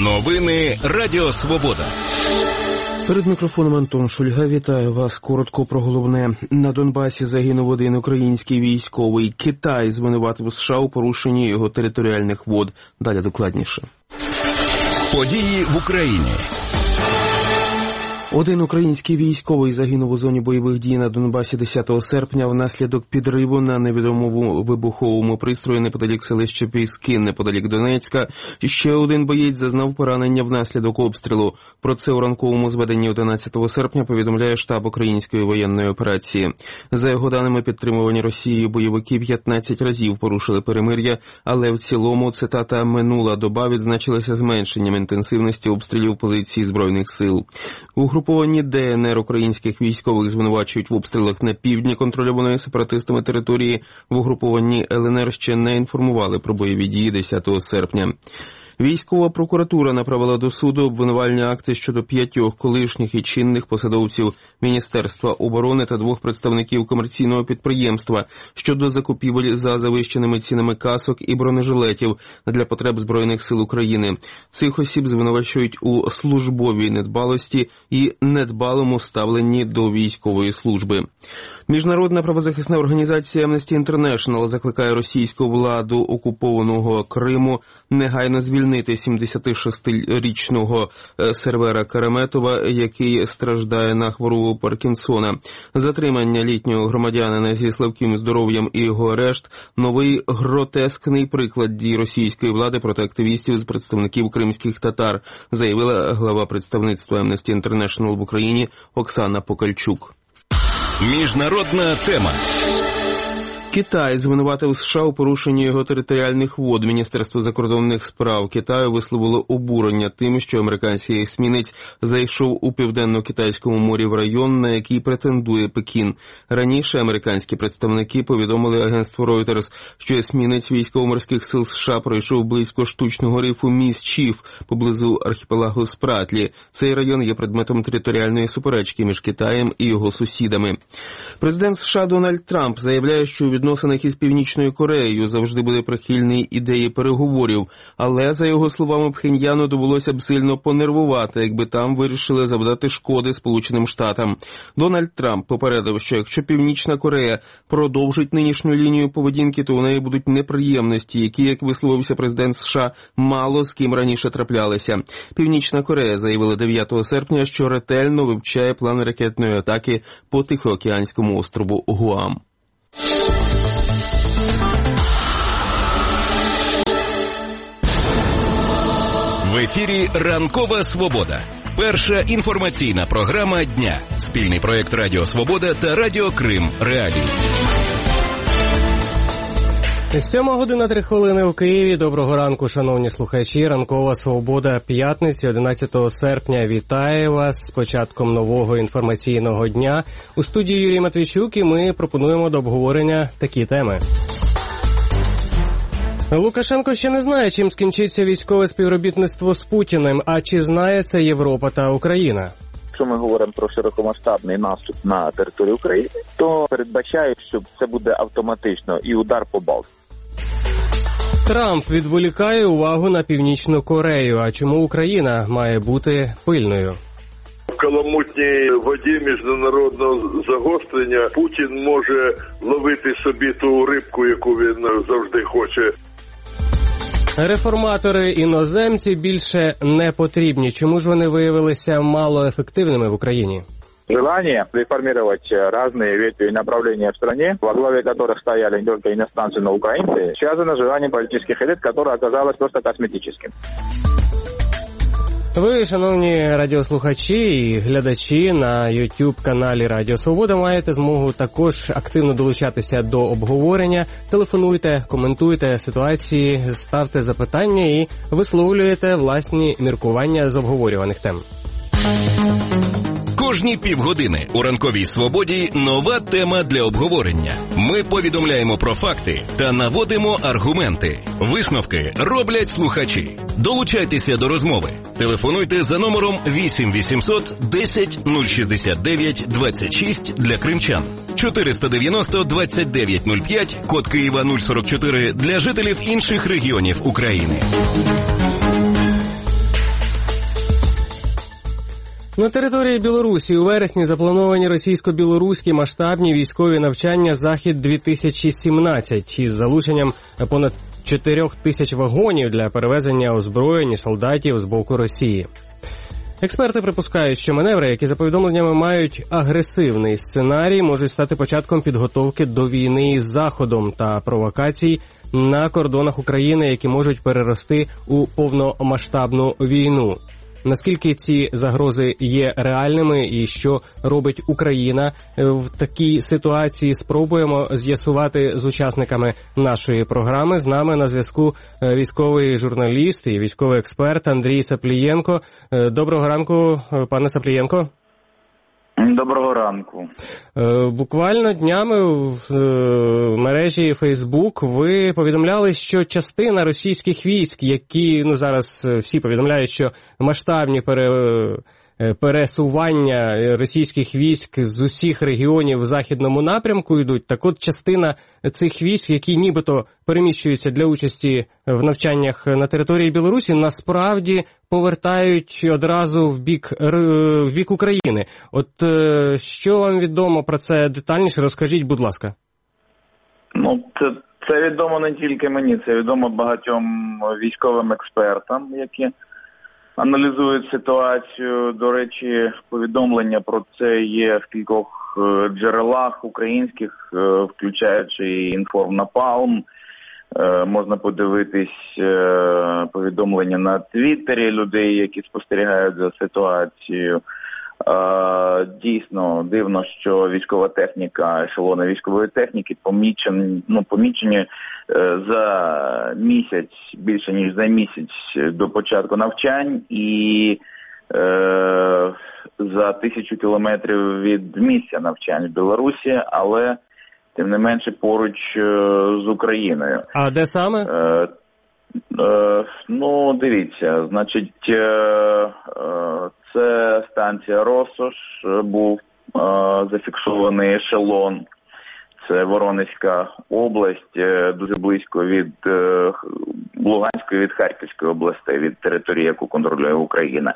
Новини Радіо Свобода. Перед мікрофоном Антон Шульга. Вітаю вас. Коротко про головне. На Донбасі загинув один український військовий. Китай звинуватив США у порушенні його територіальних вод. Далі докладніше. Події в Україні. Один український військовий загинув у зоні бойових дій на Донбасі 10 серпня внаслідок підриву на невідомому вибуховому пристрої неподалік селища Піски, неподалік Донецька. Ще один боєць зазнав поранення внаслідок обстрілу. Про це у ранковому зведенні 11 серпня повідомляє штаб української воєнної операції. За його даними, підтримувані Росією бойовики 15 разів порушили перемир'я, але в цілому, цитата, «минула доба відзначилася зменшенням інтенсивності обстрілів позицій Збройних сил». Угруповані ДНР українських військових звинувачують в обстрілах на півдні контрольованої сепаратистами території. В угрупованні ЛНР ще не інформували про бойові дії 10 серпня. Військова прокуратура направила до суду обвинувальні акти щодо 5 колишніх і чинних посадовців Міністерства оборони та 2 представників комерційного підприємства щодо закупівель за завищеними цінами касок і бронежилетів для потреб Збройних сил України. Цих осіб звинувачують у службовій недбалості і недбалому ставленні до військової служби. Міжнародна правозахисна організація Amnesty International закликає російську владу окупованого Криму негайно звільнити 76-річного Сервера Кереметова, який страждає на хворобу Паркінсона. Затримання літнього громадянина зі слабким здоров'ям і його арешт – новий гротескний приклад дій російської влади проти активістів з представників кримських татар, заявила глава представництва Amnesty International в Україні Оксана Покальчук. Міжнародна тема. Китай звинуватив США у порушенні його територіальних вод. Міністерство закордонних справ Китаю висловило обурення тим, що американський есмінець зайшов у Південно-Китайському морі в район, на який претендує Пекін. Раніше американські представники повідомили агентству Reuters, що есмінець військово-морських сил США пройшов близько штучного рифу Міс Чіф поблизу архіпелагу Спратлі. Цей район є предметом територіальної суперечки між Китаєм і його сусідами. Президент США Дональд Трамп заявляє, що у відносинах із Північною Кореєю завжди буде прихильний ідеї переговорів, але, за його словами, Пхеньяну довелося б сильно понервувати, якби там вирішили завдати шкоди Сполученим Штатам. Дональд Трамп попередив, що якщо Північна Корея продовжить нинішню лінію поведінки, то у неї будуть неприємності, які, як висловився президент США, мало з ким раніше траплялися. Північна Корея заявила 9 серпня, що ретельно вивчає план ракетної атаки по Тихоокеанському острову Гуам. В ефірі «Ранкова Свобода». Перша інформаційна програма дня. Спільний проєкт Радіо Свобода та Радіо Крим Реалії. 7:03 у Києві. Доброго ранку, шановні слухачі. Ранкова Свобода п'ятниці, 11 серпня. Вітаю вас з початком нового інформаційного дня. У студії Юрій Матвійчук, і ми пропонуємо до обговорення такі теми. Лукашенко ще не знає, чим скінчиться військове співробітництво з Путіним, а чи знає це Європа та Україна? Якщо ми говоримо про широкомасштабний наступ на територію України, то передбачають, що це буде автоматично і удар по Балтиці. Трамп відволікає увагу на Північну Корею. А чому Україна має бути пильною? В каламутній воді міжнародного загострення Путін може ловити собі ту рибку, яку він завжди хоче. Реформатори-іноземці більше не потрібні. Чому ж вони виявилися малоефективними в Україні? Желание реформировать разные ветви и направления в стране, во главе которых стояли не только иностранцы, но и украинцы, связано с желанием политических элит, которое оказалось просто косметическим. Ви, шановні радіослухачі і глядачі на YouTube-каналі Радіо Свобода, маєте змогу також активно долучатися до обговорення. Телефонуйте, коментуйте ситуації, ставте запитання і висловлюєте власні міркування з обговорюваних тем. Кожні півгодини у «Ранковій Свободі» нова тема для обговорення. Ми повідомляємо про факти та наводимо аргументи. Висновки роблять слухачі. Долучайтеся до розмови. Телефонуйте за номером 8 800 10 069 26 для кримчан. 490 29 05, код Києва 044 для жителів інших регіонів України. На території Білорусі у вересні заплановані російсько-білоруські масштабні військові навчання «Захід-2017» із залученням понад 4 тисяч вагонів для перевезення озброєнь і солдатів з боку Росії. Експерти припускають, що маневри, які за повідомленнями мають агресивний сценарій, можуть стати початком підготовки до війни із Заходом та провокацій на кордонах України, які можуть перерости у повномасштабну війну. Наскільки ці загрози є реальними і що робить Україна в такій ситуації, спробуємо з'ясувати з учасниками нашої програми. З нами на зв'язку військовий журналіст і військовий експерт Андрій Саплієнко. Доброго ранку, пане Саплієнко. Доброго ранку. Буквально днями в мережі Facebook ви повідомляли, що частина російських військ, які, зараз всі повідомляють, що масштабні пересування російських військ з усіх регіонів в західному напрямку йдуть. Так от частина цих військ, які нібито переміщуються для участі в навчаннях на території Білорусі, насправді повертають одразу в бік України. От що вам відомо про це детальніше? Розкажіть, будь ласка. Це відомо не тільки мені, це відомо багатьом військовим експертам, які аналізують ситуацію. До речі, повідомлення про це є в кількох джерелах українських, включаючи Інформнапалм. Можна подивитись повідомлення на Твіттері людей, які спостерігають за ситуацією. Дійсно дивно, що військова техніка, ешелони військової техніки помічені за місяць, більше ніж за місяць до початку навчань і за 1000 кілометрів від місця навчань в Білорусі, але тим не менше поруч з Україною. А де саме? Дивіться, значить, це станція Росош, був зафіксований ешелон. Це Воронезька область, дуже близько від Луганської, від Харківської областей, від території, яку контролює Україна.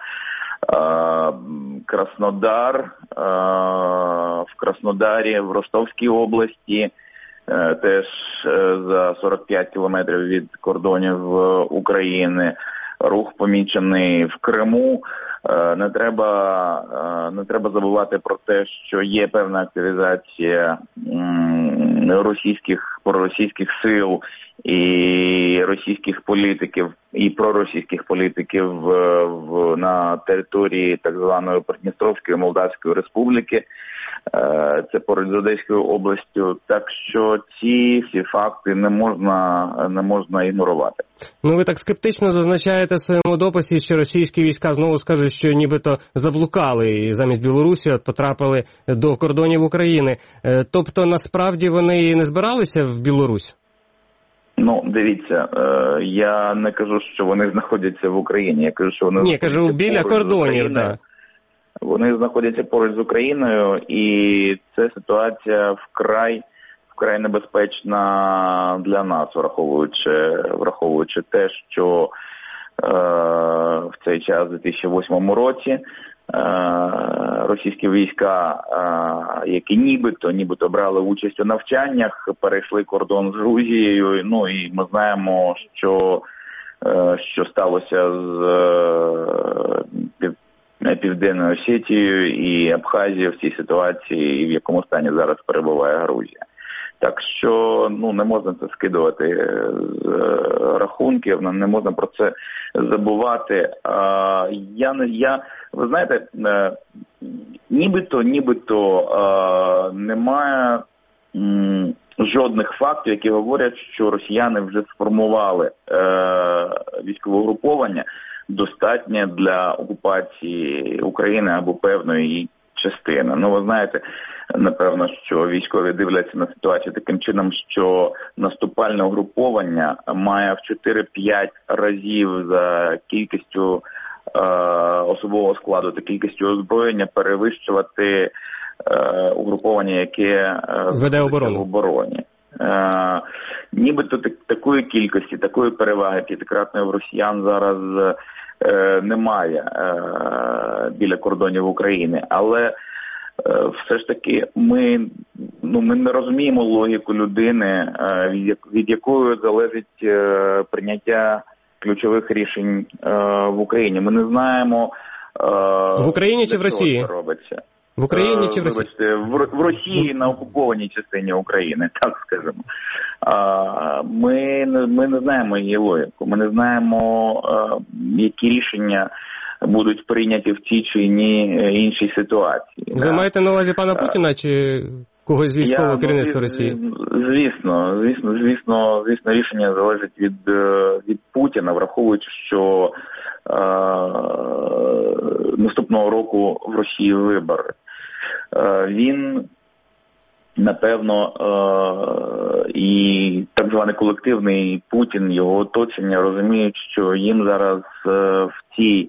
Краснодар, в Краснодарі, в Ростовській області, теж за 45 кілометрів від кордонів України. Рух помічений в Криму. Не треба забувати про те, що є певна активізація проросійських сил і російських політиків, і проросійських політиків на території так званої Придністровської Молдавської Республіки. Це поруч з Одеською областю, так що ці всі факти не можна ігнорувати. Ви так скептично зазначаєте в своєму дописі, що російські війська знову скажуть, що нібито заблукали і замість Білорусі потрапили до кордонів України. Тобто, насправді вони не збиралися в Білорусь? Дивіться, я не кажу, що вони знаходяться в Україні, я кажу, що вони кажу, біля кордонів, так. Вони знаходяться поруч з Україною, і ця ситуація вкрай небезпечна для нас, враховуючи те, що в цей час, у 2008 році, російські війська, які нібито брали участь у навчаннях, перейшли кордон з Грузією, і ми знаємо, що сталося з Південною Осетією і Абхазією в цій ситуації, і в якому стані зараз перебуває Грузія. Так що не можна це скидувати з рахунків, не можна про це забувати. Ви знаєте, нібито немає жодних фактів, які говорять, що росіяни вже сформували військове угруповання, достатнє для окупації України або певної її частини. Ви знаєте, напевно, що військові дивляться на ситуацію таким чином, що наступальне угруповання має в 4-5 разів за кількістю особового складу та кількістю озброєння перевищувати угруповання, яке веде в обороні. Нібито такої кількості, такої переваги п'ятикратної в росіян зараз немає біля кордонів України. Але все ж таки ми не розуміємо логіку людини, від якої залежить прийняття ключових рішень в Україні. Ми не знаємо, в Україні чи в Росії? Що робиться. В Україні чи в Росії? В Росії, на окупованій частині України, так скажемо. Ми не знаємо її логіку. Ми не знаємо, які рішення будуть прийняті в тій чи іншій ситуації. Ви маєте на увазі пана Путіна чи когось з військового керівництва Росії? Звісно, рішення залежить від Путіна, враховуючи, що наступного року в Росії вибори. Він, напевно, і так званий колективний Путін, його оточення розуміють, що їм зараз в цій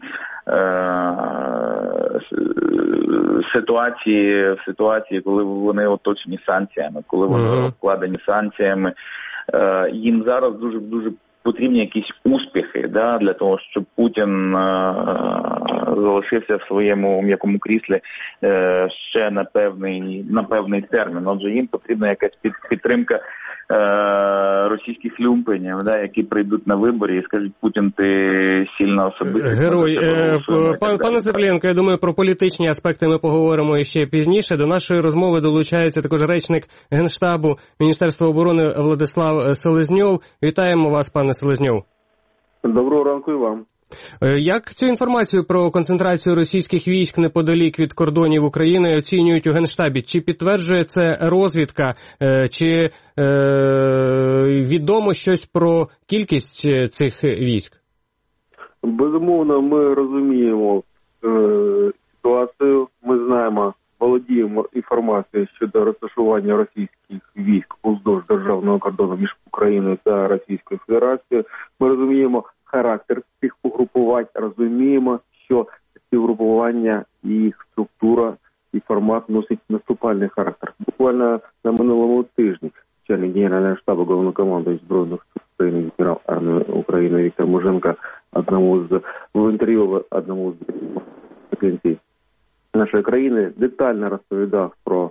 ситуації, коли вони оточені санкціями, коли вони обкладені санкціями, їм зараз дуже потрібні якісь успіхи, для того, щоб Путін залишився в своєму м'якому кріслі ще на певний термін. Отже, їм потрібна якась підтримка російських люмпенів, які прийдуть на вибори і скажуть: Путін, ти сильно особисто. Герой. Пане Цеплієнко, я думаю, про політичні аспекти ми поговоримо ще пізніше. До нашої розмови долучається також речник Генштабу Міністерства оборони Владислав Селезньов. Вітаємо вас, пане Селезньов. Доброго ранку і вам. Як цю інформацію про концентрацію російських військ неподалік від кордонів України оцінюють у Генштабі? Чи підтверджує це розвідка? Чи відомо щось про кількість цих військ? Безумовно, ми розуміємо ситуацію. Ми знаємо, володіємо інформацією щодо розташування російських військ уздовж державного кордону між Україною та Російською Федерацією. Ми розуміємо характер цих угрупувань, розуміємо, що ці угрупування, їх структура і формат носить наступальний характер. Буквально на минулому тижні начальник Генерального штабу Головнокомандуючий Збройних сил України, генерал армії України Віктор Муженко в інтерв'ю одному з агенцій нашої країни детально розповідав про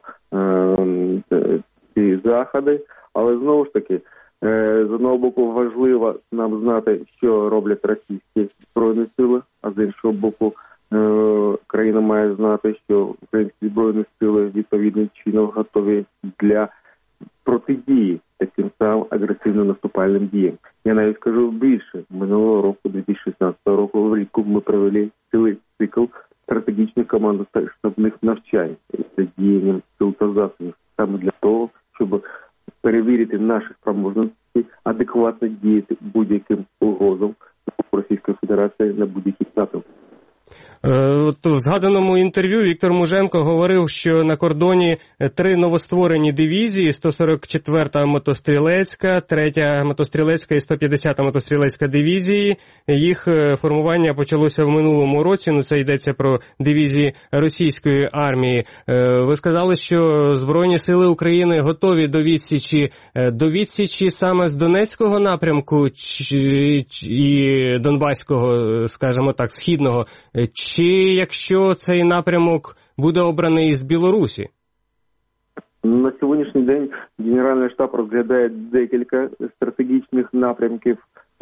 ці заходи, але знову ж таки, з одного боку, важливо нам знати, що роблять російські збройні сили, а з іншого боку, країна має знати, що українські збройні сили відповідним чином готові для протидії таким самим агресивно-наступальним діям. Я навіть скажу більше. Минулого року, 2016 року, влітку ми провели цілий цикл стратегічних командно-штабних навчань з задіянням сил та засобів саме для того, щоб перевірити наші спроможності, адекватно діяти будь-яким угрозам Російської Федерації на будь-яких напрямках. В згаданому інтерв'ю Віктор Муженко говорив, що на кордоні 3 новостворені дивізії: 144-та мотострілецька, 3-я мотострілецька і 150-та мотострілецька дивізії. Їх формування почалося в минулому році, це йдеться про дивізії російської армії. Ви сказали, що Збройні сили України готові до відсічі саме з Донецького напрямку і Донбаського, скажімо так, східного, чи якщо цей напрямок буде обраний з Білорусі? На сьогоднішній день Генеральний штаб розглядає декілька стратегічних напрямків,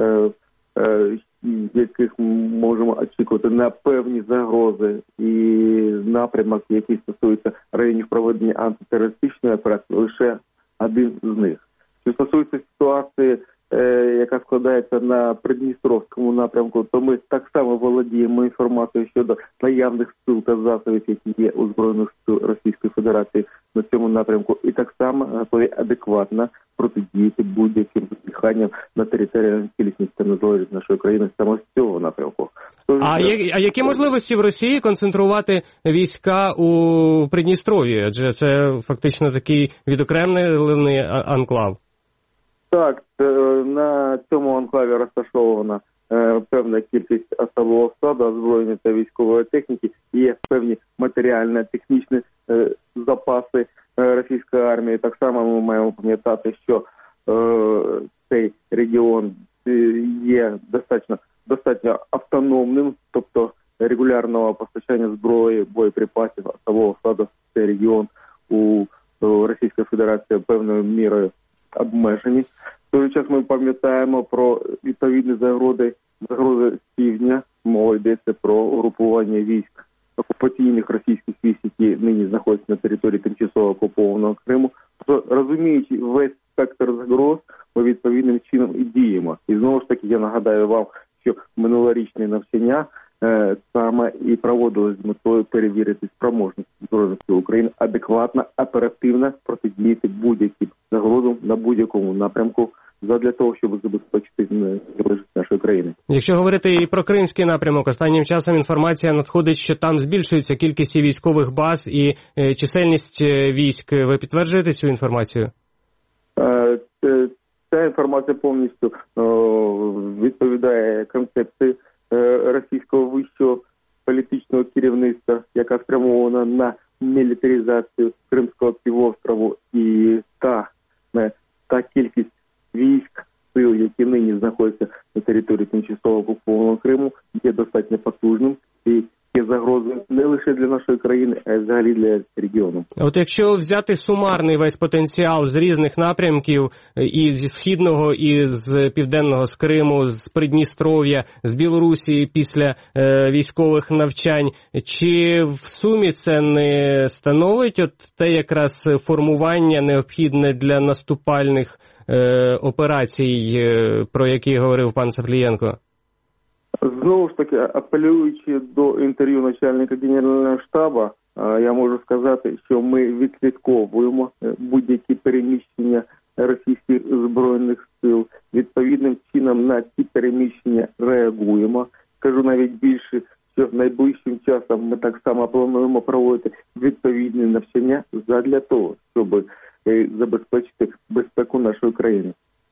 яких ми можемо очікувати на певні загрози, і напрямок, який стосується районів проведення антитерористичної операції, лише один з них. Що стосується ситуації, яка складається на Придністровському напрямку, то ми так само володіємо інформацією щодо наявних сил та засобів, які є у Збройних сил Російської Федерації на цьому напрямку, і так само готові адекватно протидіяти будь-яким зазіханням на територіальну цілісність та незалежність нашої країни саме з цього напрямку. А які можливості в Росії концентрувати війська у Придністров'ї? Адже це фактично такий відокремлений анклав. Так, на цьому анклаві розташована певна кількість особового складу, озброєння та військової техніки, є певні матеріально-технічні запаси російської армії. Так само ми маємо пам'ятати, що цей регіон є достатньо достатньо автономним, тобто регулярного постачання зброї, боєприпасів, особового складу в цей регіон у Російської Федерації певною мірою обмежені. В той час ми пам'ятаємо про відповідні загрози з півдня. Мова йдеться про угрупування військ, окупаційних російських військ, які нині знаходяться на території тимчасово окупованого Криму. Тобто, розуміючи весь спектр загроз, ми відповідним чином і діємо. І знову ж таки, я нагадаю вам, що минулорічні навчання саме і проводилось з метою перевірити спроможність Збройних сил України адекватно, оперативно протидіяти будь-яким загрозам на будь-якому напрямку задля того, щоб забезпечити незалежність нашої країни. Якщо говорити і про Кримський напрямок, останнім часом інформація надходить, що там збільшується кількість військових баз і чисельність військ. Ви підтверджуєте цю інформацію? Ця інформація повністю відповідає концепції російського вищого політичного керівництва, яка спрямована на мілітаризацію Кримського півострову, і та кількість військ, сил, які нині знаходяться на території тимчасово окупованого Криму, є достатньо потужним і є загрозою не лише для нашої країни, а й взагалі для регіону. От якщо взяти сумарний весь потенціал з різних напрямків, і зі Східного, і з Південного, з Криму, з Придністров'я, з Білорусі після військових навчань, чи в сумі це не становить от те якраз формування необхідне для наступальних операцій, про які говорив пан Цаплієнко? Знову ж таки, апелюючи до інтерв'ю начальника Генерального штабу, я можу сказати, що ми відслідковуємо будь-які переміщення російських збройних сил. Відповідним чином на ці переміщення реагуємо. Скажу навіть більше, що найближчим часом ми так само плануємо проводити відповідні навчання задля того, щоб забезпечити безпеку нашої країни.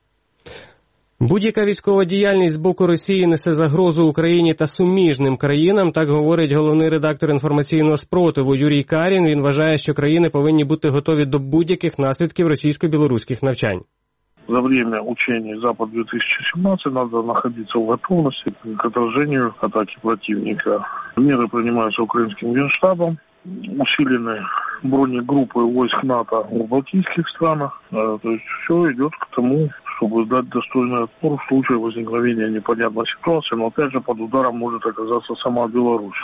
Будь-яка військова діяльність з боку Росії несе загрозу Україні та суміжним країнам, так говорить головний редактор інформаційного спротиву Юрій Карін. Він вважає, що країни повинні бути готові до будь-яких наслідків російсько-білоруських навчань. За время учений «Запад-2017» надо находиться в готовности к отражению атаки противника. Меры принимаются украинским Генштабом, усилены бронегруппы войск НАТО в балтийских странах. То есть все идет к тому, чтобы дать достойный отпор в случае возникновения непонятной ситуации, но опять же под ударом может оказаться сама Беларусь.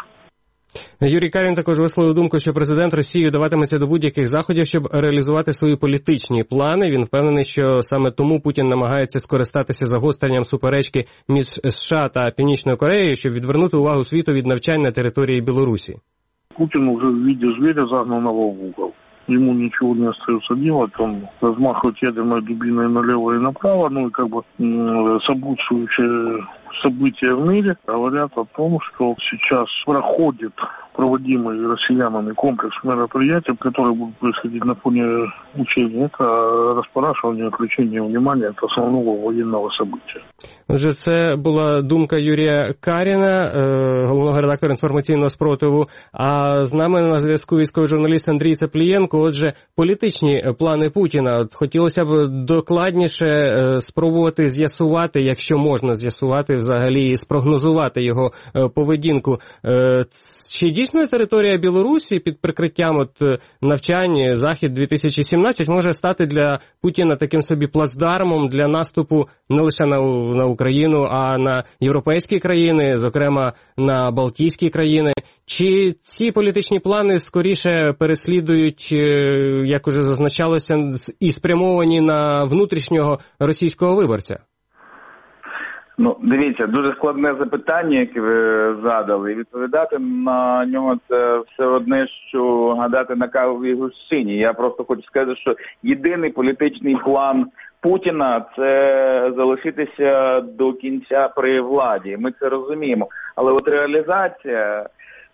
Юрій Карін також висловив думку, що президент Росії вдаватиметься до будь-яких заходів, щоб реалізувати свої політичні плани. Він впевнений, що саме тому Путін намагається скористатися загостренням суперечки між США та Північною Кореєю, щоб відвернути увагу світу від навчань на території Білорусі. Путин уже в виде зверя, загнанного в угол. Ему ничего не остается делать, он размахивает ядерной дубиной налево и направо, ну и как бы сопутствующие события в мире говорят о том, что сейчас проходит проводимый россиянами комплекс мероприятий, которые будут происходить на фоне учений. Это расспрашивание, отвлечение внимания от основного военного события. Отже, це була думка Юрія Каріна, головного редактора інформаційного спротиву. А з нами на зв'язку військовий журналіст Андрій Цаплієнко. Отже, політичні плани Путіна. Хотілося б докладніше спробувати з'ясувати, якщо можна з'ясувати взагалі і спрогнозувати його поведінку. Чи дійсно територія Білорусі під прикриттям навчань Захід-2017 може стати для Путіна таким собі плацдармом для наступу не лише на Україну, а на європейські країни, зокрема на Балтійські країни? Чи ці політичні плани скоріше переслідують, як уже зазначалося, і спрямовані на внутрішнього російського виборця? Ну, дивіться, дуже складне запитання, яке ви задали, і відповідати на нього це все одне, що гадати на кавовій гущині. Я просто хочу сказати, що єдиний політичний план Путіна – це залишитися до кінця при владі. Ми це розуміємо. Але от реалізація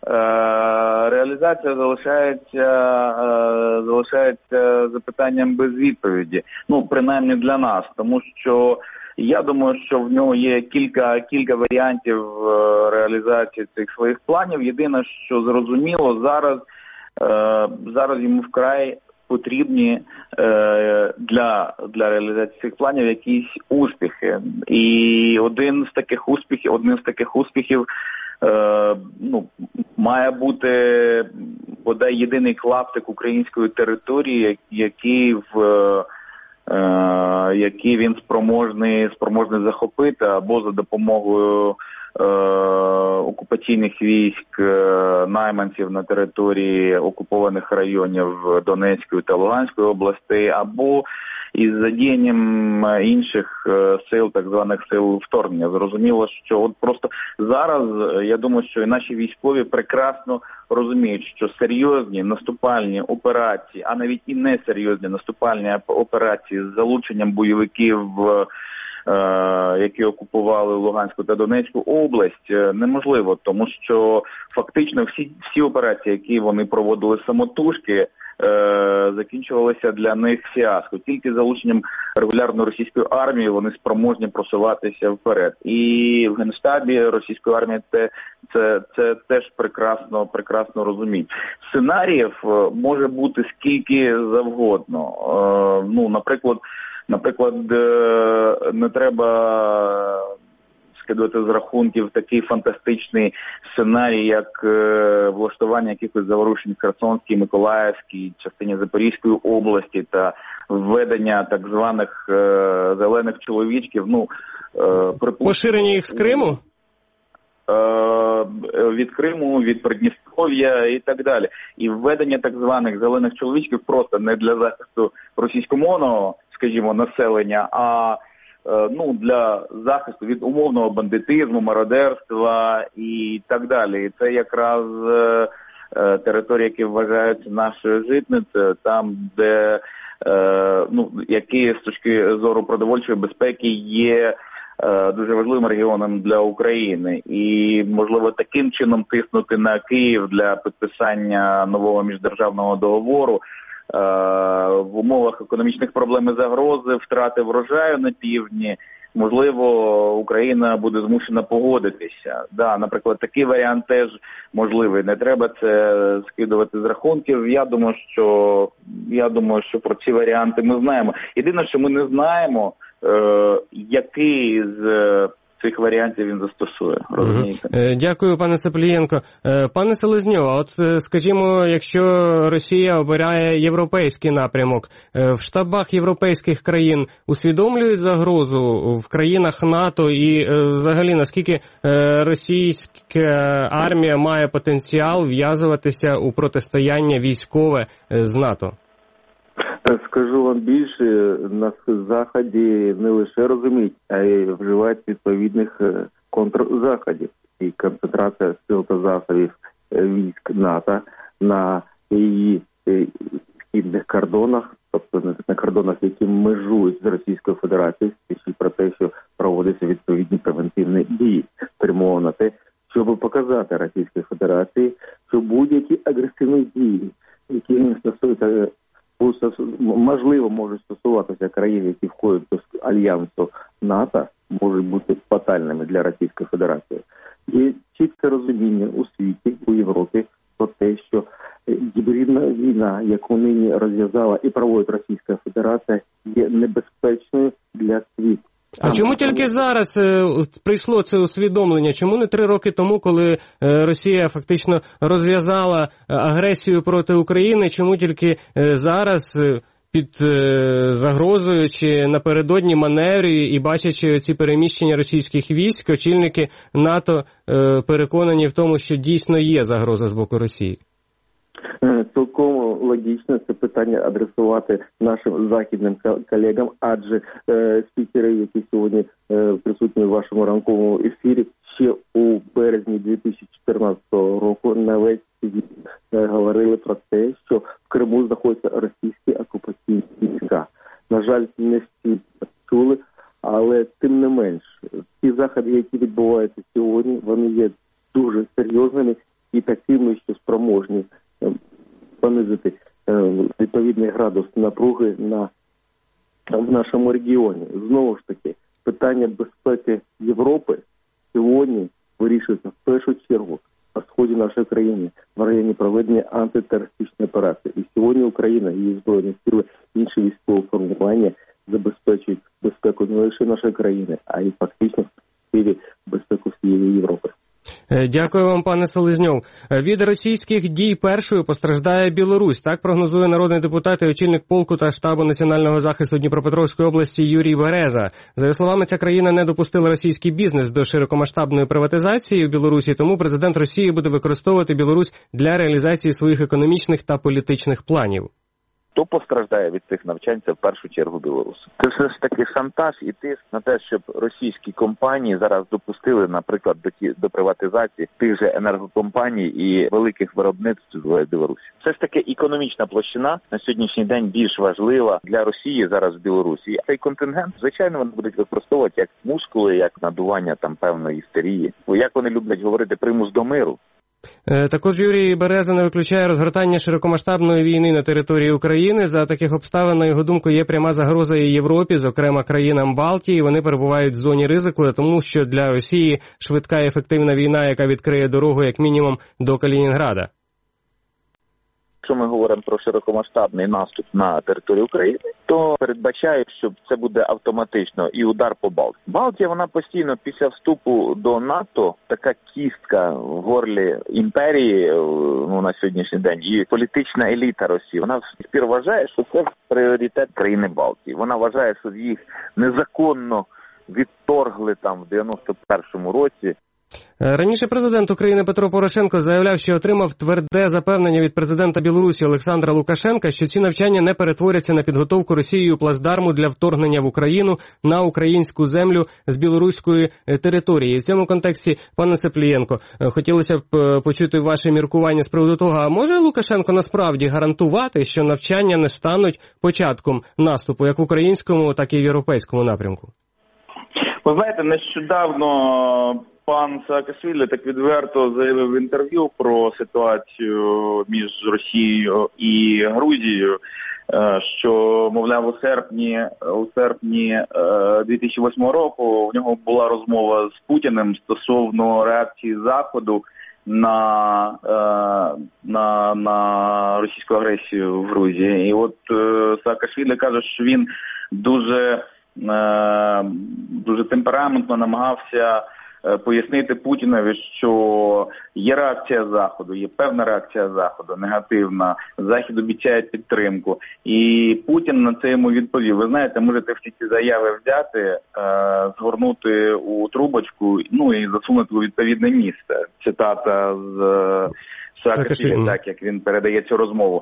залишається запитанням без відповіді. Ну, принаймні для нас, тому що я думаю, що в нього є кілька варіантів реалізації цих своїх планів. Єдине, що зрозуміло, зараз йому вкрай потрібні для реалізації цих планів якісь успіхи. І одним з таких успіхів має бути бодай єдиний клаптик української території, який він спроможний захопити або за допомогою окупаційних військ, найманців на території окупованих районів Донецької та Луганської областей, або із задіянням інших сил, так званих сил вторгнення. Зрозуміло, що от просто зараз, я думаю, що і наші військові прекрасно розуміють, що серйозні наступальні операції, а навіть і несерйозні наступальні операції з залученням бойовиків, які окупували Луганську та Донецьку область, неможливо, тому що фактично всі операції, які вони проводили самотужки, закінчувалися для них фіаско. Тільки залученням регулярної російської армії вони спроможні просуватися вперед. І в Генштабі російської армії це теж прекрасно розуміють. Сценаріїв може бути скільки завгодно. Наприклад, не треба скидувати з рахунків такий фантастичний сценарій, як влаштування якихось заворушень в Херсонській, Миколаївській, частині Запорізької області та введення так званих зелених чоловічків. Поширення їх з Криму? Від Криму, від Придністров'я і так далі. І введення так званих зелених чоловічків просто не для захисту російськомовного, скажімо, населення, а для захисту від умовного бандитизму, мародерства і так далі. І це якраз території, які вважаються нашою житницею, там, де які з точки зору продовольчої безпеки є дуже важливим регіоном для України. І, можливо, таким чином тиснути на Київ для підписання нового міждержавного договору в умовах економічних проблем і загрози, втрати врожаю на півдні, можливо, Україна буде змушена погодитися. Да, наприклад, такий варіант теж можливий. Не треба це скидувати з рахунків. Я думаю, що про ці варіанти ми знаємо. Єдине, що ми не знаємо, який з цих варіантів він застосує. Розумієте? Дякую, пане Саплієнко. Пане Селезньов, от скажімо, якщо Росія обирає європейський напрямок, в штабах європейських країн усвідомлюють загрозу в країнах НАТО і взагалі наскільки російська армія має потенціал в'язуватися у протистояння військове з НАТО? Скажу вам більше, на Заході не лише розуміють, а й вживають відповідних контрзаходів. І концентрація сил та засобів військ НАТО на її східних кордонах, тобто на кордонах, які межують з Російською Федерацією, свідчить про те, що проводяться відповідні превентивні дії, спрямовані на те, щоб показати Російській Федерації, що будь-які агресивні дії, які не стосуються, можливо, можуть стосуватися країн, які входять до альянсу НАТО, можуть бути фатальними для Російської Федерації. Є чітке розуміння у світі, у Європі, про те, що гібридна війна, яку нині розв'язала і проводить Російська Федерація, є небезпечною для світу. А чому тільки зараз прийшло це усвідомлення? Чому не 3 роки тому, коли Росія фактично розв'язала агресію проти України? Чому тільки зараз під загрозою чи напередодні маневрі і бачачи ці переміщення російських військ, очільники НАТО переконані в тому, що дійсно є загроза з боку Росії? Цілком логічно це питання адресувати нашим західним колегам, адже спікери, які сьогодні присутні в вашому ранковому ефірі, ще у березні 2014 року на весь світ говорили про те, що в Криму знаходяться російські окупаційні війська. На жаль, не всі чули, але тим не менш, ті заходи, які відбуваються сьогодні, вони є дуже серйозними і такими, що спроможні понизити відповідний градус напруги в нашому регіоні. Знову ж таки, питання безпеки Європи сьогодні вирішується в першу чергу на сході нашої країни, в районі проведення проведення антитерористичної операції. І сьогодні Україна, її збройні сили, інші військові формування забезпечують безпеку не лише нашої країни, а й фактично безпеку всієї Європи. Дякую вам, пане Селезньов. Від російських дій першою постраждає Білорусь. Так прогнозує народний депутат і очільник полку та штабу національного захисту Дніпропетровської області Юрій Береза. За його словами, ця країна не допустила російський бізнес до широкомасштабної приватизації в Білорусі, тому президент Росії буде використовувати Білорусь для реалізації своїх економічних та політичних планів. Хто постраждає від цих навчань, це в першу чергу білоруси. Це все ж таки шантаж і тиск на те, щоб російські компанії зараз допустили, наприклад, до приватизації тих же енергокомпаній і великих виробництв в Білорусі. Все ж таки економічна площина на сьогоднішній день більш важлива для Росії зараз в Білорусі. Цей контингент, звичайно, вони будуть використовувати як мускули, як надування там певної істерії. Бо як вони люблять говорити, примус до миру. Також Юрій Береза не виключає розгортання широкомасштабної війни на території України. За таких обставин, на його думку, є пряма загроза і Європі, зокрема країнам Балтії. Вони перебувають в зоні ризику, тому що для Росії швидка і ефективна війна, яка відкриє дорогу як мінімум до Калінінграда. Якщо ми говоримо про широкомасштабний наступ на територію України, то передбачаю, що це буде автоматично і удар по Балтії. Балтія, вона постійно після вступу до НАТО, така кістка в горлі імперії на сьогоднішній день, і політична еліта Росії, вона спір вважає, що це пріоритет країни Балтії. Вона вважає, що їх незаконно відторгли там в 91-му році. Раніше президент України Петро Порошенко заявляв, що отримав тверде запевнення від президента Білорусі Олександра Лукашенка, що ці навчання не перетворяться на підготовку Росією плацдарму для вторгнення в Україну на українську землю з білоруської території. В цьому контексті, пане Цеплієнко, хотілося б почути ваше міркування з приводу того, а може Лукашенко насправді гарантувати, що навчання не стануть початком наступу як в українському, так і в європейському напрямку? Ви знаєте, нещодавно пан Саакашвілі так відверто заявив в інтерв'ю про ситуацію між Росією і Грузією, що, мовляв, у серпні 2008 року в нього була розмова з Путіним стосовно реакції Заходу на російську агресію в Грузії. І от Саакашвілі каже, що він дуже темпераментно намагався пояснити Путінові, що є реакція Заходу, є певна реакція Заходу, негативна. Захід обіцяє підтримку. І Путін на це йому відповів. Ви знаєте, можете всі ці заяви взяти, згорнути у трубочку, і засунути у відповідне місце. Цитата з Саакашвілі, так як він передає цю розмову.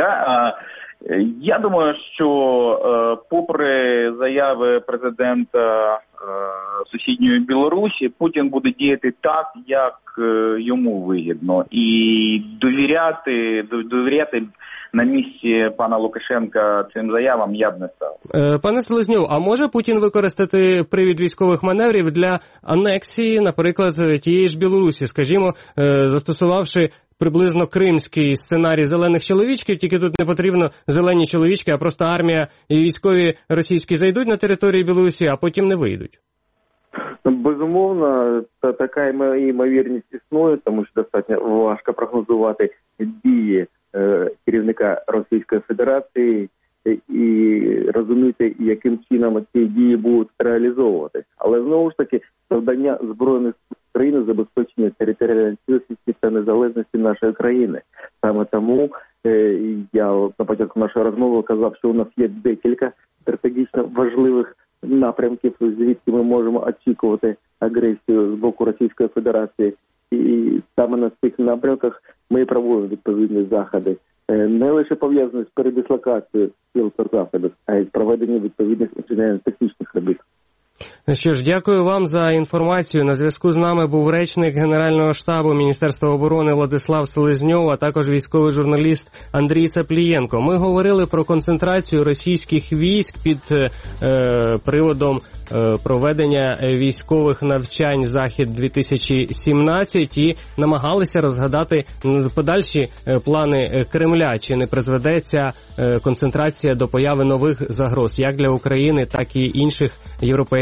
Я думаю, що попри заяви президента сусідньої Білорусі, Путін буде діяти так, як йому вигідно. І довіряти на місці пана Лукашенка цим заявам я б не став. Пане Селезньов, а може Путін використати привід військових маневрів для анексії, наприклад, тієї ж Білорусі, скажімо, застосувавши приблизно кримський сценарій зелених чоловічків, тільки тут не потрібно зелені чоловічки, а просто армія і військові російські зайдуть на територію Білорусі, а потім не вийдуть? Безумовно, така ймовірність існує, тому що достатньо важко прогнозувати дії керівника Російської Федерації і розуміти, яким чином ці дії будуть реалізовуватись. Але знову ж таки, завдання Збройних сил України забезпечення територіальної цілісності та незалежності нашої країни. Саме тому я на початку нашої розмови казав, що у нас є декілька стратегічно важливих напрямків, звідки ми можемо очікувати агресію з боку Російської Федерації. І саме на цих напрямках ми проводимо відповідні заходи. Не лише пов'язані з передислокацією сил та засобів, а й з проведенням відповідних інженерно-технічних робіт. Що ж, дякую вам за інформацію. На зв'язку з нами був речник Генерального штабу Міністерства оборони Владислав Селезньов, а також військовий журналіст Андрій Цеплієнко. Ми говорили про концентрацію російських військ під приводом проведення військових навчань «Захід-2017» і намагалися розгадати подальші плани Кремля. Чи не призведе ця концентрація до появи нових загроз як для України, так і інших європейських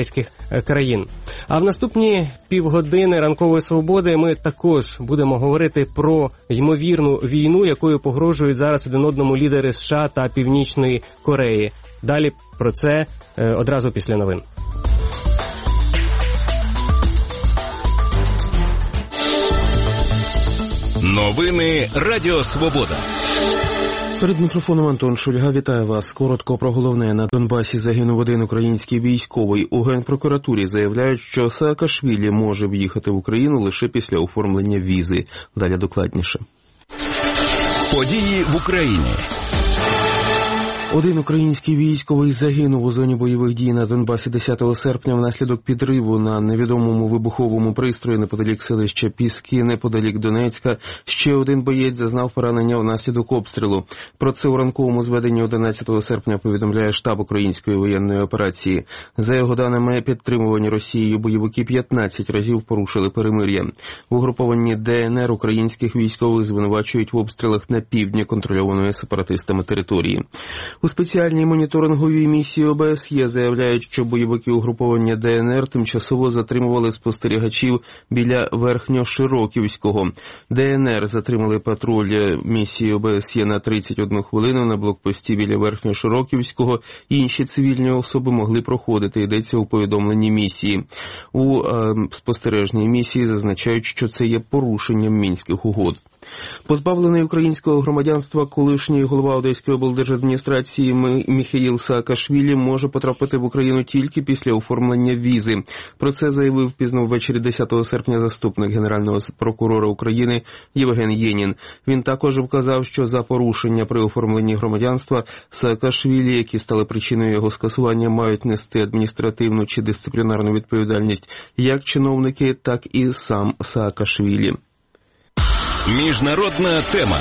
європейських країн. А в наступні півгодини ранкової свободи ми також будемо говорити про ймовірну війну, якою погрожують зараз один одному лідери США та Північної Кореї. Далі про це одразу після новин. Новини Радіо Свобода. Перед мікрофоном Антон Шульга. Вітаю вас. Коротко про головне. На Донбасі загинув один український військовий. У Генпрокуратурі заявляють, що Саакашвілі може в'їхати в Україну лише після оформлення візи. Далі докладніше. Події в Україні. Один український військовий загинув у зоні бойових дій на Донбасі 10 серпня внаслідок підриву на невідомому вибуховому пристрої неподалік селища Піски, неподалік Донецька. Ще один боєць зазнав поранення внаслідок обстрілу. Про це у ранковому зведенні 11 серпня повідомляє штаб української воєнної операції. За його даними, підтримувані Росією бойовики 15 разів порушили перемир'я. В угрупованні ДНР українських військових звинувачують в обстрілах на півдні контрольованої сепаратистами території. У спеціальній моніторинговій місії ОБСЄ заявляють, що бойовики угруповання ДНР тимчасово затримували спостерігачів біля Верхньошироківського. ДНР затримали патруль місії ОБСЄ на 31 хвилину на блокпості біля Верхньошироківського. Інші цивільні особи могли проходити, йдеться у повідомленні місії. У спостережній місії зазначають, що це є порушенням Мінських угод. Позбавлений українського громадянства колишній голова Одеської облдержадміністрації Міхаїл Саакашвілі може потрапити в Україну тільки після оформлення візи. Про це заявив пізно ввечері 10 серпня заступник Генерального прокурора України Євген Єнін. Він також вказав, що за порушення при оформленні громадянства Саакашвілі, які стали причиною його скасування, мають нести адміністративну чи дисциплінарну відповідальність як чиновники, так і сам Саакашвілі. Міжнародна тема.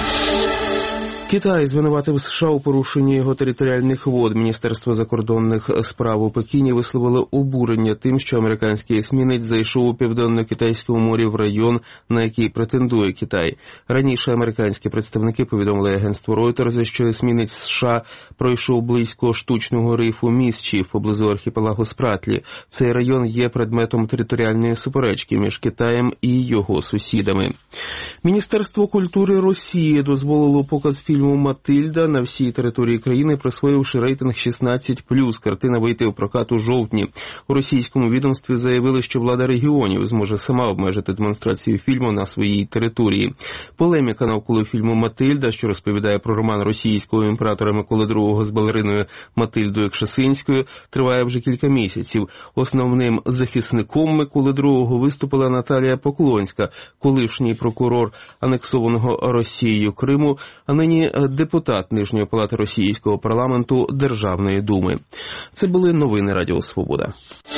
Китай звинуватив США у порушенні його територіальних вод. Міністерство закордонних справ у Пекіні висловило обурення тим, що американський есмінець зайшов у Південно-Китайському морі в район, на який претендує Китай. Раніше американські представники повідомили агентству Reuters, що есмінець США пройшов близько штучного рифу Місчів поблизу архіпелагу Спратлі. Цей район є предметом територіальної суперечки між Китаєм і його сусідами. Міністерство культури Росії дозволило показ фільму «Матильда» на всій території країни, присвоївши рейтинг 16+. Картина вийде у прокат у жовтні. У російському відомстві заявили, що влада регіонів зможе сама обмежити демонстрацію фільму на своїй території. Полеміка навколо фільму «Матильда», що розповідає про роман російського імператора Миколи II з балериною Матильдою Кшесинською, триває вже кілька місяців. Основним захисником Миколи II виступила Наталія Поклонська, колишній прокурор анексованого Росією Криму, а нині депутат Нижньої палати російського парламенту Державної думи. Це були новини Радіо Свобода.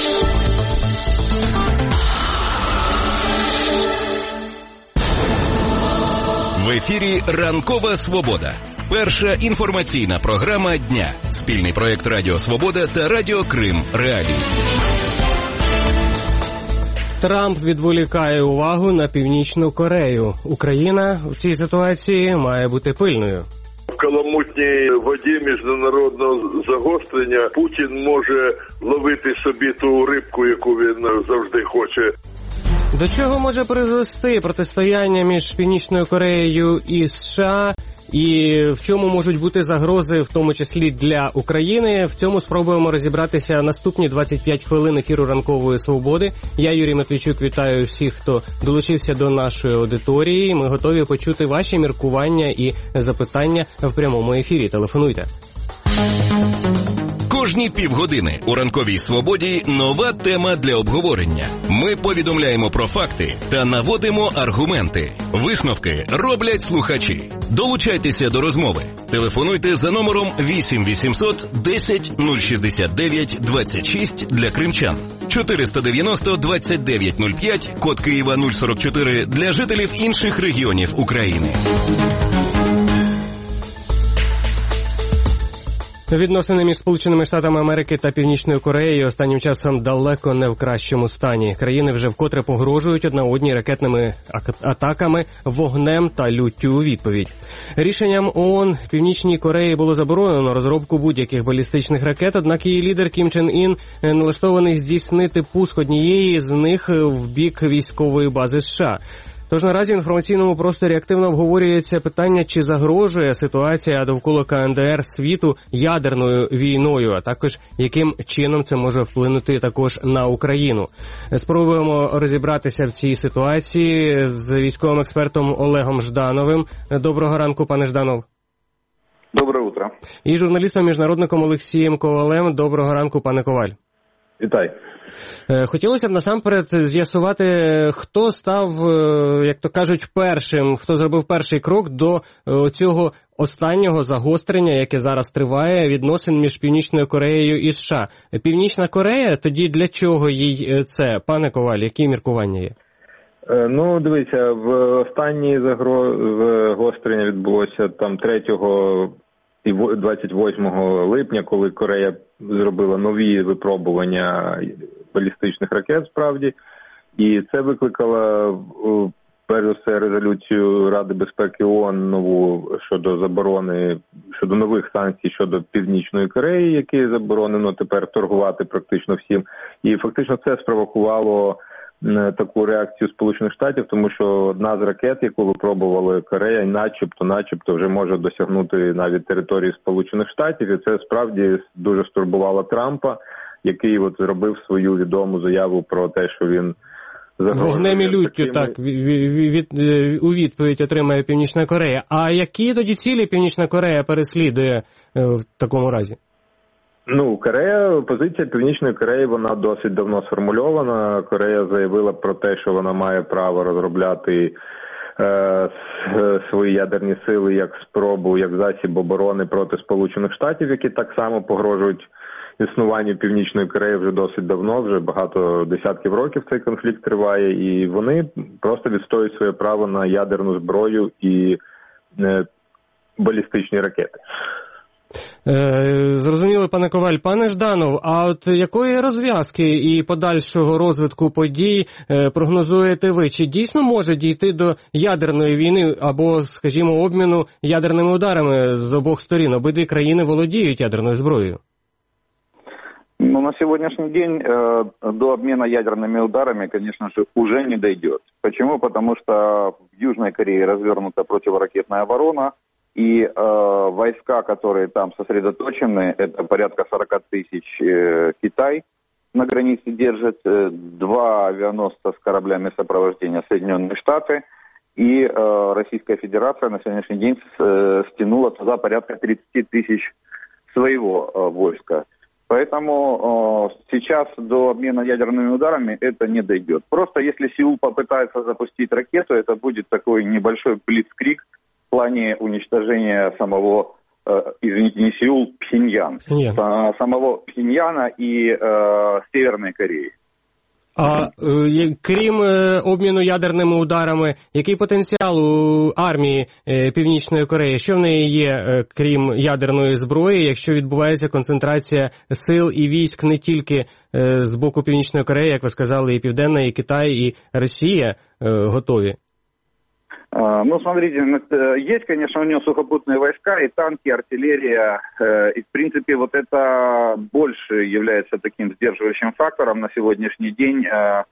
В ефірі «Ранкова Свобода». Перша інформаційна програма дня. Спільний проєкт Радіо Свобода та Радіо Крим Реалії. Трамп відволікає увагу на Північну Корею. Україна в цій ситуації має бути пильною. В каламутній воді міжнародного загострення Путін може ловити собі ту рибку, яку він завжди хоче. До чого може призвести протистояння між Північною Кореєю і США? І в чому можуть бути загрози, в тому числі для України? В цьому спробуємо розібратися наступні 25 хвилин ефіру «Ранкової свободи». Я, Юрій Матвійчук, вітаю всіх, хто долучився до нашої аудиторії. Ми готові почути ваші міркування і запитання в прямому ефірі. Телефонуйте. Кожні півгодини у «Ранковій свободі» нова тема для обговорення. Ми повідомляємо про факти та наводимо аргументи. Висновки роблять слухачі. Долучайтеся до розмови. Телефонуйте за номером 8 800 10 069 26 для кримчан. 490 29 05, код Києва 044 для жителів інших регіонів України. Відносини між Сполученими Штатами Америки та Північною Кореєю останнім часом далеко не в кращому стані. Країни вже вкотре погрожують одна одній ракетними атаками, вогнем та люттю у відповідь. Рішенням ООН Північній Кореї було заборонено розробку будь-яких балістичних ракет, однак її лідер Кім Чен Ін налаштований здійснити пуск однієї з них в бік військової бази США. Тож наразі в інформаційному просторі активно обговорюється питання, чи загрожує ситуація довкола КНДР світу ядерною війною, а також яким чином це може вплинути також на Україну. Спробуємо розібратися в цій ситуації з військовим експертом Олегом Ждановим. Доброго ранку, пане Жданов. Доброе утро. І журналістом-міжнародником Олексієм Ковалем. Доброго ранку, пане Коваль. Вітаю. Хотілося б насамперед з'ясувати, хто став, як то кажуть, першим, хто зробив перший крок до цього останнього загострення, яке зараз триває, відносин між Північною Кореєю і США. Північна Корея, тоді для чого їй це? Пане Коваль, які міркування є? Ну, дивіться, в останні загострення відбулося там 3 і 28 липня, коли Корея зробила нові випробування балістичних ракет, справді, і це викликало, перш за все, резолюцію Ради безпеки ООН нову щодо заборони, щодо нових санкцій щодо Північної Кореї, які заборонено тепер торгувати практично всім. І фактично це спровокувало таку реакцію Сполучених Штатів, тому що одна з ракет, яку випробували Корея, начебто вже може досягнути навіть території Сполучених Штатів, і це справді дуже стурбувало Трампа, який от зробив свою відому заяву про те, що він вогнем і люттю, так, у відповідь отримає Північна Корея. А які тоді цілі Північна Корея переслідує в такому разі? Ну, позиція Північної Кореї, вона досить давно сформульована. Корея заявила про те, що вона має право розробляти свої ядерні сили як спробу, як засіб оборони проти Сполучених Штатів, які так само погрожують існуванню Північної Кореї вже досить давно, вже багато десятків років цей конфлікт триває, і вони просто відстоюють своє право на ядерну зброю і балістичні ракети. Зрозуміло, пане Коваль. Пане Жданов, а от якої розв'язки і подальшого розвитку подій прогнозуєте ви? Чи дійсно може дійти до ядерної війни або, скажімо, обміну ядерними ударами з обох сторін? Обидві країни володіють ядерною зброєю. Ну, на сегодняшний день до обмена ядерными ударами, конечно же, уже не дойдет. Почему? Потому что в Южной Корее развернута противоракетная оборона, и войска, которые там сосредоточены, это порядка 40 тысяч Китай на границе держит, 2 авианосца с кораблями сопровождения Соединенные Штаты, и Российская Федерация на сегодняшний день стянула туда порядка 30 тысяч своего войска. Поэтому сейчас до обмена ядерными ударами это не дойдет. Просто если Сеул попытается запустить ракету, это будет такой небольшой блицкриг в плане уничтожения самого, извините, не Сеул, Пхеньян, самого Пхеньяна и Северной Кореи. А крім обміну ядерними ударами, який потенціал у армії Північної Кореї? Що в неї є, крім ядерної зброї, якщо відбувається концентрація сил і військ не тільки з боку Північної Кореї, як ви сказали, і Південна, і Китай, і Росія готові? Ну, смотрите, есть, конечно, у него сухопутные войска, и танки, артиллерия, и, в принципе, вот это больше является таким сдерживающим фактором на сегодняшний день,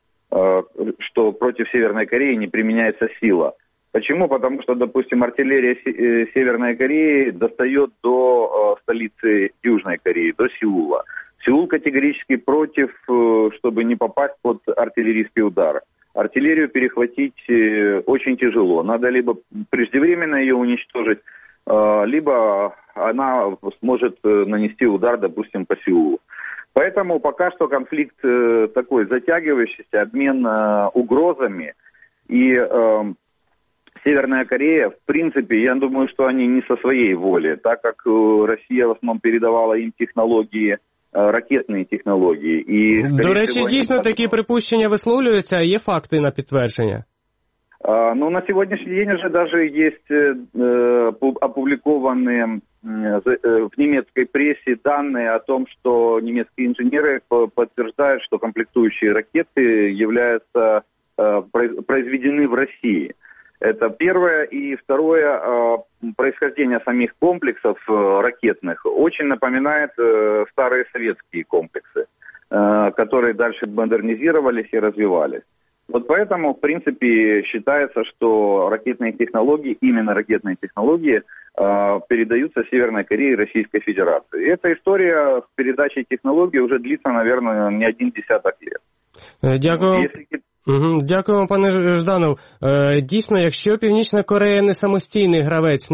что против Северной Кореи не применяется сила. Почему? Потому что, допустим, артиллерия Северной Кореи достает до столицы Южной Кореи, до Сеула. Сеул категорически против, чтобы не попасть под артиллерийский удар. Артиллерию перехватить очень тяжело. Надо либо преждевременно ее уничтожить, либо она сможет нанести удар, допустим, по Сеулу. Поэтому пока что конфликт такой затягивающийся, обмен угрозами. И Северная Корея, в принципе, я думаю, что они не со своей воли, так как Россия в основном передавала им технологии, ракетні технології. І, до речі, дійсно такі припущення висловлюються, а є факти на підтвердження? Ну, на сегодняшний день уже даже есть опубликованные в немецкой прессе данные о том, что немецкие инженеры подтверждают, что комплектующие ракеты являются произведены в России. Это первое. И второе, происхождение самих комплексов ракетных очень напоминает старые советские комплексы, которые дальше модернизировались и развивались. Вот поэтому, в принципе, считается, что ракетные технологии, именно ракетные технологии, передаются Северной Корее и Российской Федерации. И эта история с передачей технологий уже длится, наверное, не один десяток лет. Дякую. Дякую вам, пане Жданов. Дійсно, якщо Північна Корея не самостійний гравець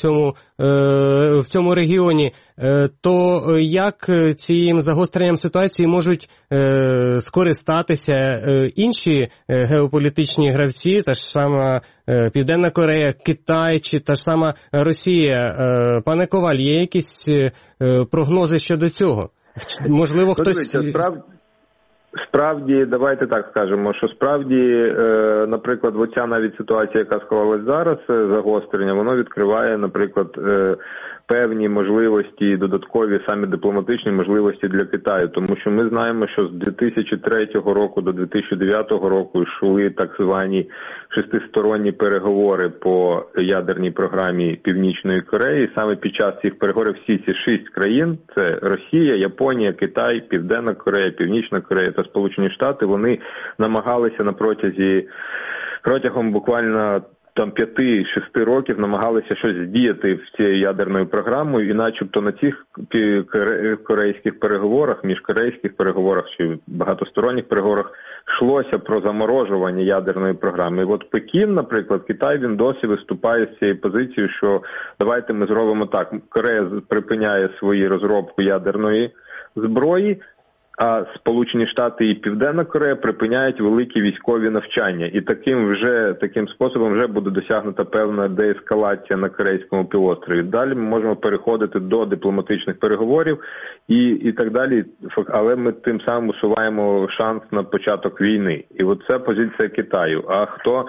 в цьому регіоні, то як цим загостренням ситуації можуть скористатися інші геополітичні гравці, та ж сама Південна Корея, Китай чи та ж сама Росія? Пане Коваль, є якісь прогнози щодо цього? Можливо, хтось... Справді, давайте так скажемо, що справді, наприклад, оця навіть ситуація, яка склалась зараз, загострення, воно відкриває, наприклад, певні можливості, додаткові саме дипломатичні можливості для Китаю, тому що ми знаємо, що з 2003 року до 2009 року йшли так звані шестисторонні переговори по ядерній програмі Північної Кореї. Саме під час цих переговорів всі ці 6 країн, це Росія, Японія, Китай, Південна Корея, Північна Корея та Сполучені Штати, вони намагалися протягом буквально 5-6 років намагалися щось здіяти в цією ядерною програмою, і начебто на цих корейських переговорах, міжкорейських переговорах чи багатосторонніх переговорах йшлося про заморожування ядерної програми. І от Пекін, наприклад, Китай, він досі виступає з цією позицією, що давайте ми зробимо так, Корея припиняє свою розробку ядерної зброї, а Сполучені Штати і Південна Корея припиняють великі військові навчання. І таким способом вже буде досягнута певна деескалація на Корейському півострові. Далі ми можемо переходити до дипломатичних переговорів і так далі, але ми тим самим усуваємо шанс на початок війни. І от це позиція Китаю. А хто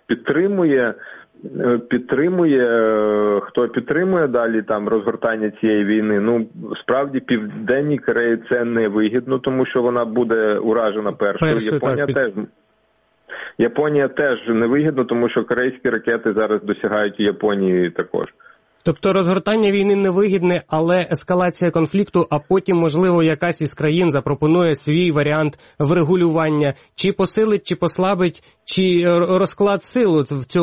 підтримує далі там розгортання цієї війни, ну, справді Південній Кореї це не вигідно, тому що вона буде уражена першою. Японія теж не вигідно, тому що корейські ракети зараз досягають і Японії також. Тобто розгортання війни невигідне, але ескалація конфлікту, а потім, можливо, якась із країн запропонує свій варіант врегулювання, чи посилить, чи послабить, чи розклад сил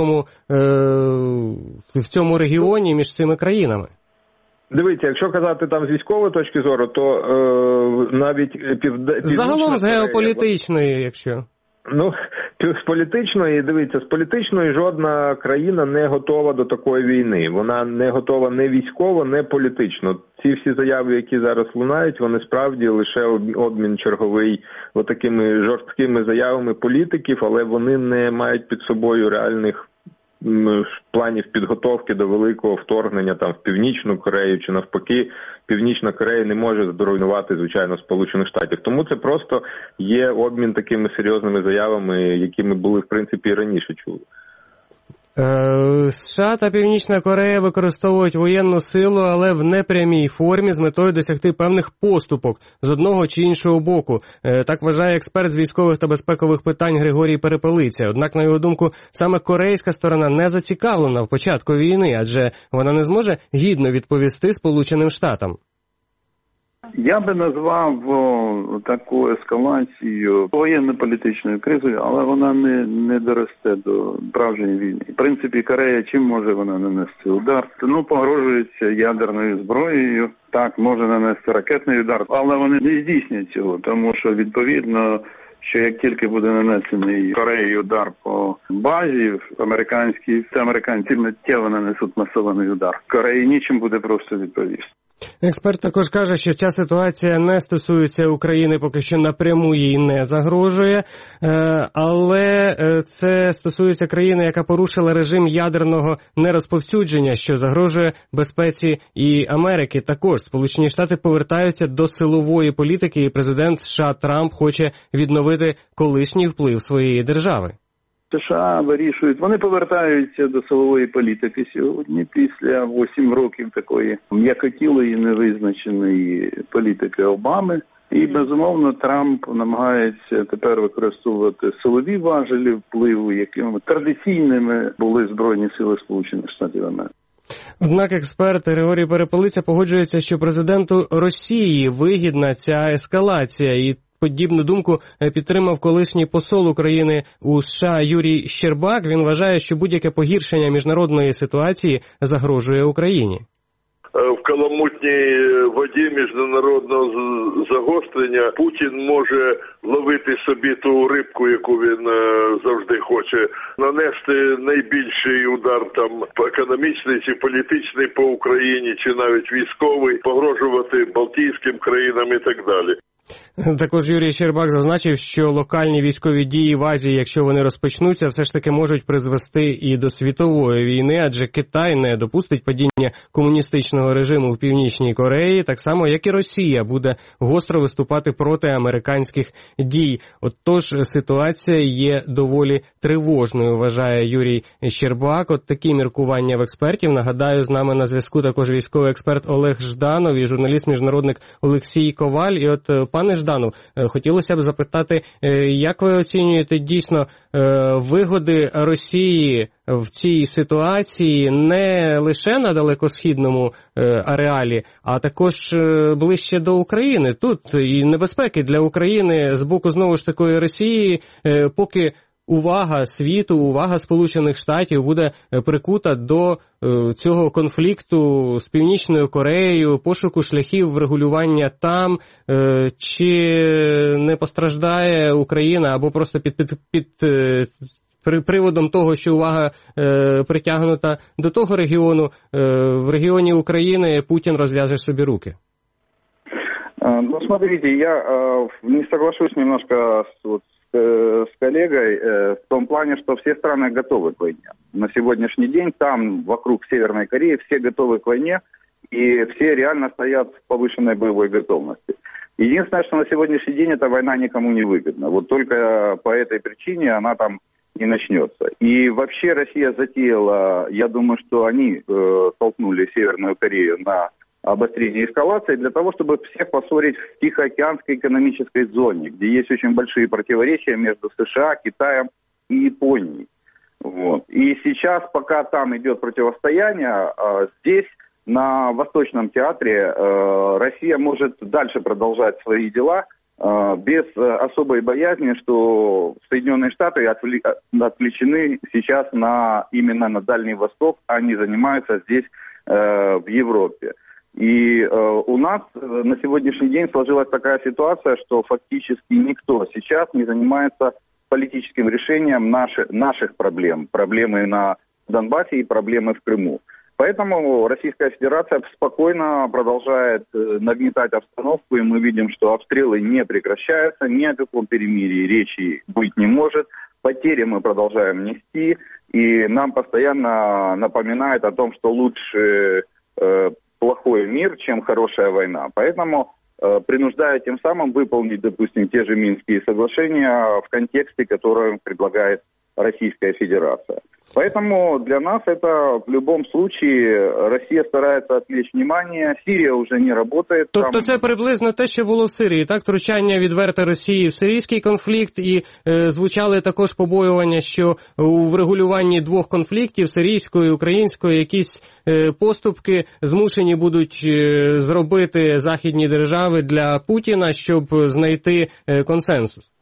в цьому регіоні між цими країнами? Дивіться, якщо казати там з військової точки зору, то навіть загалом з геополітичної, якщо... Ну, з політичної жодна країна не готова до такої війни. Вона не готова не військово, не політично. Ці всі заяви, які зараз лунають, вони справді лише обмін черговий отакими жорсткими заявами політиків, але вони не мають під собою реальних планів підготовки до великого вторгнення там в Північну Корею чи навпаки, Північна Корея не може зруйнувати, звичайно, Сполучених Штатів. Тому це просто є обмін такими серйозними заявами, які ми були, в принципі, і раніше чули. США та Північна Корея використовують воєнну силу, але в непрямій формі з метою досягти певних поступок з одного чи іншого боку. Так вважає експерт з військових та безпекових питань Григорій Перепелиця. Однак, на його думку, саме корейська сторона не зацікавлена в початку війни, адже вона не зможе гідно відповісти Сполученим Штатам. Я би назвав таку ескалацію воєнно-політичною кризою, але вона не доросте до справжньої війни. В принципі, Корея чим може вона нанести удар? Ну, погрожується ядерною зброєю, так, може нанести ракетний удар, але вони не здійснять цього, тому що, відповідно, що як тільки буде нанесений Кореєю удар по базі американці миттєво нанесуть масований удар. Кореї нічим буде просто відповісти. Експерт також каже, що ця ситуація не стосується України, поки що напряму їй не загрожує, але це стосується країни, яка порушила режим ядерного нерозповсюдження, що загрожує безпеці і Америки. Також Сполучені Штати повертаються до силової політики, і президент США Трамп хоче відновити колишній вплив своєї держави. США вирішують, вони повертаються до силової політики сьогодні після 8 років такої м'якотілої, невизначеної політики Обами. І, безумовно, Трамп намагається тепер використовувати силові важелі впливу, якими традиційними були Збройні сили Сполучених Штатів Америки. Однак експерт Григорій Перепелиця погоджується, що президенту Росії вигідна ця ескалація, і подібну думку підтримав колишній посол України у США Юрій Щербак. Він вважає, що будь-яке погіршення міжнародної ситуації загрожує Україні. В каламутній воді міжнародного загострення Путін може ловити собі ту рибку, яку він завжди хоче, нанести найбільший удар там економічний чи політичний по Україні, чи навіть військовий, погрожувати Балтійським країнам і так далі. Також Юрій Щербак зазначив, що локальні військові дії в Азії, якщо вони розпочнуться, все ж таки можуть призвести і до світової війни, адже Китай не допустить падіння комуністичного режиму в Північній Кореї, так само, як і Росія буде гостро виступати проти американських дій. Отож, ситуація є доволі тривожною, вважає Юрій Щербак. От такі міркування в експертів. Нагадаю, з нами на зв'язку також військовий експерт Олег Жданов і журналіст-міжнародник Олексій Коваль. І от, пане Жданов, хотілося б запитати, як ви оцінюєте дійсно вигоди Росії в цій ситуації не лише на далекосхідному ареалі, а також ближче до України? Тут і небезпеки для України з боку, знову ж такої, Росії, поки увага світу, увага Сполучених Штатів буде прикута до цього конфлікту з Північною Кореєю, пошуку шляхів врегулювання там, чи не постраждає Україна, або просто під приводом того, що увага притягнута до того регіону, в регіоні України Путін розв'яже собі руки? Ну, смотрите, я не соглашусь немножко с коллегой в том плане, что все страны готовы к войне. На сегодняшний день там, вокруг Северной Кореи, все готовы к войне, и все реально стоят в повышенной боевой готовности. Единственное, что на сегодняшний день эта война никому не выгодна. Вот только по этой причине она там не начнется. И вообще Россия затеяла, я думаю, что они толкнули Северную Корею на обострение эскалации для того, чтобы всех поссорить в Тихоокеанской экономической зоне, где есть очень большие противоречия между США, Китаем и Японией. Вот. И сейчас, пока там идет противостояние, здесь, на Восточном театре, Россия может дальше продолжать свои дела без особой боязни, что Соединенные Штаты отвлечены сейчас именно на Дальний Восток, а не занимаются здесь, в Европе. И у нас на сегодняшний день сложилась такая ситуация, что фактически никто сейчас не занимается политическим решением наших проблем. Проблемы на Донбассе и проблемы в Крыму. Поэтому Российская Федерация спокойно продолжает нагнетать обстановку, и мы видим, что обстрелы не прекращаются, ни о каком перемирии речи быть не может. Потери мы продолжаем нести, и нам постоянно напоминают о том, что лучше плохой мир, чем хорошая война. Поэтому принуждая тем самым выполнить, допустим, те же Минские соглашения в контексте, который предлагает Российская Федерация. Поэтому для нас это в любом случае Росія старається відвлечь внимание, Сирія вже не працює. Тобто це приблизно те, що було в Сирії, так? Втручання відверте Росії в сирійський конфлікт, і звучали також побоювання, що у врегулюванні двох конфліктів, сирійської і української, якісь поступки змушені будуть зробити західні держави для Путіна, щоб знайти консенсус.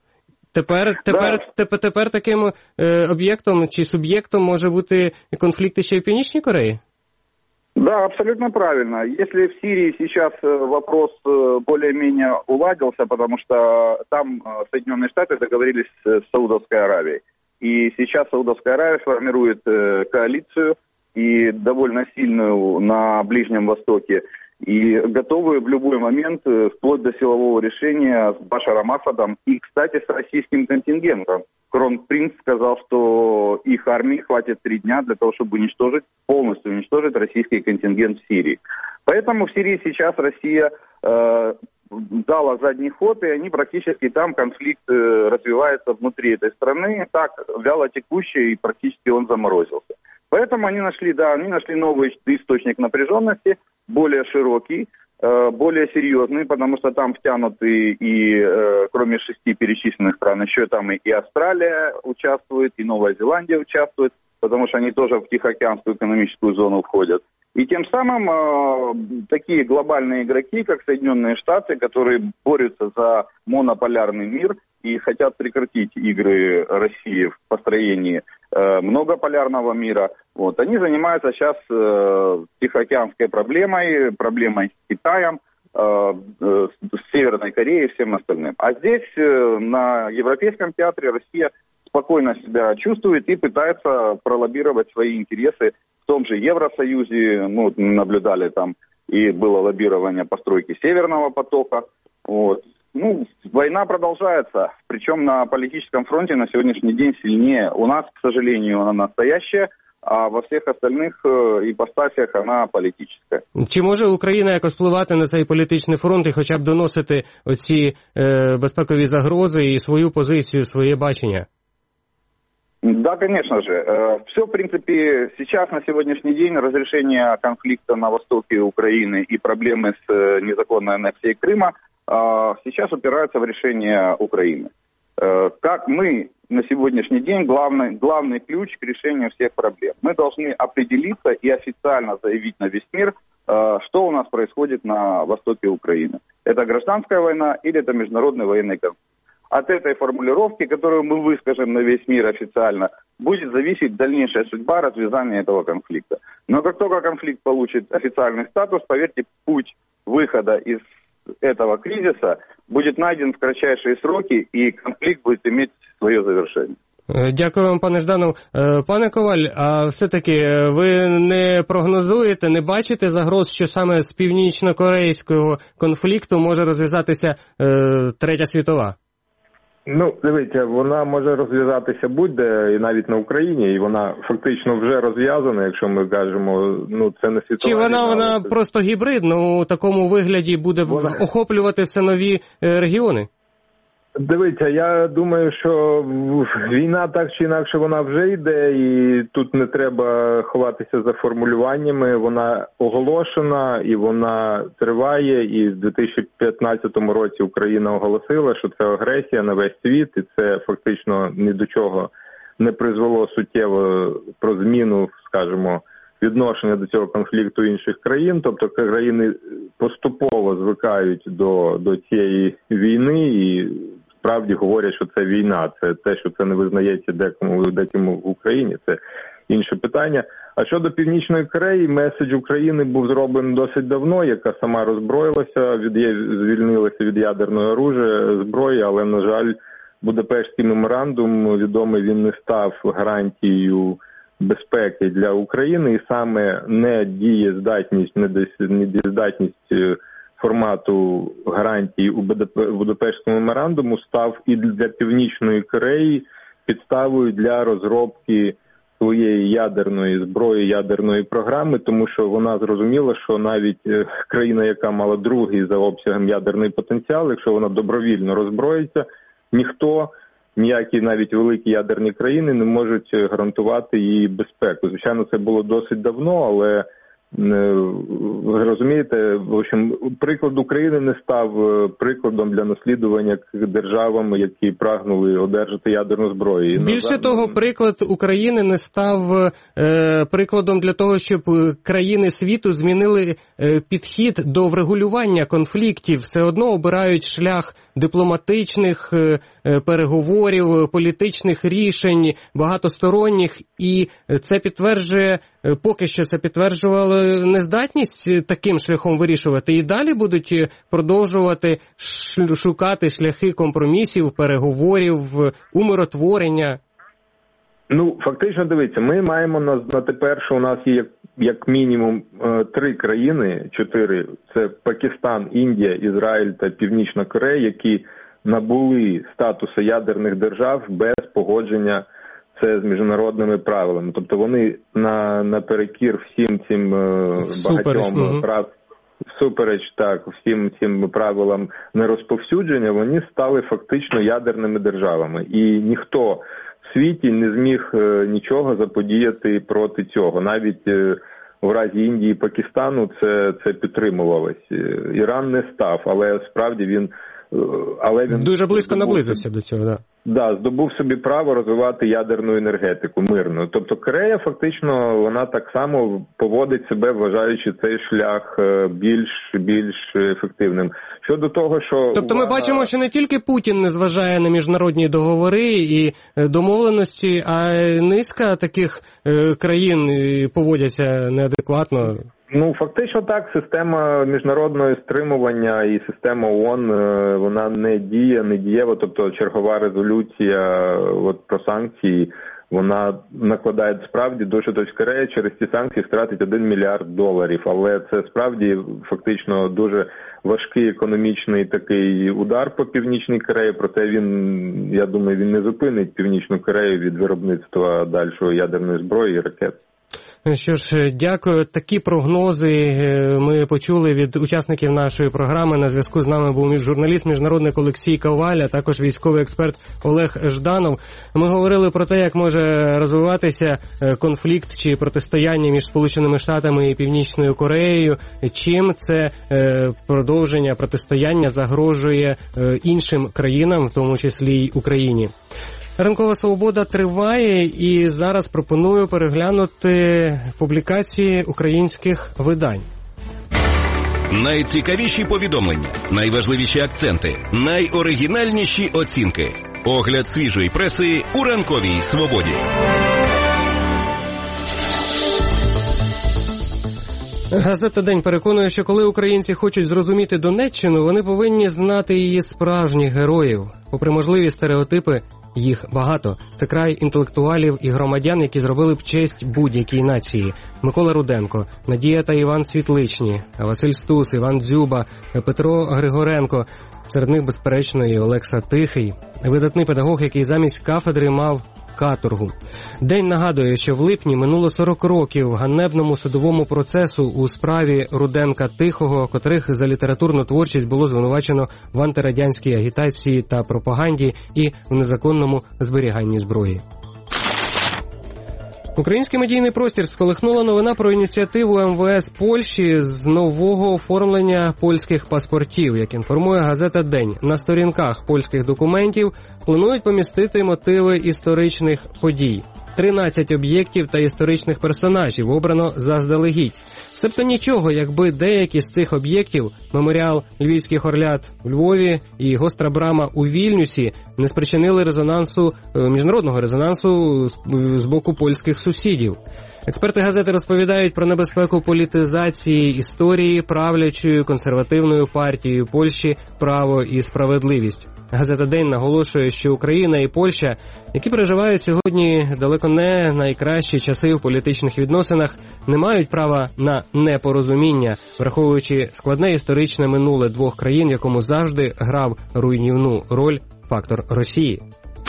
Тепер таким об'єктом чи суб'єктом може бути конфлікт ще в Північній Кореї? Да, абсолютно правильно. Если в Сирии сейчас вопрос более-менее уладился, потому что там Соединенные Штаты договорились с Саудовской Аравией. И сейчас Саудовская Аравия формирует коалицию, и довольно сильную на Ближнем Востоке, и готовы в любой момент, вплоть до силового решения, с Башаром Асадом и, кстати, с российским контингентом. Кронпринц сказал, что их армии хватит 3 дня для того, чтобы полностью уничтожить российский контингент в Сирии. Поэтому в Сирии сейчас Россия дало задний ход, и они практически там, конфликт развивается внутри этой страны, так вяло текущий, и практически он заморозился. Поэтому они нашли новый источник напряженности, более широкий, более серьезный, потому что там втянуты и, кроме 6 перечисленных стран, еще там и Австралия участвует, и Новая Зеландия участвует, потому что они тоже в Тихоокеанскую экономическую зону входят. И тем самым такие глобальные игроки, как Соединенные Штаты, которые борются за монополярный мир и хотят прекратить игры России в построении многополярного мира, они занимаются сейчас Тихоокеанской проблемой с Китаем, с Северной Кореей и всем остальным. А здесь, на Европейском театре, Россия спокойно себя чувствует и пытается пролоббировать свои интересы в том же Евросоюзе. Мы наблюдали там, и было лоббирование постройки Северного потока. Война продолжается, причем на политическом фронте на сегодняшний день сильнее. У нас, к сожалению, она настоящая, а во всіх остальних іпостасях вона політична. Чи може Україна якось впливати на цей політичний фронт і хоча б доносити оці безпекові загрози і свою позицію, своє бачення? Да, конечно же. Все, в принципе, сейчас, на сегодняшний день, разрешение конфликта на востоке Украины и проблемы с незаконной аннексией Крыма сейчас упираются в решение Украины. Как мы на сегодняшний день главный ключ к решению всех проблем. Мы должны определиться и официально заявить на весь мир, что у нас происходит на востоке Украины. Это гражданская война или это международный военный конфликт. От этой формулировки, которую мы выскажем на весь мир официально, будет зависеть дальнейшая судьба развязания этого конфликта. Но как только конфликт получит официальный статус, поверьте, путь выхода из этого кризиса будет найден в кратчайшие сроки, и конфликт будет иметь свое завершение. Дякую вам, пане Жданов. Пане Коваль, а все-таки ви не прогнозуєте, не бачите загроз, що саме з північно-корейського конфлікту може розв'язатися Третя світова? Дивіться, вона може розв'язатися будь-де, і навіть на Україні, і вона фактично вже розв'язана, якщо ми кажемо, це не світова. Чи вона просто гібридна, у такому вигляді буде охоплювати все нові регіони? Дивіться, я думаю, що війна так чи інакше вона вже йде, і тут не треба ховатися за формулюваннями. Вона оголошена і вона триває, і в 2015 році Україна оголосила, що це агресія на весь світ, і це фактично ні до чого не призвело суттєво про зміну, скажімо, відношення до цього конфлікту інших країн. Тобто країни поступово звикають до цієї війни і справді говорять, що це війна. Це те, що це не визнається декому в Україні, це інше питання. А щодо Північної Кореї, меседж України був зроблений досить давно, яка сама роззброїлася, звільнилася від ядерного зброї, але, на жаль, Будапештський меморандум, відомий, він не став гарантією безпеки для України, і саме недієздатність формату гарантій у Будапештському меморандуму став і для Північної Кореї підставою для розробки своєї ядерної зброї, ядерної програми, тому що вона зрозуміла, що навіть країна, яка мала другий за обсягом ядерний потенціал, якщо вона добровільно роззброїться, ніякі навіть великі ядерні країни не можуть гарантувати її безпеку. Звичайно, це було досить давно, але ви розумієте, в общем, приклад України не став прикладом для наслідування державами, які прагнули одержати ядерну зброю. Більше того, приклад України не став прикладом для того, щоб країни світу змінили підхід до врегулювання конфліктів. Все одно обирають шлях дипломатичних переговорів, політичних рішень, багатосторонніх, і це підтверджує, поки що це підтверджувало нездатність таким шляхом вирішувати. І далі будуть продовжувати шукати шляхи компромісів, переговорів, умиротворення. Фактично, дивіться, ми маємо на тепер, що у нас є як мінімум 3 країни, 4, це Пакистан, Індія, Ізраїль та Північна Корея, які набули статусу ядерних держав без погодження це з міжнародними правилами. Тобто вони наперекір всім цим багатьом всупереч всім цим правилам нерозповсюдження, вони стали фактично ядерними державами. І ніхто в світі не зміг нічого заподіяти проти цього. Навіть в разі Індії і Пакистану це підтримувалось. Іран не став, але справді він дуже близько наблизився до цього, здобув собі право розвивати ядерну енергетику мирно. Тобто Корея фактично, вона так само поводить себе, вважаючи цей шлях більш ефективним. Щодо того, що... Тобто ми бачимо, що не тільки Путін не зважає на міжнародні договори і домовленості, а низка таких країн поводяться неадекватно. Фактично так, система міжнародного стримування і система ООН, вона не дієва, тобто чергова резолюція про санкції, вона накладає справді дуже Корея через ці санкції втратить $1 мільярд, але це справді фактично дуже важкий економічний такий удар по Північній Кореї, проте я думаю, він не зупинить Північну Корею від виробництва дальшої ядерної зброї і ракет. Що ж, дякую. Такі прогнози ми почули від учасників нашої програми. На зв'язку з нами був журналіст, міжнародник Олексій Коваль, а також військовий експерт Олег Жданов. Ми говорили про те, як може розвиватися конфлікт чи протистояння між Сполученими Штатами і Північною Кореєю. Чим це продовження протистояння загрожує іншим країнам, в тому числі й Україні. Ранкова свобода триває, і зараз пропоную переглянути публікації українських видань. Найцікавіші повідомлення, найважливіші акценти, найоригінальніші оцінки. Огляд свіжої преси у Ранковій свободі. Газета «День» переконує, що коли українці хочуть зрозуміти Донеччину, вони повинні знати її справжніх героїв. Попри можливі стереотипи, їх багато. Це край інтелектуалів і громадян, які зробили б честь будь-якій нації. Микола Руденко, Надія та Іван Світличні, Василь Стус, Іван Дзюба, Петро Григоренко. Серед них, безперечно, і Олекса Тихий, видатний педагог, який замість кафедри мав каторгу. День нагадує, що в липні минуло 40 років ганебному судовому процесу у справі Руденка-Тихого, котрих за літературну творчість було звинувачено в антирадянській агітації та пропаганді і в незаконному зберіганні зброї. Український медійний простір сколихнула новина про ініціативу МВС Польщі з нового оформлення польських паспортів. Як інформує газета «День», на сторінках польських документів планують помістити мотиви історичних подій. 13 об'єктів та історичних персонажів обрано заздалегідь. Себто нічого, якби деякі з цих об'єктів – меморіал Львівських орлят у Львові і Гостра брама у Вільнюсі – не спричинили міжнародного резонансу з боку польських сусідів. Експерти газети розповідають про небезпеку політизації історії правлячою консервативною партією Польщі «Право і справедливість». Газета «День» наголошує, що Україна і Польща, які переживають сьогодні далеко не найкращі часи в політичних відносинах, не мають права на непорозуміння, враховуючи складне історичне минуле двох країн, в якому завжди грав руйнівну роль фактор Росії.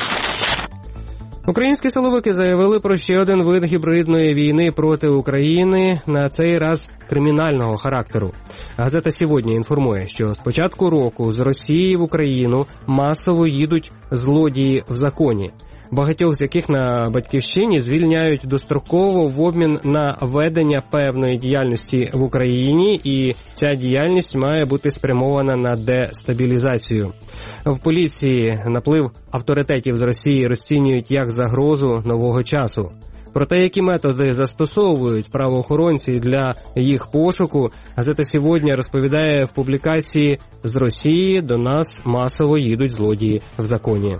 Українські силовики заявили про ще один вид гібридної війни проти України, на цей раз кримінального характеру. Газета «Сьогодні» інформує, що з початку року з Росії в Україну масово їдуть злодії в законі, багатьох з яких на Батьківщині звільняють достроково в обмін на ведення певної діяльності в Україні, і ця діяльність має бути спрямована на дестабілізацію. В поліції наплив авторитетів з Росії розцінюють як загрозу нового часу. Про те, які методи застосовують правоохоронці для їх пошуку, газета «Сьогодні» розповідає в публікації «З Росії до нас масово їдуть злодії в законі».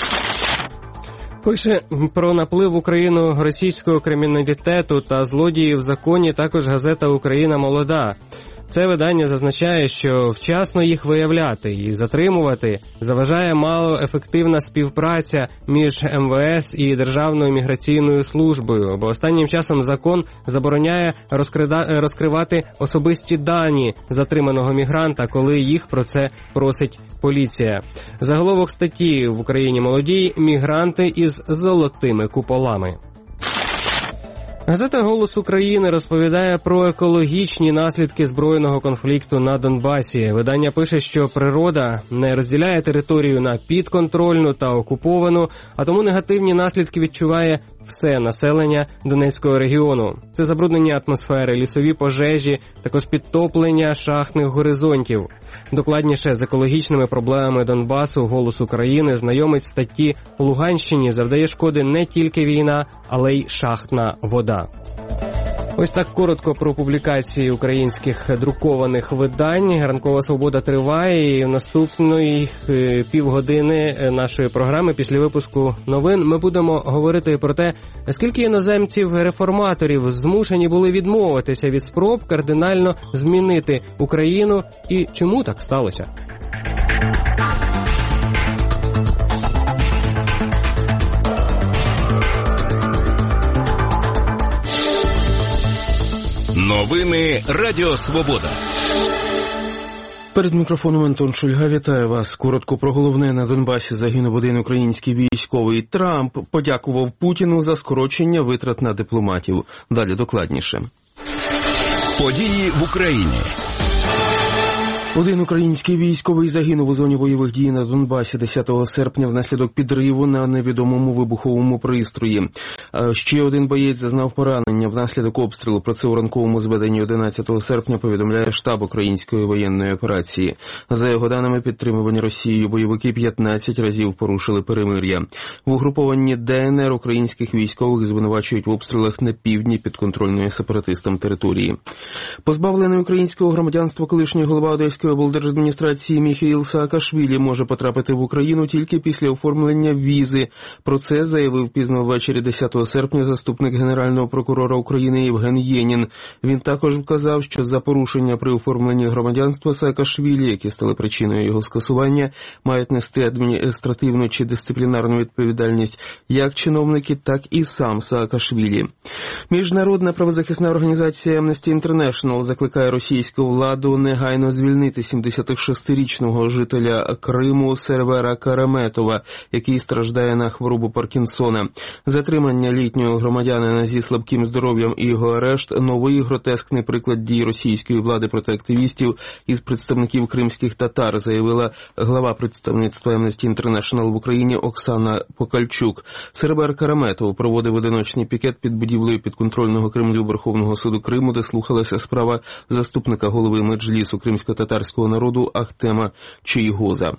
Пише про наплив в Україну російського криміналітету та злодіїв в законі також газета «Україна молода». Це видання зазначає, що вчасно їх виявляти і затримувати заважає малоефективна співпраця між МВС і Державною міграційною службою, бо останнім часом закон забороняє розкривати особисті дані затриманого мігранта, коли їх про це просить поліція. Заголовок статті в «Україні молодій» – «Мігранти із золотими куполами». Газета «Голос України» розповідає про екологічні наслідки збройного конфлікту на Донбасі. Видання пише, що природа не розділяє територію на підконтрольну та окуповану, а тому негативні наслідки відчуває все населення Донецького регіону. Це забруднення атмосфери, лісові пожежі, також підтоплення шахтних горизонтів. Докладніше з екологічними проблемами Донбасу «Голос України» знайомить статті «Луганщині завдає шкоди не тільки війна, але й шахтна вода». Ось так коротко про публікації українських друкованих видань. Ранкова свобода триває, і в наступної півгодини нашої програми після випуску новин ми будемо говорити про те, скільки іноземців-реформаторів змушені були відмовитися від спроб кардинально змінити Україну і чому так сталося. Новини Радіо Свобода. Перед мікрофоном Антон Шульга. Вітаю вас. Коротко про головне. На Донбасі загинув один український військовий. Трамп подякував Путіну за скорочення витрат на дипломатів. Далі докладніше. Події в Україні. Один український військовий загинув у зоні бойових дій на Донбасі 10 серпня внаслідок підриву на невідомому вибуховому пристрої. Ще один боєць зазнав поранення внаслідок обстрілу. Про це у ранковому зведенні 11 серпня повідомляє штаб української воєнної операції. За його даними, підтримувані Росією бойовики 15 разів порушили перемир'я. В угрупованні ДНР українських військових звинувачують в обстрілах на півдні підконтрольної сепаратистам території. Позбавлений українського громадянства колишній голова Одеської облдержадміністрації Міхеїл Саакашвілі може потрапити в Україну тільки після оформлення візи. Про це заявив пізно ввечері 10 серпня заступник Генерального прокурора України Євген Єнін. Він також вказав, що за порушення при оформленні громадянства Саакашвілі, які стали причиною його скасування, мають нести адміністративну чи дисциплінарну відповідальність як чиновники, так і сам Саакашвілі. Міжнародна правозахисна організація Amnesty International закликає російську владу негайно звільнити 76-річного жителя Криму Сервера Караметова, який страждає на хворобу Паркінсона. Затримання літнього громадянина зі слабким здоров'ям і його арешт – новий гротескний приклад дій російської влади проти активістів із представників кримських татар, заявила глава представництва Amnesty International в Україні Оксана Покальчук. Сервер Караметов проводив одиночний пікет під будівлею підконтрольного Кремлю Верховного суду Криму, де слухалася справа заступника голови Меджлісу кримсько-татарського народу Ахтема Чийгоза.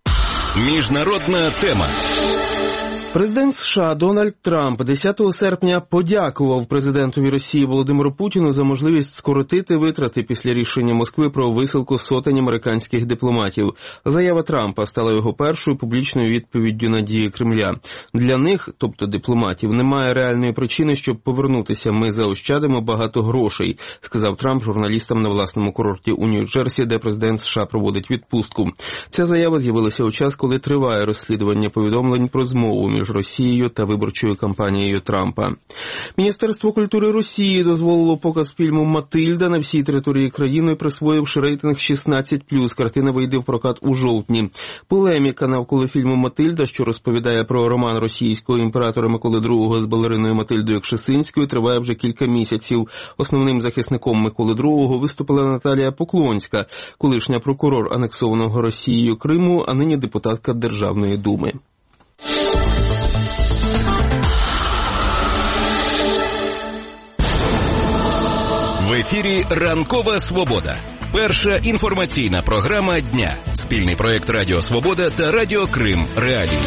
Міжнародна тема. Президент США Дональд Трамп 10 серпня подякував президентові Росії Володимиру Путіну за можливість скоротити витрати після рішення Москви про висилку сотень американських дипломатів. Заява Трампа стала його першою публічною відповіддю на дії Кремля. Для них, тобто дипломатів, немає реальної причини, щоб повернутися. Ми заощадимо багато грошей, сказав Трамп журналістам на власному курорті у Нью-Джерсі, де президент США проводить відпустку. Ця заява з'явилася у час, коли триває розслідування повідомлень про змову між Росією та виборчою кампанією Трампа. Міністерство культури Росії дозволило показ фільму «Матильда» на всій території країни, присвоївши рейтинг 16+. Картина вийде в прокат у жовтні. Полеміка навколо фільму «Матильда», що розповідає про роман російського імператора Миколи II з балериною Матильдою Кшесинською, триває вже кілька місяців. Основним захисником Миколи II виступила Наталія Поклонська, колишня прокурор анексованого Росією Криму, а нині депутатка Державної думи. В ефірі «Ранкова свобода». Перша інформаційна програма дня. Спільний проєкт Радіо Свобода та Радіо Крим Реалії.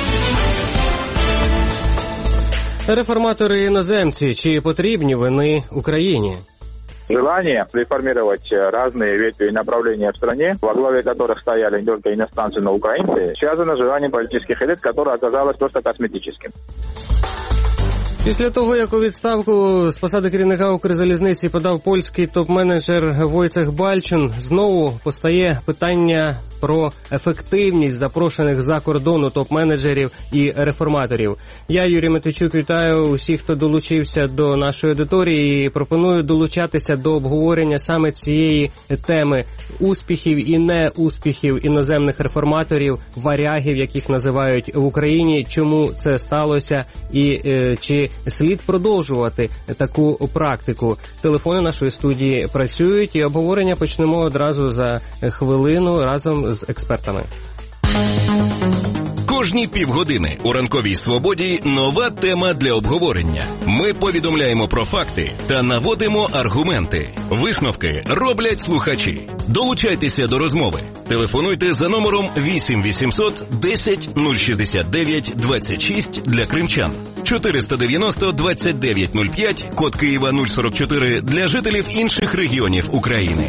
Реформатори-іноземці. Чи потрібні вони Україні? Желание реформировать разные ветви и направления в стране, во главе которых стояли не только иностранцы, но и украинцы, связано с желанием политических элит, которое оказалось просто косметическим. Після того, як у відставку з посади керівника Укрзалізниці подав польський топ-менеджер Войцех Балчун, знову постає питання про ефективність запрошених за кордону топ-менеджерів і реформаторів. Я, Юрій Матвійчук, вітаю усіх, хто долучився до нашої аудиторії, і пропоную долучатися до обговорення саме цієї теми успіхів і неуспіхів іноземних реформаторів, варягів, яких називають в Україні, чому це сталося і чи слід продовжувати таку практику. Телефони нашої студії працюють, і обговорення почнемо одразу за хвилину разом з експертами. Кожні півгодини у «Ранковій свободі» нова тема для обговорення. Ми повідомляємо про факти та наводимо аргументи. Висновки роблять слухачі. Долучайтеся до розмови. Телефонуйте за номером 8 800 10 069 26 для кримчан, 490 29 05, код Києва 044 для жителів інших регіонів України.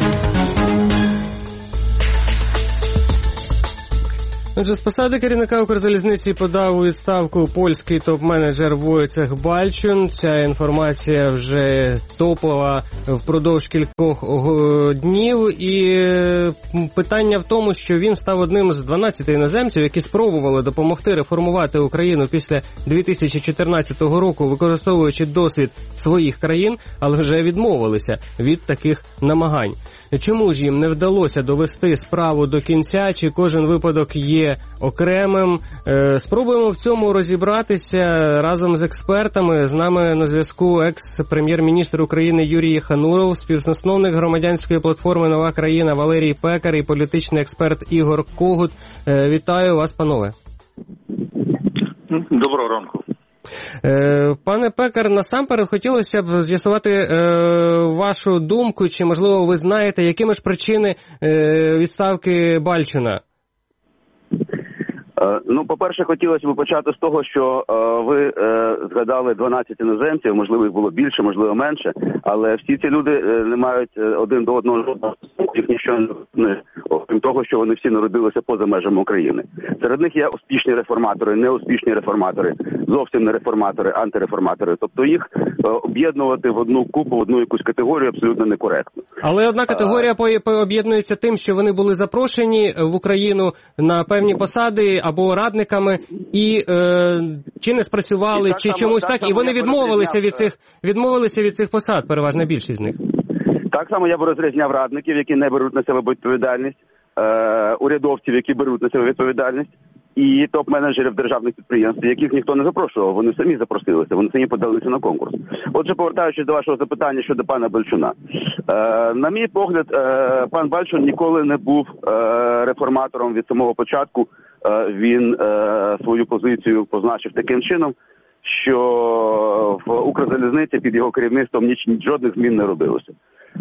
Отже, з посади керівника Укрзалізниці подав у відставку польський топ-менеджер Войцех Балчун. Ця інформація вже топова впродовж кількох днів. І питання в тому, що він став одним з 12 іноземців, які спробували допомогти реформувати Україну після 2014 року, використовуючи досвід своїх країн, але вже відмовилися від таких намагань. Чому ж їм не вдалося довести справу до кінця, чи кожен випадок є окремим? Спробуємо в цьому розібратися разом з експертами. З нами на зв'язку екс-прем'єр-міністр України Юрій Хануров, співзасновник громадянської платформи «Нова країна» Валерій Пекар і політичний експерт Ігор Когут. Вітаю вас, панове. Доброго ранку. Пане Пекар, насамперед хотілося б з'ясувати вашу думку, чи, можливо, ви знаєте, якими ж причини відставки Балчуна? Ну, по-перше, хотілося б почати з того, що ви згадали 12 іноземців, можливо, їх було більше, можливо, менше, але всі ці люди не мають один до одного жодного, їх нічого не, окрім того, що вони всі народилися поза межами України. Серед них є успішні реформатори, неуспішні реформатори, зовсім не реформатори, антиреформатори. Тобто їх об'єднувати в одну купу, в одну якусь категорію абсолютно некоректно. Але одна категорія об'єднується тим, що вони були запрошені в Україну на певні посади або радниками, і чи не спрацювали, чи чомусь так, і вони відмовилися від цих посад, переважна більшість з них. Так само я б розрізняв радників, які не беруть на себе відповідальність, урядовців, які беруть на себе відповідальність, і топ-менеджерів державних підприємств, яких ніхто не запрошував, вони самі запросилися, вони самі подалися на конкурс. Отже, повертаючись до вашого запитання щодо пана Балчуна. На мій погляд, пан Балчун ніколи не був реформатором від самого початку. Він свою позицію позначив таким чином, що в Укрзалізниці під його керівництвом жодних змін не робилося.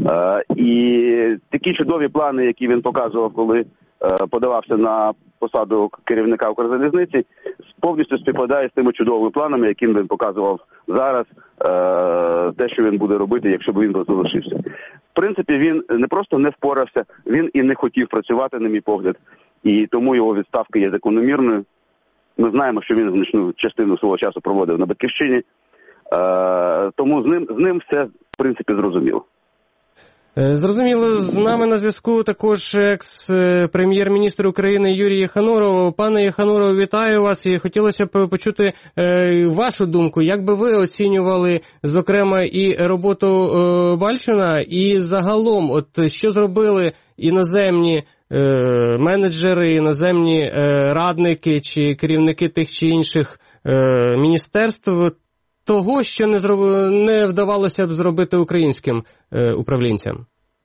І такі чудові плани, які він показував, коли подавався на посаду керівника Укрзалізниці, повністю співпадає з тими чудовими планами, які він показував зараз, те, що він буде робити, якщо б він залишився. В принципі, він не просто не впорався, він і не хотів працювати, на мій погляд, і тому його відставка є закономірною. Ми знаємо, що він значну частину свого часу проводив на Батьківщині, тому з ним все, в принципі, зрозуміло. Зрозуміло, з нами на зв'язку також екс-прем'єр-міністр України Юрій Хануров. Пане Хануров, вітаю вас і хотілося б почути вашу думку. Як би ви оцінювали, зокрема, і роботу Балчуна, і загалом, от що зробили іноземні менеджери, іноземні радники чи керівники тих чи інших міністерств, того, що не вдавалося б зробити українським управлінцям?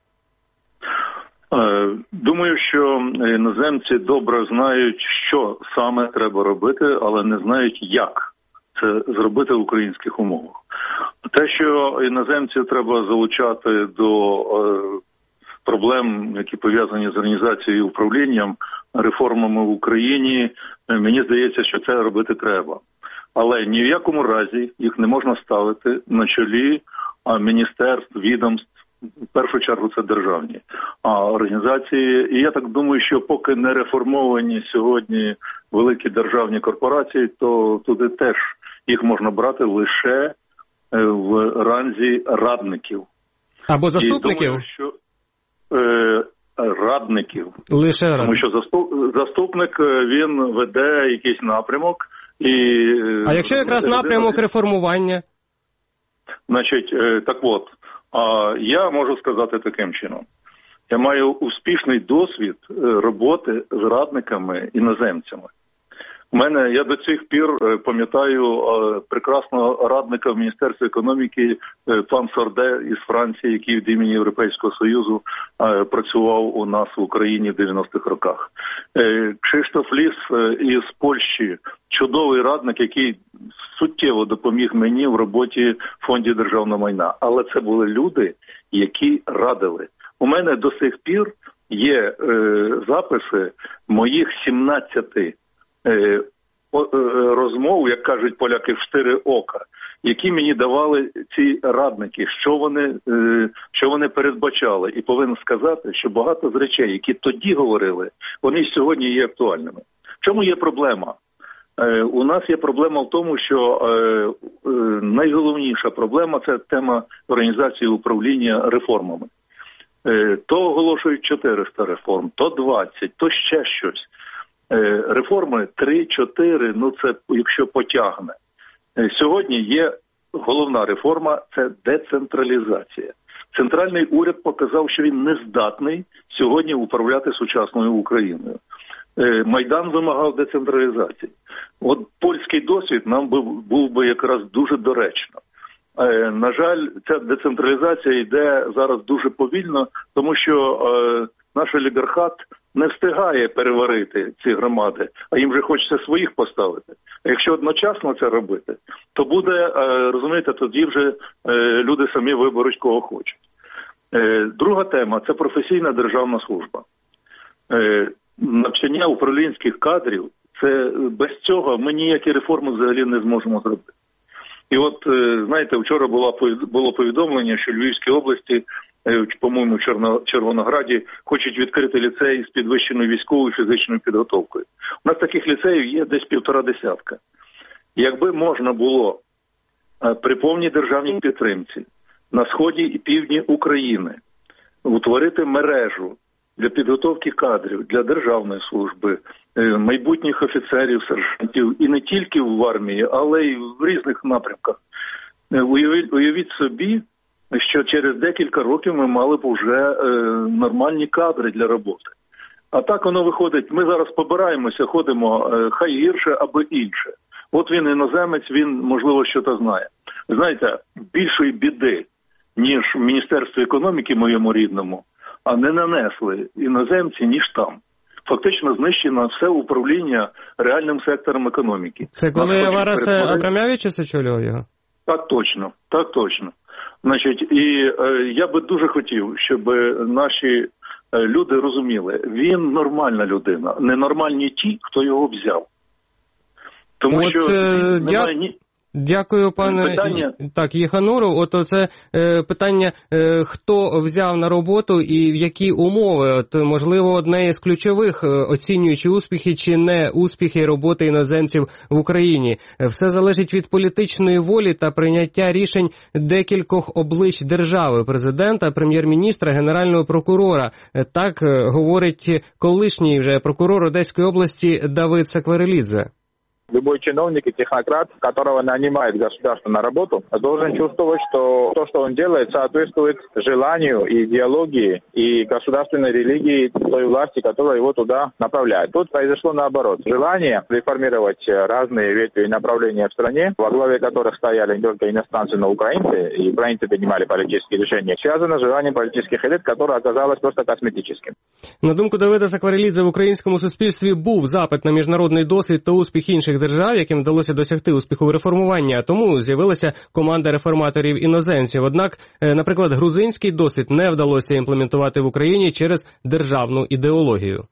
Думаю, що іноземці добре знають, що саме треба робити, але не знають, як це зробити в українських умовах. Те, що іноземців треба залучати до проблем, які пов'язані з організацією і управлінням, реформами в Україні, мені здається, що це робити треба. Але ні в якому разі їх не можна ставити на чолі міністерств, відомств, в першу чергу це державні організації. І я так думаю, що поки не реформовані сьогодні великі державні корпорації, то туди теж їх можна брати лише в ранзі радників. Або заступників? Думаю, що радників. Лише радників. Тому що заступник, він веде якийсь напрямок. А якщо якраз напрямок реформування? Значить, так от, я можу сказати таким чином. Я маю успішний досвід роботи з радниками іноземцями. Я до цих пір пам'ятаю прекрасного радника в Міністерстві економіки пан Сорде із Франції, який від імені Європейського Союзу працював у нас в Україні в 90-х роках. Кшиштоф Ліс із Польщі, чудовий радник, який суттєво допоміг мені в роботі в Фонді державного майна. Але це були люди, які радили. У мене до сих пір є записи моїх 17 розмов, як кажуть поляки, в 4 ока, які мені давали ці радники, що вони передбачали. І повинен сказати, що багато з речей, які тоді говорили, вони сьогодні є актуальними. В чому є проблема? У нас є проблема в тому, що найголовніша проблема – це тема організації управління реформами. То оголошують 400 реформ, то 20, то ще щось. Реформи 3-4, це якщо потягне. Сьогодні є головна реформа – це децентралізація. Центральний уряд показав, що він не здатний сьогодні управляти сучасною Україною. Майдан вимагав децентралізації. От польський досвід нам був би якраз дуже доречно. На жаль, ця децентралізація йде зараз дуже повільно, тому що наш олігархат не встигає переварити ці громади, а їм вже хочеться своїх поставити. А якщо одночасно це робити, то буде, розумієте, тоді вже люди самі виберуть, кого хочуть. Друга тема – це професійна державна служба. Навчання управлінських кадрів, це без цього ми ніякі реформи взагалі не зможемо зробити. І от, знаєте, вчора було повідомлення, що в Львівській області, по-моєму, в Червонограді, хочуть відкрити ліцей з підвищеною військовою фізичною підготовкою. У нас таких ліцеїв є десь 1,5. Якби можна було при повній державній підтримці на сході і півдні України утворити мережу для підготовки кадрів, для державної служби, майбутніх офіцерів, сержантів, і не тільки в армії, але й в різних напрямках. Уявіть собі, що через декілька років ми мали б вже нормальні кадри для роботи. А так воно виходить, ми зараз побираємося, ходимо, хай гірше, аби інше. От він іноземець, він, можливо, що-то знає. Знаєте, більшої біди, ніж в Міністерстві економіки моєму рідному, а не нанесли іноземці, ніж там. Фактично знищено все управління реальним сектором економіки. Це коли Варас Абрамявичус очолював його? Так точно. Значить, і я би дуже хотів, щоб наші люди розуміли, він нормальна людина, ненормальні ті, хто його взяв. Тому що немає ні... Дякую, пане Єхануров. От це питання, хто взяв на роботу і в які умови. От, можливо, одне із ключових, оцінюючи успіхи чи не успіхи роботи іноземців в Україні. Все залежить від політичної волі та прийняття рішень декількох облич держави, президента, прем'єр-міністра, генерального прокурора. Так говорить колишній вже прокурор Одеської області Давид Сакварелідзе. Любой чиновник и технократ, которого нанимает государство на работу, должен чувствовать, что то, что он делает, соответствует желанию и идеологии и государственной религии той власти, которая его туда направляет. Тут произошло наоборот. Желание реформировать разные ветви и направления в стране, во главе которых стояли не только иностранцы, но и украинцы принимали политические решения, связано с желанием политических элит, которое оказалось просто косметическим. На думку Давида Сакварелідзе, в українському суспільстві був запит на міжнародний досвід та успіх інших держав, яким вдалося досягти успіху в реформуванні, а тому з'явилася команда реформаторів-іноземців. Однак, наприклад, грузинський досвід не вдалося імплементувати в Україні через державну ідеологію.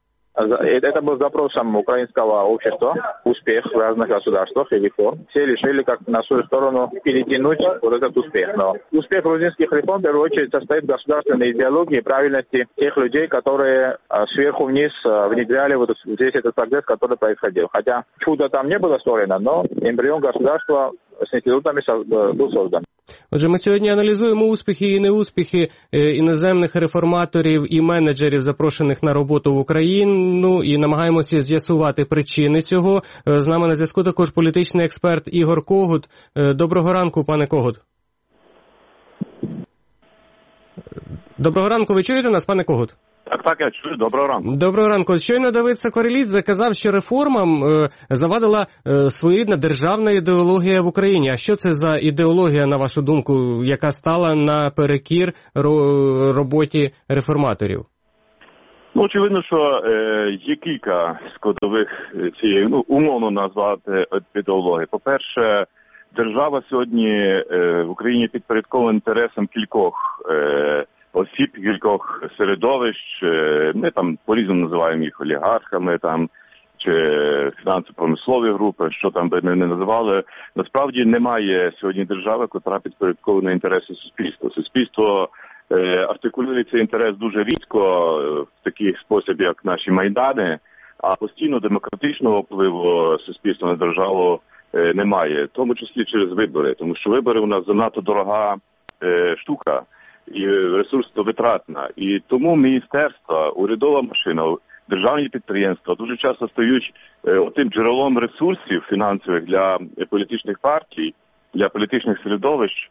Это был запросом украинского общества, успех в разных государствах и реформ. Все решили как на свою сторону перетянуть вот этот успех. Но успех грузинских реформ, в первую очередь, состоит в государственной идеологии и правильности тех людей, которые сверху вниз внедряли вот здесь этот прогресс, который происходил. Хотя чудо там не было створено, но эмбрион государства с інститутами був создан. Отже, ми сьогодні аналізуємо успіхи і неуспіхи іноземних реформаторів і менеджерів, запрошених на роботу в Україну, і намагаємося з'ясувати причини цього. З нами на зв'язку також політичний експерт Ігор Когут. Доброго ранку, пане Когут. Доброго ранку, ви чуєте нас, пане Когут? Так, я чую. Доброго ранку. Доброго ранку. Щойно Давид Сокорелідзе казав, що реформам завадила своєрідна державна ідеологія в Україні. А що це за ідеологія, на вашу думку, яка стала наперекір роботі реформаторів? Очевидно, що є кілька складових цієї, умовно назвати ідеології. По-перше, держава сьогодні в Україні підпорядкована інтересам кількох осіб, кількох середовищ. Ми там по-різному називаємо їх олігархами, там, чи фінансово-промислові групи, що там би не називали. Насправді немає сьогодні держави, котра підпорядкована інтереси суспільства. Суспільство артикулює цей інтерес дуже рідко в такий спосіб, як наші майдани, а постійно демократичного впливу суспільства на державу немає, в тому числі через вибори, тому що вибори у нас занадто дорога штука і ресурсовитратна. І тому міністерства, урядова машина, державні підприємства дуже часто стають тим джерелом ресурсів фінансових для політичних партій, для політичних середовищ,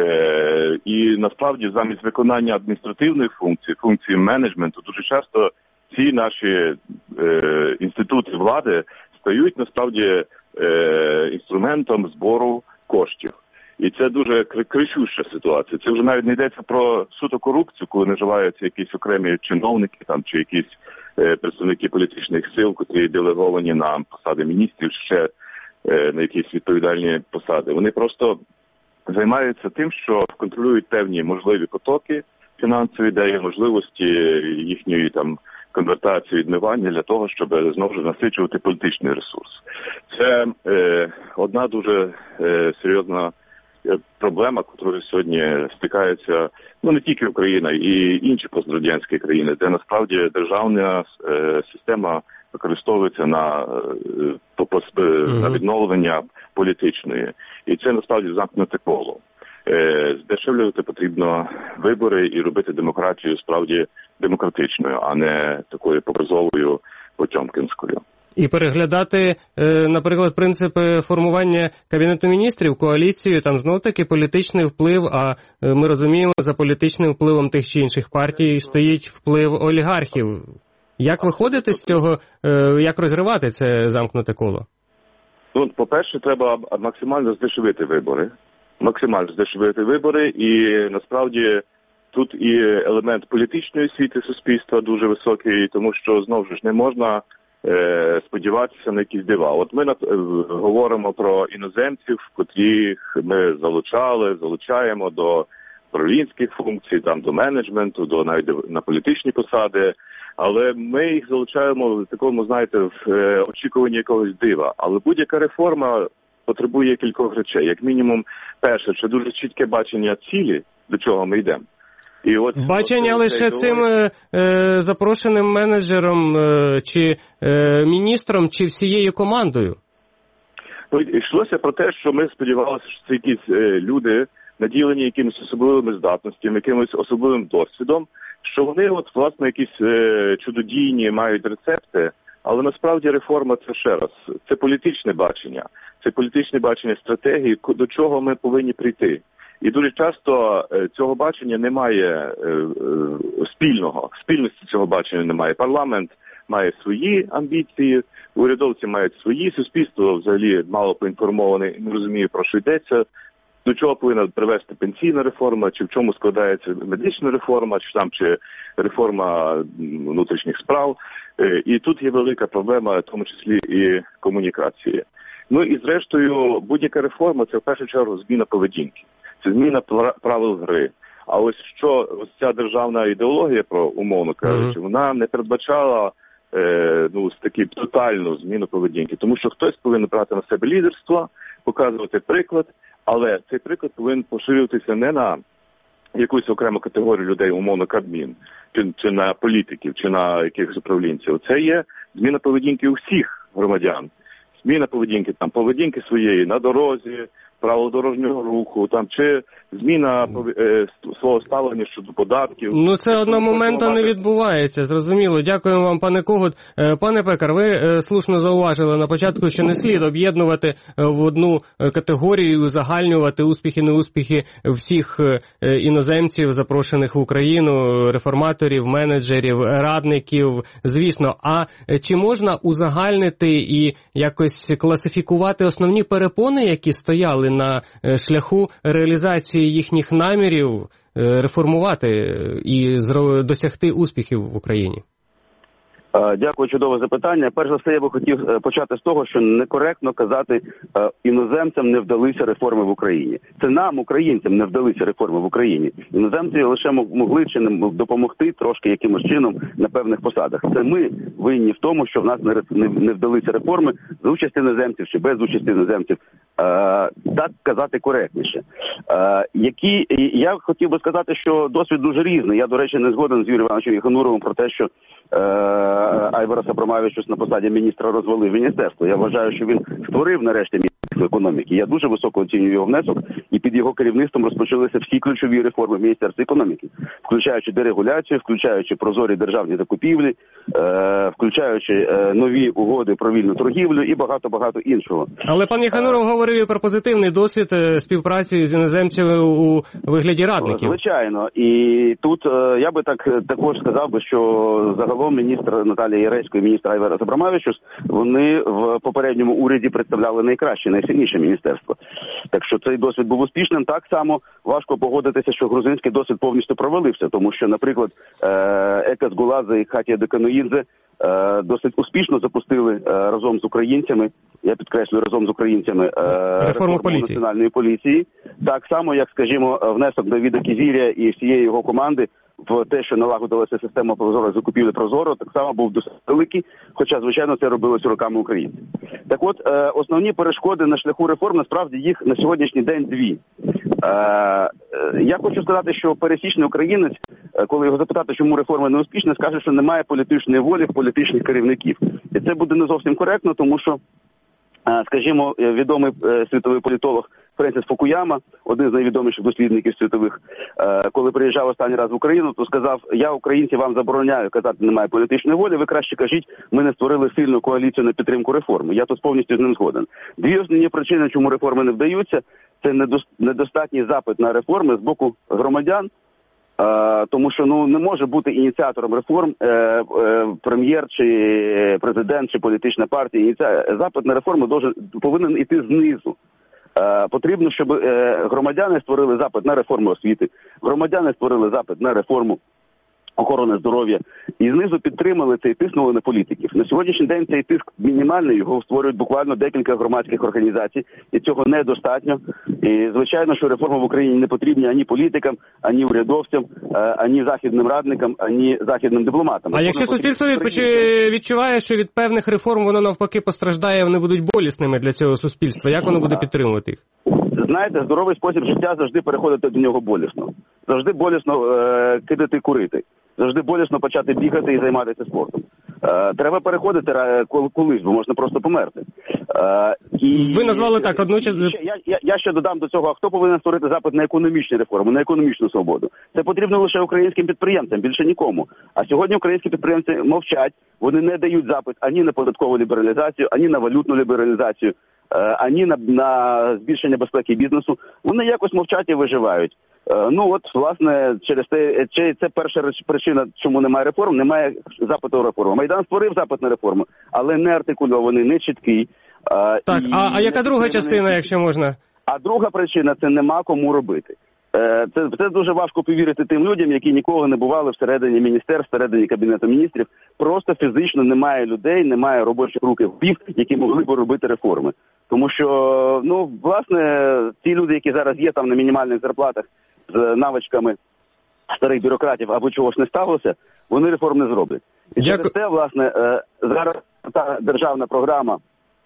і насправді замість виконання адміністративних функцій менеджменту, дуже часто ці наші інститути влади стають насправді інструментом збору коштів. І це дуже кричуща ситуація. Це вже навіть не йдеться про суто корупцію, коли наживаються якісь окремі чиновники там чи якісь представники політичних сил, котрі делеговані на посади міністрів, ще на якісь відповідальні посади. Вони просто займаються тим, що контролюють певні можливі потоки фінансові, де є можливості їхньої там конвертації, відмивання для того, щоб знову ж насичувати політичний ресурс. Це одна дуже серйозна проблема, якою сьогодні стикаються не тільки Україна, і інші пострадянські країни, де насправді державна система використовується на відновлення політичної. І це насправді замкнуте коло. Здешевлювати потрібно вибори і робити демократію справді демократичною, а не такою показовою потьомкінською. І переглядати, наприклад, принципи формування Кабінету міністрів, коаліцію, там знов-таки політичний вплив, а ми розуміємо, за політичним впливом тих чи інших партій стоїть вплив олігархів. Як виходити з цього, як розривати це замкнуте коло? По-перше, треба максимально здешевити вибори. І насправді тут і елемент політичної освіти суспільства дуже високий, тому що, знову ж не можна сподіватися на якісь дива. От ми говоримо про іноземців, котрих ми залучаємо до управлінських функцій, там до менеджменту, до навіть на політичні посади. Але ми їх залучаємо в такому, в очікуванні якогось дива. Але будь-яка реформа потребує кількох речей. Як мінімум, перше, це дуже чітке бачення цілі, до чого ми йдемо. І бачення лише цим запрошеним менеджером чи міністром, чи всією командою? Йшлося про те, що ми сподівалися, що це якісь люди, наділені якимись особливими здатностями, якимось особливим досвідом, що вони, власне, якісь чудодійні мають рецепти, але насправді реформа – це ще раз, це політичне бачення стратегії, до чого ми повинні прийти. І дуже часто цього бачення немає спільності цього бачення немає. Парламент має свої амбіції, урядовці мають свої, суспільство взагалі мало поінформоване, не розуміє, про що йдеться, до чого повинна привести пенсійна реформа, чи в чому складається медична реформа, чи реформа внутрішніх справ. І тут є велика проблема, в тому числі і комунікації. І зрештою, будь-яка реформа – це в першу чергу зміна поведінки. Це зміна правил гри. А ось ця державна ідеологія, умовно кажучи, вона не передбачала таку тотальну зміну поведінки. Тому що хтось повинен брати на себе лідерство, показувати приклад, але цей приклад повинен поширюватися не на якусь окрему категорію людей, умовно Кабмін, чи на політиків, чи на якихось управлінців. Це є зміна поведінки у всіх громадян. Зміна поведінки своєї на дорозі, правил дорожнього руху, там чи зміна свого ставлення щодо податків. Ну це одномоментно не відбувається, зрозуміло. Дякуємо вам, пане Когут. Пане Пекар, ви слушно зауважили на початку, що не слід об'єднувати в одну категорію, узагальнювати успіхи-неуспіхи всіх іноземців, запрошених в Україну, реформаторів, менеджерів, радників, звісно. А чи можна узагальнити і якось класифікувати основні перепони, які стояли на шляху реалізації їхніх намірів реформувати і досягти успіхів в Україні? Дякую, чудове запитання. Перш за все, я би хотів почати з того, що некоректно казати, іноземцям не вдалися реформи в Україні. Це нам, українцям, не вдалися реформи в Україні. Іноземці лише могли чи не допомогти трошки якимось чином на певних посадах. Це ми винні в тому, що в нас не вдалися реформи з участі іноземців чи без участі іноземців. Так казати коректніше. Я хотів би сказати, що досвід дуже різний. Я, до речі, не згоден з Юрієм Івановичем Єхануровим про те, що Айварас Абрамавичус на посаді міністра розвалив міністерство. Я вважаю, що він створив нарешті міністерство економіки. Я дуже високо оцінюю його внесок, і під його керівництвом розпочалися всі ключові реформи в Міністерстві економіки, включаючи дерегуляцію, включаючи прозорі державні закупівлі, включаючи нові угоди про вільну торгівлю і багато-багато іншого. Але пан Єхануров говорив і про позитивний досвід співпраці з іноземцями у вигляді радників. Звичайно. І тут я би також сказав би, що загалом міністр Наталія Яресько і міністр Айварас Абрамавичус, вони в попередньому уряді представляли найкраще, найсильніше міністерство. Так що цей досвід був успішним. Так само важко погодитися, що грузинський досвід повністю провалився, тому що, наприклад, Екас Гуладзе і Хатія Деканоїдзе досить успішно запустили разом з українцями, я підкреслюю, разом з українцями, реформу національної поліції. Так само, як, скажімо, внесок Давіда Кізіря і всієї його команди в те, що налагодилася система прозорої закупівлі Прозоро, так само був досить великий, хоча, звичайно, це робилося руками українців. Так от, основні перешкоди на шляху реформ, насправді, їх на сьогоднішній день дві. Я хочу сказати, що пересічний українець, коли його запитати, чому реформа не успішна, скаже, що немає політичної волі в політичних керівників. І це буде не зовсім коректно, тому що, скажімо, відомий світовий політолог Френсіс Фукуяма, один з найвідоміших дослідників світових, коли приїжджав останній раз в Україну, то сказав: я, українці, вам забороняю казати, немає політичної волі, ви краще кажіть, ми не створили сильну коаліцію на підтримку реформи. Я тут повністю з ним згоден. Дві основні причини, чому реформи не вдаються, це недостатній запит на реформи з боку громадян, тому що не може бути ініціатором реформ прем'єр чи президент чи політична партія. Запит на реформи повинен іти знизу. Потрібно, щоб громадяни створили запит на реформу освіти, громадяни створили запит на реформу охорони здоров'я і знизу підтримали це і тиснули на політиків. На сьогоднішній день цей тиск мінімальний, його створюють буквально декілька громадських організацій, і цього недостатньо. І, звичайно, що реформи в Україні не потрібні ані політикам, ані урядовцям, ані західним радникам, ані західним дипломатам. А якщо суспільство відчуває, що від певних реформ воно навпаки постраждає, вони будуть болісними для цього суспільства, як воно буде підтримувати їх? Знаєте, здоровий спосіб життя завжди переходити до нього болісно. Завжди болісно кидати курити. Завжди болісно почати бігати і займатися спортом. Треба переходити колись, бо можна просто померти. Ви назвали так одночас. Я ще додам до цього, а хто повинен створити запит на економічні реформи, на економічну свободу? Це потрібно лише українським підприємцям, більше нікому. А сьогодні українські підприємці мовчать, вони не дають запит ані на податкову лібералізацію, ані на валютну лібералізацію, ані на збільшення безпеки бізнесу. Вони якось мовчать і виживають. Власне, це перша причина, чому немає реформ, немає запиту на реформу. Майдан створив запит на реформу, але не артикульований, не чіткий. Так, а яка друга частина, якщо можна? А друга причина – це нема кому робити. Це дуже важко повірити тим людям, які ніколи не бували всередині міністерств, всередині Кабінету міністрів. Просто фізично немає людей, немає робочих рук і голів, які могли б робити реформи. Тому що, власне, ті люди, які зараз є там на мінімальних зарплатах з навичками старих бюрократів або чогось не сталося, вони реформ не зроблять. І через те, власне, зараз та державна програма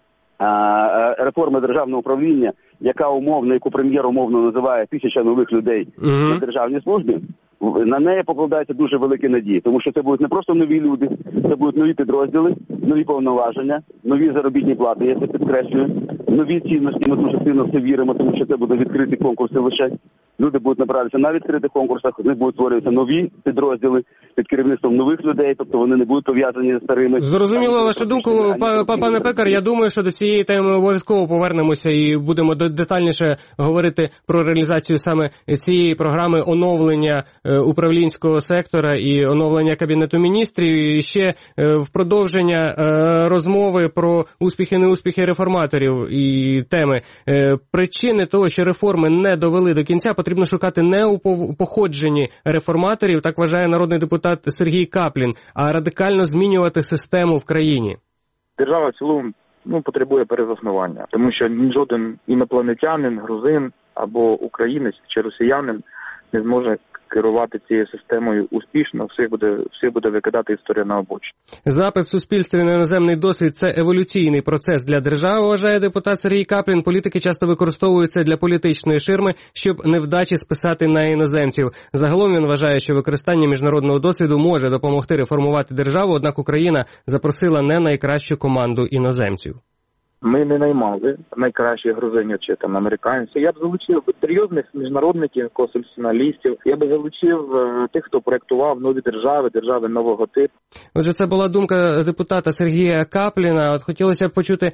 реформи державного управління, яку прем'єр умовно називає 1000 нових людей на державній службі, на неї покладаються дуже великі надії, тому що це будуть не просто нові люди, це будуть нові підрозділи, нові повноваження, нові заробітні плати, я це підкреслюю, нові цінності, ми дуже сильно в це віримо, тому що це буде відкриті конкурси лише. Люди будуть набиратися на відкритих конкурсах, вони будуть створюватися нові підрозділи під керівництвом нових людей, тобто вони не будуть пов'язані з старими. Зрозуміло вашу думку, пане Пекар. Я думаю, що до цієї теми обов'язково повернемося і будемо детальніше говорити про реалізацію саме цієї програми оновлення управлінського сектора і оновлення Кабінету міністрів. І ще в продовження розмови про успіхи-неуспіхи реформаторів і теми. Причини того, що реформи не довели до кінця, потрібно шукати не у походженні реформаторів, так вважає народний депутат Сергій Каплін, а радикально змінювати систему в країні. Держава в цілому потребує перезаснування, тому що жоден інопланетянин, грузин або українець чи росіянин не зможе керувати цією системою успішно, всіх буде викидати історія на обочині. Запит в суспільстві на іноземний досвід – це еволюційний процес для держави, вважає депутат Сергій Каплін. Політики часто використовують це для політичної ширми, щоб невдачі списати на іноземців. Загалом він вважає, що використання міжнародного досвіду може допомогти реформувати державу, однак Україна запросила не найкращу команду іноземців. Ми не наймали найкращих грузинів чи американців. Я б залучив серйозних міжнародників, конституціоналістів. Я б залучив тих, хто проєктував нові держави нового типу. Отже, це була думка депутата Сергія Капліна. От хотілося б почути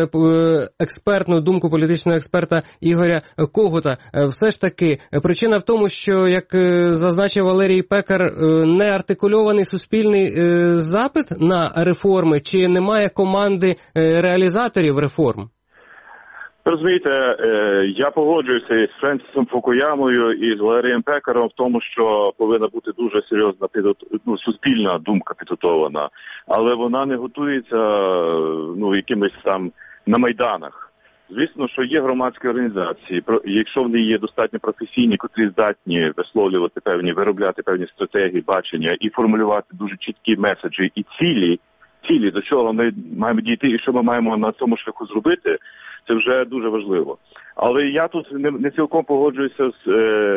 експертну думку політичного експерта Ігоря Когута. Все ж таки, причина в тому, що, як зазначив Валерій Пекар, не артикульований суспільний запит на реформи, чи немає команди реалізаторів реформ? Розумієте, я погоджуюся із Френсісом Фукуямою і з Валерієм Пекаром в тому, що повинна бути дуже серйозна суспільна думка підготовлена, але вона не готується якимось там на майданах. Звісно, що є громадські організації, якщо вони є достатньо професійні, котрі здатні висловлювати виробляти певні стратегії, бачення і формулювати дуже чіткі меседжі і цілі, до чого ми маємо дійти і що ми маємо на цьому шляху зробити, це вже дуже важливо. Але я тут не цілком погоджуюся з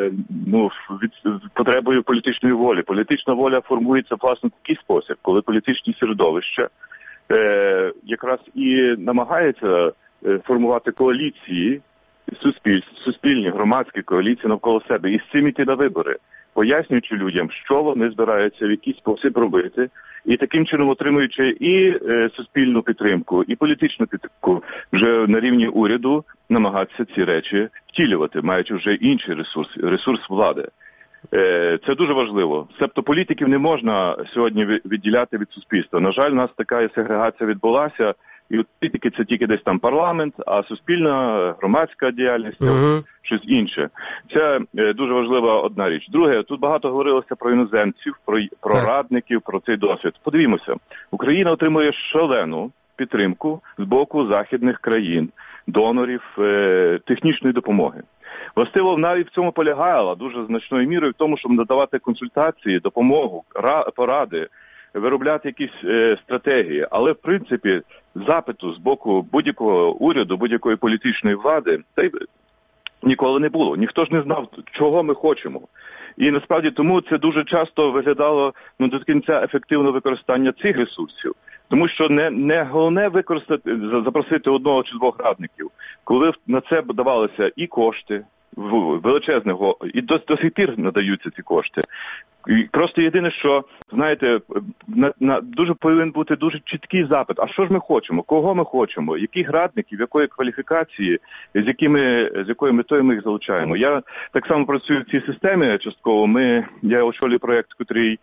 потребою політичної волі. Політична воля формується, власне, в такий спосіб, коли політичні середовища якраз і намагаються формувати коаліції, суспільні, громадські коаліції навколо себе і з цим йти на вибори, пояснюючи людям, що вони збираються в якийсь спосіб робити, і таким чином отримуючи і суспільну підтримку, і політичну підтримку вже на рівні уряду, намагатися ці речі втілювати, маючи вже інший ресурс влади. Це дуже важливо. Себто політиків не можна сьогодні відділяти від суспільства. На жаль, у нас така сегрегація відбулася, і от політики – це тільки десь там парламент, а суспільна, громадська діяльність – щось інше. Це дуже важлива одна річ. Друге, тут багато говорилося про іноземців, про радників, про цей досвід. Подивімося, Україна отримує шалену підтримку з боку західних країн, донорів, технічної допомоги. Властиво навіть в цьому полягала дуже значною мірою в тому, щоб надавати консультації, допомогу, поради, виробляти якісь стратегії. Але, в принципі, запиту з боку будь-якого уряду, будь-якої політичної влади, це ніколи не було. Ніхто ж не знав, чого ми хочемо. І насправді тому це дуже часто виглядало до кінця ефективне використання цих ресурсів. Тому що не головне запросити одного чи двох радників, коли на це давалися і кошти величезного, і до сих пір надаються ці кошти. І просто єдине, що, знаєте, дуже повинен бути дуже чіткий запит. А що ж ми хочемо? Кого ми хочемо? Яких радників, якої кваліфікації, з якою метою ми їх залучаємо? Я так само працюю в цій системі частково. Я очолюю проєкт, який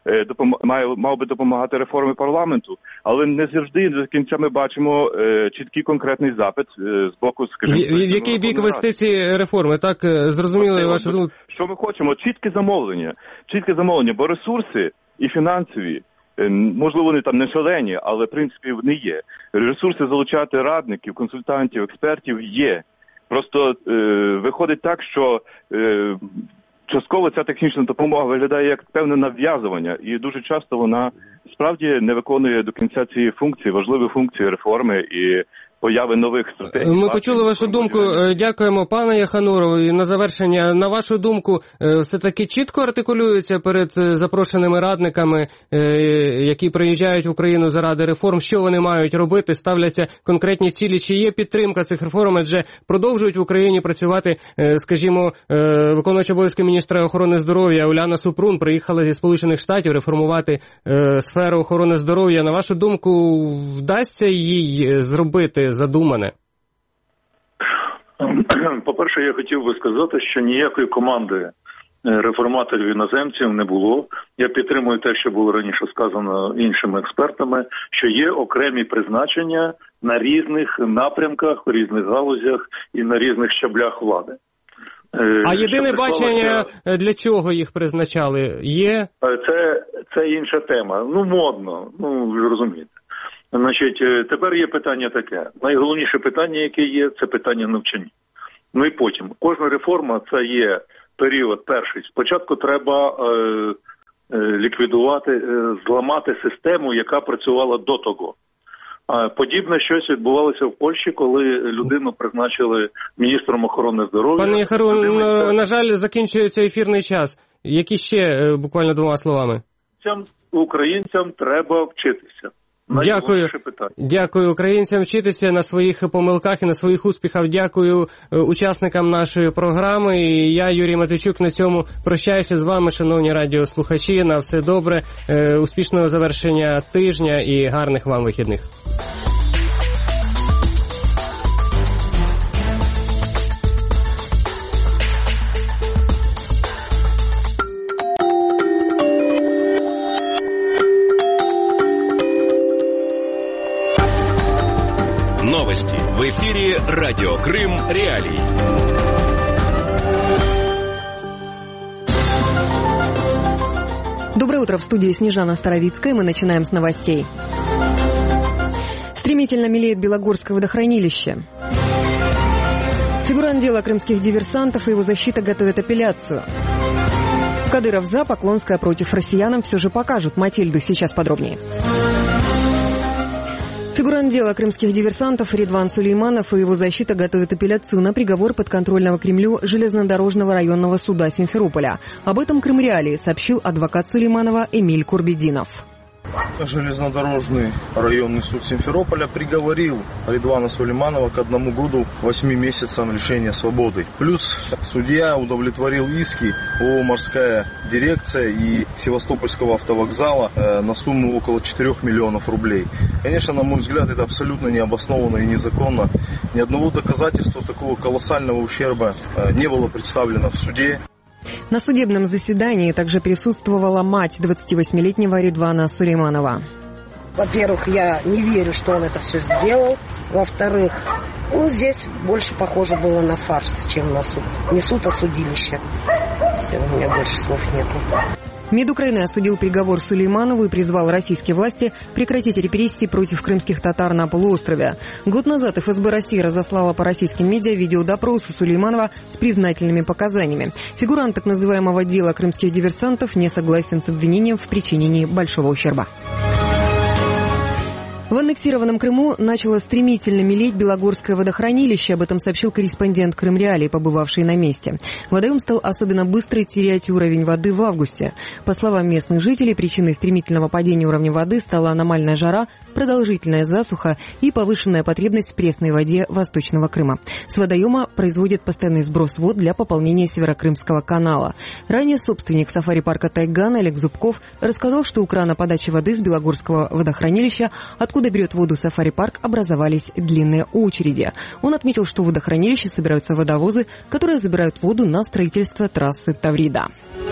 мав би допомагати реформі парламенту, але не завжди до кінця ми бачимо чіткий конкретний запит з боку, скажімо... В який бік вести ці реформи? Так, зрозуміло вашу думку. Що ми хочемо? Чітке замовлення, бо ресурси і фінансові, можливо, вони там не шалені, але, в принципі, вони є. Ресурси залучати радників, консультантів, експертів є. Просто виходить так, що... частково ця технічна допомога виглядає як певне нав'язування, і дуже часто вона справді не виконує до кінця цієї функції, важливої функції реформи і появи нових стратегій. Ми почули вашу думку. Дякуємо, пане Яхануров. І на завершення, на вашу думку, все-таки чітко артикулюється перед запрошеними радниками, які приїжджають в Україну заради реформ, що вони мають робити, ставляться конкретні цілі, чи є підтримка цих реформ, адже продовжують в Україні працювати, скажімо, виконуючий обов'язки міністра охорони здоров'я Уляна Супрун приїхала зі Сполучених Штатів реформувати сферу охорони здоров'я. На вашу думку, вдасться їй зробити задумане? По-перше, я хотів би сказати, що ніякої команди реформаторів-іноземців не було. Я підтримую те, що було раніше сказано іншими експертами, що є окремі призначення на різних напрямках, у різних галузях і на різних щаблях влади. А єдине бачення, для чого їх призначали, є? Це інша тема. Модно, ви розумієте. Значить, тепер є питання таке. Найголовніше питання, яке є, це питання навчання. І потім. Кожна реформа – це є період перший. Спочатку треба ліквідувати, зламати систему, яка працювала до того. Подібне щось відбувалося в Польщі, коли людину призначили міністром охорони здоров'я. Пане Яхару, на жаль, закінчується ефірний час. Які ще, буквально двома словами? Українцям треба вчитися. Дякую українцям вчитися на своїх помилках і на своїх успіхах. Дякую учасникам нашої програми. І я, Юрій Матвійчук, на цьому прощаюся з вами, шановні радіослухачі. На все добре, успішного завершення тижня і гарних вам вихідних. Новости в эфире «Радио Крым. Реалии». Доброе утро, в студии Снежана Старовицкая. Мы начинаем с новостей. Стремительно мелеет Белогорское водохранилище. Фигурант дела крымских диверсантов и его защита готовят апелляцию. Кадыров за, Поклонская против. Россиянам все же покажут. Матильду сейчас подробнее. Фигурант дела крымских диверсантов Редван Сулейманов и его защита готовят апелляцию на приговор подконтрольного Кремлю железнодорожного районного суда Симферополя. Об этом Крым Реалии сообщил адвокат Сулейманова Эмиль Курбединов. Железнодорожный районный суд Симферополя приговорил Редвана Сулейманова к 1 году 8 месяцам лишения свободы. Плюс судья удовлетворил иски ООО «Морская дирекция» и Севастопольского автовокзала на сумму около 4 миллионов рублей. Конечно, на мой взгляд, это абсолютно необоснованно и незаконно. Ни одного доказательства такого колоссального ущерба не было представлено в суде. На судебном заседании также присутствовала мать 28-летнего Редвана Сулейманова. Во-первых, я не верю, что он это все сделал. Во-вторых, здесь больше похоже было на фарс, чем на суд. Не суд, а судилище. Все, у меня больше слов нету. МИД Украины осудил приговор Сулейманову и призвал российские власти прекратить репрессии против крымских татар на полуострове. Год назад ФСБ России разослала по российским медиа видеодопросы Сулейманова с признательными показаниями. Фигурант так называемого дела крымских диверсантов не согласен с обвинением в причинении большого ущерба. В аннексированном Крыму начало стремительно мелеть Белогорское водохранилище. Об этом сообщил корреспондент Крым Реалии, побывавший на месте. Водоем стал особенно быстро терять уровень воды в августе. По словам местных жителей, причиной стремительного падения уровня воды стала аномальная жара, продолжительная засуха и повышенная потребность в пресной воде Восточного Крыма. С водоема производят постоянный сброс вод для пополнения Северокрымского канала. Ранее собственник сафари-парка «Тайган» Олег Зубков рассказал, что у крана подачи воды с Белогорского водохранилища, откуда берет воду сафари-парк, образовались длинные очереди. Он отметил, что в водохранилище собираются водовозы, которые забирают воду на строительство трассы Таврида.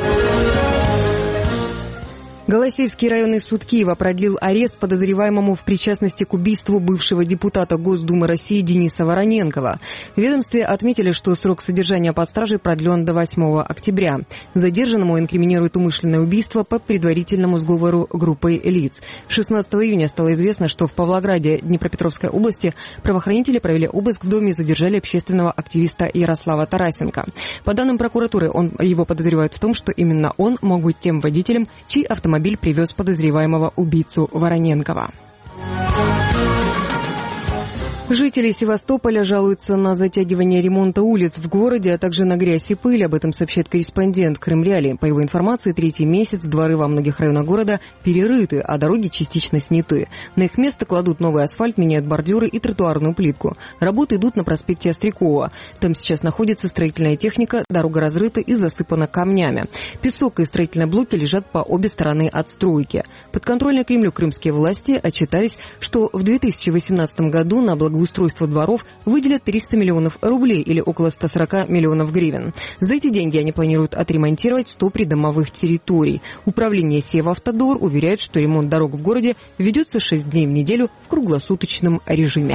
Голосеевский районный суд Киева продлил арест подозреваемому в причастности к убийству бывшего депутата Госдумы России Дениса Вороненкова. В ведомстве отметили, что срок содержания под стражей продлен до 8 октября. Задержанному инкриминирует умышленное убийство по предварительному сговору группой лиц. 16 июня стало известно, что в Павлограде Днепропетровской области правоохранители провели обыск в доме и задержали общественного активиста Ярослава Тарасенко. По данным прокуратуры, его подозревают в том, что именно он мог быть тем водителем, чей автомобиль привез подозреваемого убийцу Вороненкова. Жители Севастополя жалуются на затягивание ремонта улиц в городе, а также на грязь и пыль. Об этом сообщает корреспондент Крым Реалии. По его информации, третий месяц дворы во многих районах города перерыты, а дороги частично сняты. На их место кладут новый асфальт, меняют бордюры и тротуарную плитку. Работы идут на проспекте Острякова. Там сейчас находится строительная техника, дорога разрыта и засыпана камнями. Песок и строительные блоки лежат по обе стороны от стройки. Подконтрольные Кремлю крымские власти отчитались, что в 2018 году на благоустройство дворов выделят 300 миллионов рублей или около 140 миллионов гривен. За эти деньги они планируют отремонтировать 100 придомовых территорий. Управление Севавтодор уверяет, что ремонт дорог в городе ведется 6 дней в неделю в круглосуточном режиме.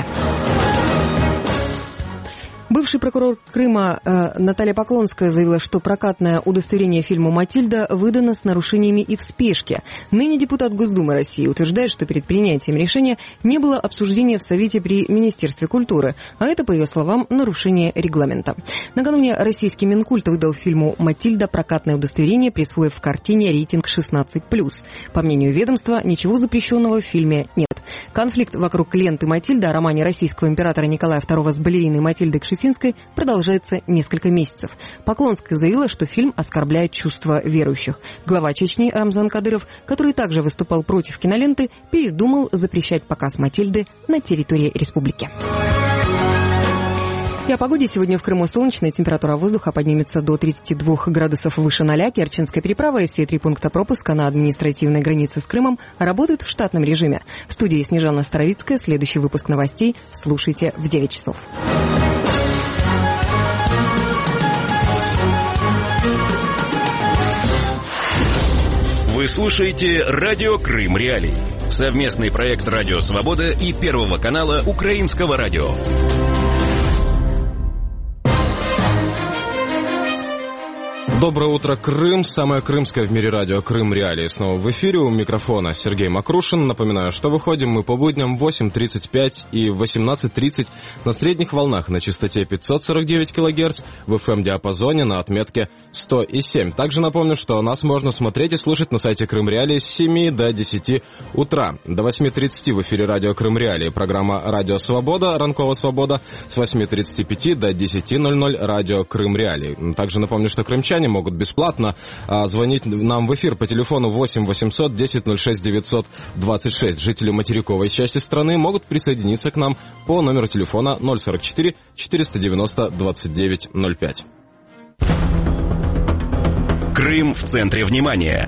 Бывший прокурор Крыма Наталья Поклонская заявила, что прокатное удостоверение фильму «Матильда» выдано с нарушениями и в спешке. Ныне депутат Госдумы России утверждает, что перед принятием решения не было обсуждения в Совете при Министерстве культуры, а это, по ее словам, нарушение регламента. Накануне российский Минкульт выдал фильму «Матильда» прокатное удостоверение, присвоив картине рейтинг 16+. По мнению ведомства, ничего запрещенного в фильме нет. Конфликт вокруг ленты «Матильда» о романе российского императора Николая II с балериной Матильдой Кшесинской продолжается несколько месяцев. Поклонская заявила, что фильм оскорбляет чувства верующих. Глава Чечни Рамзан Кадыров, который также выступал против киноленты, передумал запрещать показ «Матильды» на территории республики. И о погоде. Сегодня в Крыму солнечная, температура воздуха поднимется до 32 градусов выше 0. Керченская переправа и все 3 пункта пропуска на административной границе с Крымом работают в штатном режиме. В студии Снежана Старовицкая. Следующий выпуск новостей слушайте в 9 часов. Вы слушаете «Радио Крым Реалии». Совместный проект «Радио Свобода» и Первого канала Украинского радио. Доброе утро, Крым. Самое крымское в мире радио «Крым Реалии» снова в эфире. У микрофона Сергей Макрушин. Напоминаю, что выходим мы по будням в 8:35 и 18:30 на средних волнах на частоте 549 кГц, в FM-диапазоне на отметке 100,7. Также напомню, что нас можно смотреть и слушать на сайте Крым Реалии с 7 до 10 утра. До 8:30 в эфире радио «Крым Реалии» программа «Радио Свобода», «Ранкова Свобода», с 8:35 до 10:00 радио «Крым Реалии». Также напомню, что крымчане могут бесплатно звонить нам в эфир по телефону 8 800 10 06 926. Жители материковой части страны могут присоединиться к нам по номеру телефона 044 490 29 05. Крым в центре внимания.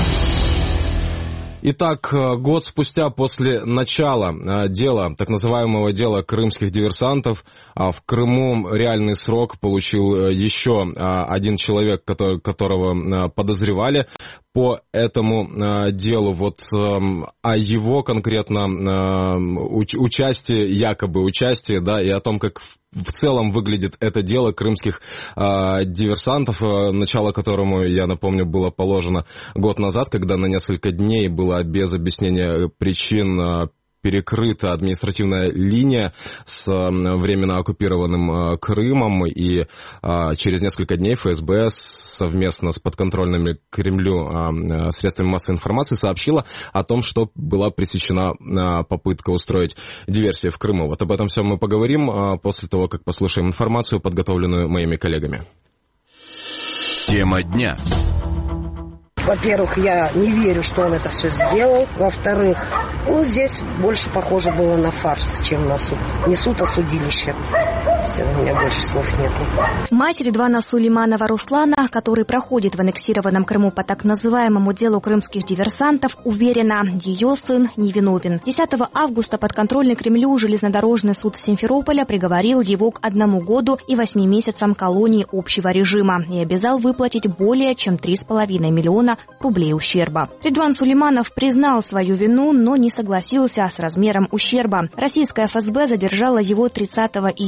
Итак, год спустя после начала дела, так называемого дела крымских диверсантов, в Крыму реальный срок получил еще один человек, которого подозревали по этому делу. Вот о его конкретно участии, якобы участии, да, и о том, как в целом выглядит это дело крымских диверсантов, начало которому, я напомню, было положено год назад, когда на несколько дней была без объяснения причин перекрыта административная линия с временно оккупированным Крымом, и через несколько дней ФСБ совместно с подконтрольными Кремлю средствами массовой информации сообщила о том, что была пресечена попытка устроить диверсию в Крыму. Вот об этом всем мы поговорим после того, как послушаем информацию, подготовленную моими коллегами. Тема дня. Во-первых, я не верю, что он это все сделал. Во-вторых, здесь больше похоже было на фарс, чем на суд. Не суд, а судилище. Все, у меня больше слов нету. Мать Редвана Сулейманова Руслана, который проходит в аннексированном Крыму по так называемому делу крымских диверсантов, уверена, ее сын невиновен. 10 августа подконтрольный Кремлю железнодорожный суд Симферополя приговорил его к 1 году и 8 месяцам колонии общего режима и обязал выплатить более чем 3,5 миллиона рублей ущерба. Редван Сулейманов признал свою вину, но не согласился с размером ущерба. Российская ФСБ задержала его 30 июля 2018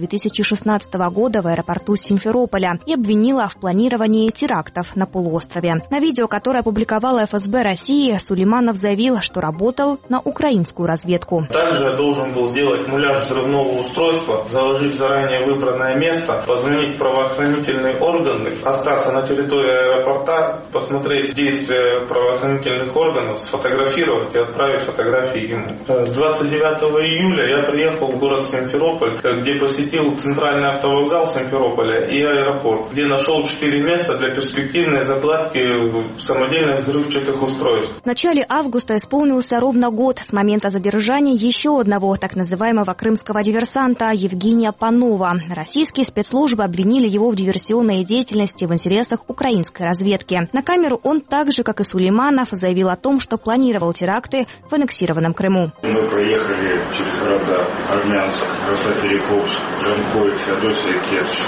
2016 года в аэропорту Симферополя и обвинила в планировании терактов на полуострове. На видео, которое опубликовала ФСБ России, Сулейманов заявил, что работал на украинскую разведку. Также я должен был сделать муляж взрывного устройства, заложить в заранее выбранное место, позвонить в правоохранительные органы, остаться на территории аэропорта, посмотреть действия правоохранительных органов, сфотографировать и отправить фотографии ему. 29 июля я приехал в город Симферополь, где посетил центральный автовокзал Симферополя и аэропорт, где нашел 4 места для перспективной закладки самодельных взрывчатых устройств. В начале августа исполнился ровно год с момента задержания еще одного так называемого крымского диверсанта Евгения Панова. Российские спецслужбы обвинили его в диверсионной деятельности в интересах украинской разведки. На камеру он так же, как и Сулейманов, заявил о том, что планировал теракты в аннексированном Крыму. Мы проехали через города Армянск, Красноперекопск, Джанкой, Феодосия, Керчь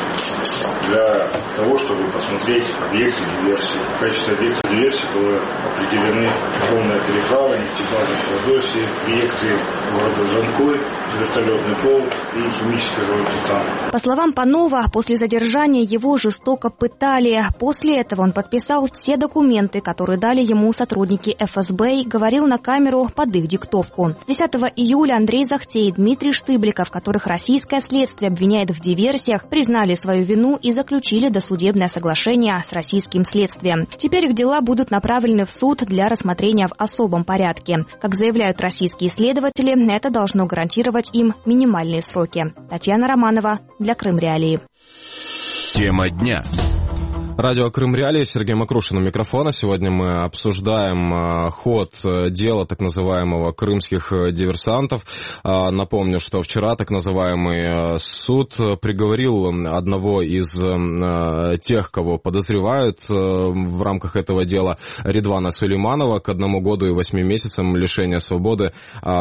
для того, чтобы посмотреть объекты диверсии. В качестве объекта диверсии было определены огромная переправа, нефтебаза Феодосии, объекты города Джанкой, вертолетный пол и химический завод «Титан». По словам Панова, после задержания его жестоко пытали. После этого он подписал все документы, которые дали ему сотрудники ФСБ, и говорил на камеру под их диктовку. 10 июля Андрей Захтей и Дмитрий Штыбликов, которых российское следствие обвиняет в диверсиях, признали свою вину и заключили досудебное соглашение с российским следствием. Теперь их дела будут направлены в суд для рассмотрения в особом порядке. Как заявляют российские следователи, это должно гарантировать им минимальные сроки. Татьяна Романова для Крым Реалии. Тема дня. Радио Крым Реалии, Сергей Макрушин у микрофона. Сегодня мы обсуждаем ход дела так называемого крымских диверсантов. Напомню, что вчера так называемый суд приговорил одного из тех, кого подозревают в рамках этого дела, Редвана Сулейманова, к 1 году и 8 месяцам лишения свободы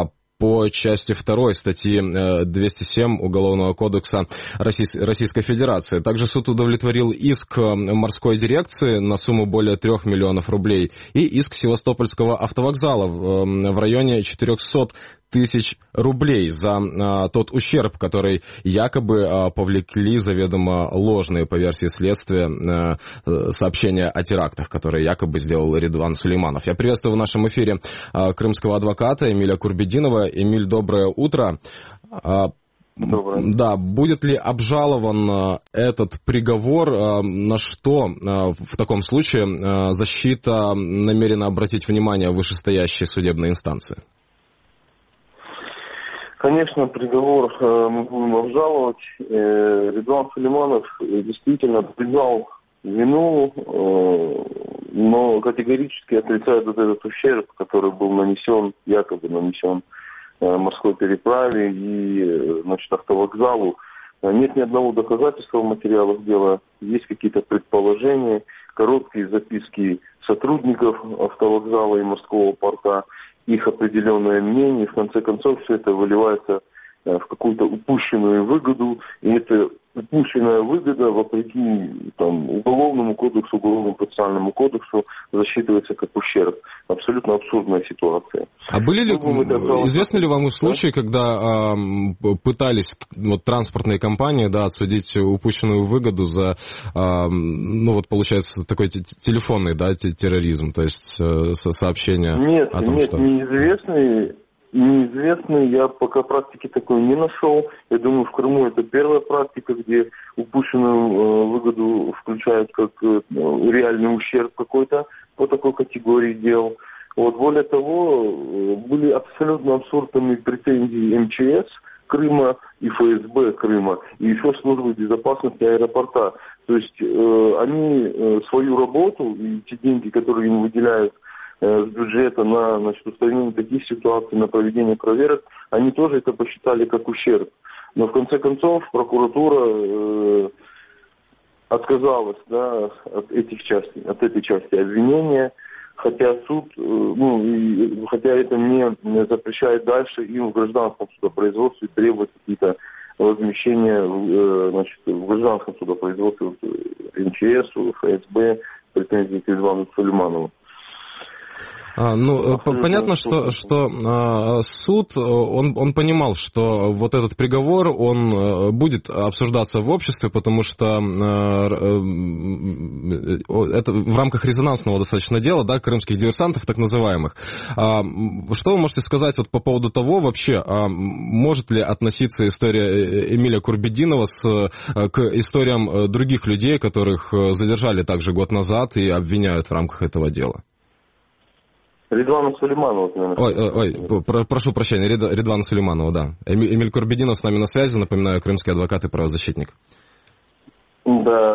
по части 2 статьи 207 Уголовного кодекса Российской Федерации. Также суд удовлетворил иск морской дирекции на сумму более 3 миллионов рублей и иск Севастопольского автовокзала в районе 400 тысяч рублей за тот ущерб, который якобы повлекли заведомо ложные, по версии следствия, сообщения о терактах, которые якобы сделал Редван Сулейманов. Я приветствую в нашем эфире крымского адвоката Эмиля Курбединова. Эмиль, доброе утро. Доброе. Да, будет ли обжалован этот приговор, на что в таком случае защита намерена обратить внимание вышестоящей судебной инстанции? Конечно, приговор мы будем обжаловать. Редван Сулейманов действительно признал вину, но категорически отрицает вот этот ущерб, который был нанесен, якобы нанесен морской переправе и, значит, автовокзалу. Нет ни одного доказательства в материалах дела, есть какие-то предположения, короткие записки сотрудников автовокзала и морского порта, их определенное мнение, и в конце концов все это выливается в какую-то упущенную выгоду, и эта упущенная выгода, вопреки уголовному кодексу, уголовному процессуальному кодексу, засчитывается как ущерб. Абсолютно абсурдная ситуация. А были ли, известны ли вам случаи, когда пытались транспортные компании отсудить упущенную выгоду за, получается, такой телефонный терроризм, то есть сообщение о том, что... Нет, неизвестный, я пока практики такой не нашел. Я думаю, в Крыму это первая практика, где упущенную выгоду включают как реальный ущерб какой-то по такой категории дел. Более того, были абсолютно абсурдными претензии МЧС Крыма и ФСБ Крыма, и еще службы безопасности аэропорта. То есть они свою работу и те деньги, которые им выделяют с бюджета на устранение таких ситуаций, на проведение проверок, они тоже это посчитали как ущерб. Но в конце концов прокуратура отказалась от этой части обвинения, хотя суд, хотя это не запрещает дальше им в гражданском судопроизводстве требовать какие-то возмещения в гражданском судопроизводстве МЧС, ФСБ, претензии к Редвану Сулейманову. Понятно, что суд, он понимал, что вот этот приговор, он будет обсуждаться в обществе, потому что это в рамках резонансного достаточно дела, да, крымских диверсантов, так называемых. Что вы можете сказать вот по поводу того вообще, может ли относиться история Эмиля Курбетдинова к историям других людей, которых задержали также год назад и обвиняют в рамках этого дела? Редвана Сулейманова. Прошу прощения, Редвана Сулейманова, да. Эмиль Курбетдинов с нами на связи, напоминаю, крымский адвокат и правозащитник. Да,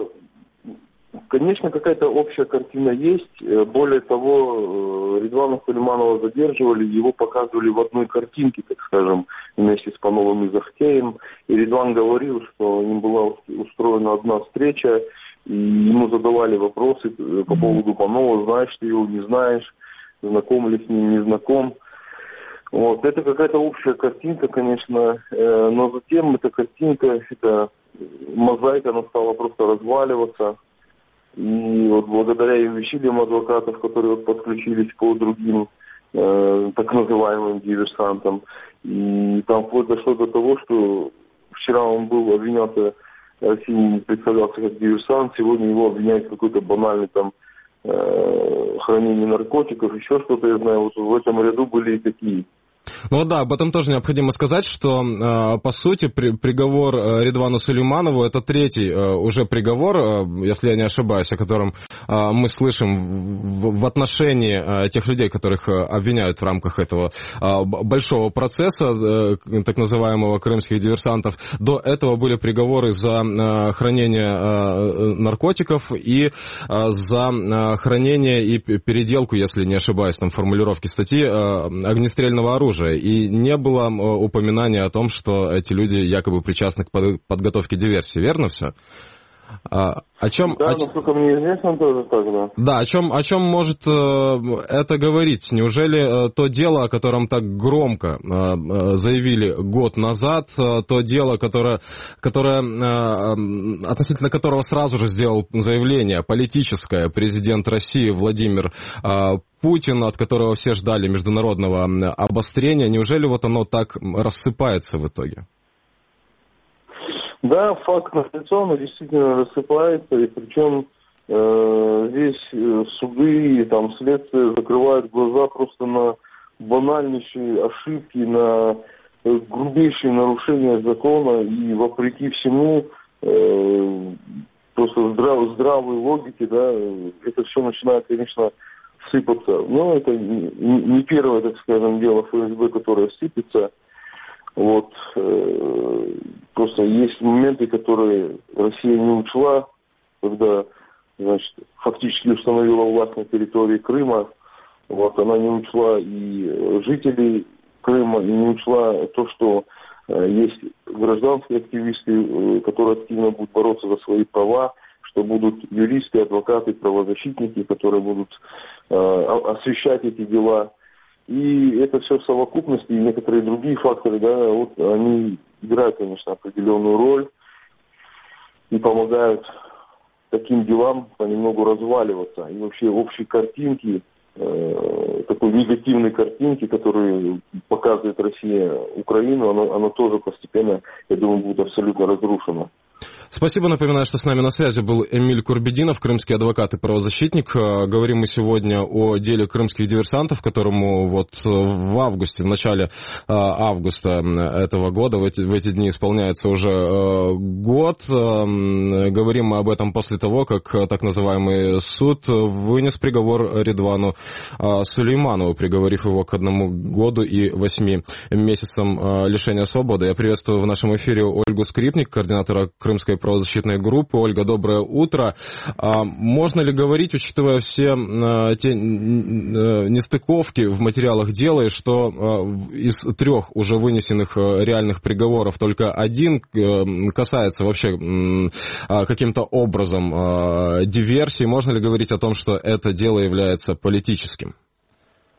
конечно, какая-то общая картина есть. Более того, Редвана Сулейманова задерживали, его показывали в одной картинке, так скажем, вместе с Пановым и Захтеем. И Редван говорил, что им была устроена одна встреча, и ему задавали вопросы по поводу Панова, знаешь ты его, не знаешь, знаком ли с ним, не знаком. Вот, это какая-то общая картинка, конечно, но затем эта картинка, эта мозаика, она стала просто разваливаться. И вот благодаря и усилиям адвокатов, которые вот подключились по другим так называемым диверсантам, и там вплоть дошло до того, что вчера он был обвинялся, России представлялся как диверсант, сегодня его обвиняют в какой-то банальной там хранении наркотиков, еще что-то, я знаю, вот в этом ряду были и такие. Ну да, об этом тоже необходимо сказать, что, по сути, приговор Редвану Сулейманову — это третий уже приговор, если я не ошибаюсь, о котором мы слышим в отношении тех людей, которых обвиняют в рамках этого большого процесса, так называемого крымских диверсантов. До этого были приговоры за хранение наркотиков и за хранение и переделку, если не ошибаюсь, там формулировки статьи, огнестрельного оружия. И не было упоминания о том, что эти люди якобы причастны к подготовке диверсии, верно все? О чем, да, насколько мне известно, тоже так, да. Да, о чем может это говорить? Неужели то дело, о котором так громко заявили год назад, то дело, которое относительно которого сразу же сделал заявление политическое президент России Владимир Путин, от которого все ждали международного обострения, неужели вот оно так рассыпается в итоге? Да, факт налицо, но действительно рассыпается, и причем здесь суды и там следствие закрывают глаза просто на банальнейшие ошибки, на грубейшие нарушения закона, и вопреки всему просто здравой логике, да, это все начинает, конечно, сыпаться. Но это не первое, так скажем, дело ФСБ, которое сыпется. Вот, просто есть моменты, которые Россия не учла, когда, значит, фактически установила власть на территории Крыма. Вот, она не учла и жителей Крыма, и не учла то, что есть гражданские активисты, которые активно будут бороться за свои права, что будут юристы, адвокаты, правозащитники, которые будут освещать эти дела. И это все в совокупности, и некоторые другие факторы, да, вот они играют, конечно, определенную роль и помогают таким делам понемногу разваливаться. И вообще общей картинки, такой негативной картинки, которую показывает Россия Украину, она тоже постепенно, я думаю, будет абсолютно разрушена. Спасибо. Напоминаю, что с нами на связи был Эмиль Курбетдинов, крымский адвокат и правозащитник. Говорим мы сегодня о деле крымских диверсантов, которому вот в августе, в начале августа этого года, в эти дни исполняется уже год. Говорим мы об этом после того, как так называемый суд вынес приговор Редвану Сулейманову, приговорив его к 1 году и 8 месяцам лишения свободы. Я приветствую в нашем эфире Ольгу Скрипник, координатора крымской правозащитной группы. Ольга, доброе утро. Можно ли говорить, учитывая все те нестыковки в материалах дела, и что из 3 уже вынесенных реальных приговоров только 1 касается вообще каким-то образом диверсии? Можно ли говорить о том, что это дело является политическим?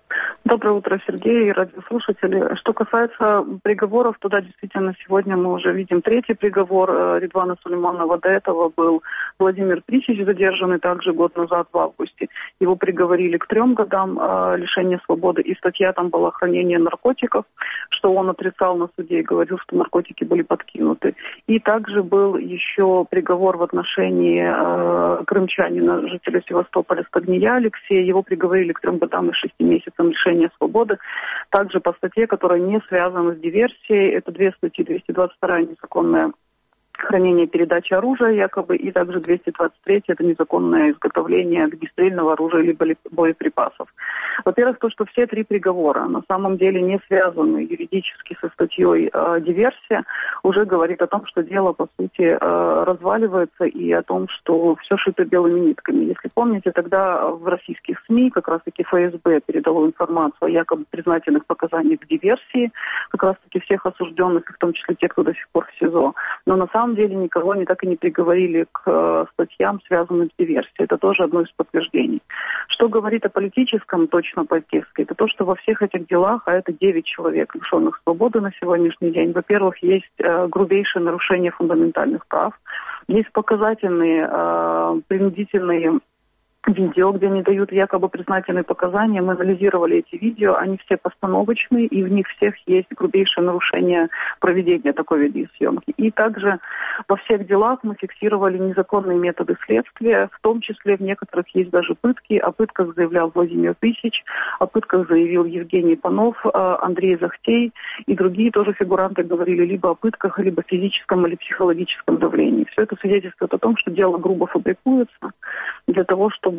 Доброе утро, Сергей и радиослушатели. Что касается приговоров, то да, действительно, сегодня мы уже видим третий приговор Редвана Сулейманова. До этого был Владимир Причич, задержанный также год назад в августе. Его приговорили к 3 годам лишения свободы. И статья там была хранение наркотиков, что он отрицал на суде и говорил, что наркотики были подкинуты. И также был еще приговор в отношении крымчанина, жителя Севастополя Стагния Алексея. Его приговорили к 3 годам и 6 месяцам лишения свободы, также по статье, которая не связана с диверсией. Это 2 статьи: 222 незаконное хранение, передача оружия якобы, и также 223 это незаконное изготовление огнестрельного оружия либо боеприпасов. Во-первых, то, что все 3 приговора на самом деле не связаны юридически со статьей диверсия, уже говорит о том, что дело, по сути, разваливается, и о том, что все шито белыми нитками. Если помните, тогда в российских СМИ как раз-таки ФСБ передало информацию о якобы признательных показаниях к диверсии, как раз-таки всех осужденных, в том числе тех, кто до сих пор в СИЗО. Но на самом деле никого они так и не приговорили к статьям, связанным с диверсией. Это тоже одно из подтверждений. Что говорит о политическом, точно по-киевски, это то, что во всех этих делах, а это 9 человек, лишенных свободы на сегодняшний день, во-первых, есть грубейшее нарушение фундаментальных прав, есть показательные, принудительные видео, где они дают якобы признательные показания. Мы анализировали эти видео, они все постановочные, и в них всех есть грубейшее нарушение проведения такой видеосъемки. И также во всех делах мы фиксировали незаконные методы следствия, в том числе в некоторых есть даже пытки. О пытках заявлял Владимир Причич, о пытках заявил Евгений Панов, Андрей Захтей и другие тоже фигуранты говорили либо о пытках, либо физическом или психологическом давлении. Все это свидетельствует о том, что дело грубо фабрикуется для того, чтобы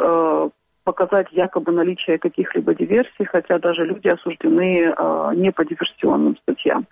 показать якобы наличие каких-либо диверсий, хотя даже люди осуждены не по диверсионным статьям.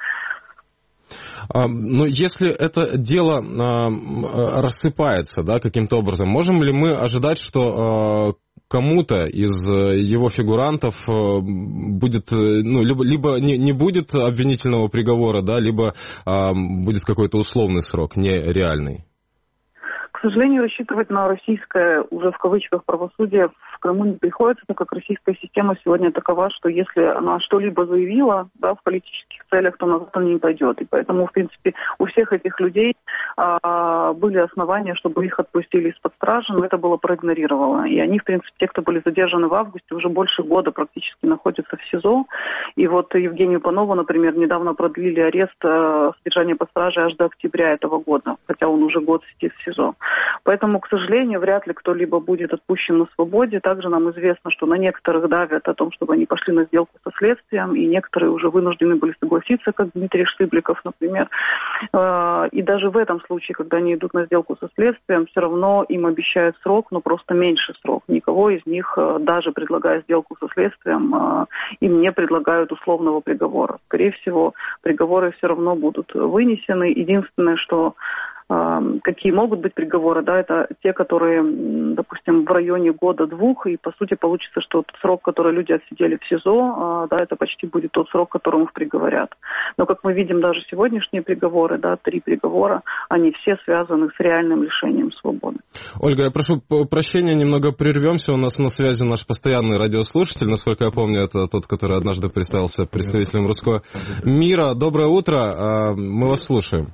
Но если это дело рассыпается, да, каким-то образом, можем ли мы ожидать, что кому-то из его фигурантов будет, либо не будет обвинительного приговора, да, либо будет какой-то условный срок, нереальный? К сожалению, рассчитывать на российское, уже в кавычках, правосудие в Крыму не приходится, так как российская система сегодня такова, что если она что-либо заявила, да, в политических целях, то назад она не пойдет. И поэтому, в принципе, у всех этих людей были основания, чтобы их отпустили из-под стражи, но это было проигнорировано. И они, в принципе, те, кто были задержаны в августе, уже больше года практически находятся в СИЗО. И вот Евгению Панову, например, недавно продлили арест, содержание под стражей аж до октября этого года, хотя он уже год сидит в СИЗО. Поэтому, к сожалению, вряд ли кто-либо будет отпущен на свободе. Также нам известно, что на некоторых давят о том, чтобы они пошли на сделку со следствием, и некоторые уже вынуждены были согласиться, как Дмитрий Штыбликов, например. И даже в этом случае, когда они идут на сделку со следствием, все равно им обещают срок, но просто меньше срок. Никого из них, даже предлагая сделку со следствием, им не предлагают условного приговора. Скорее всего, приговоры все равно будут вынесены. Единственное, что какие могут быть приговоры, да, это те, которые, допустим, в районе года-двух, и, по сути, получится, что тот срок, который люди отсидели в СИЗО, да, это почти будет тот срок, которому их приговорят. Но, как мы видим, даже сегодняшние приговоры, да, 3 приговора, они все связаны с реальным лишением свободы. Ольга, я прошу прощения, немного прервемся. У нас на связи наш постоянный радиослушатель, насколько я помню, это тот, который однажды представился представителем Русского мира. Доброе утро, мы вас слушаем.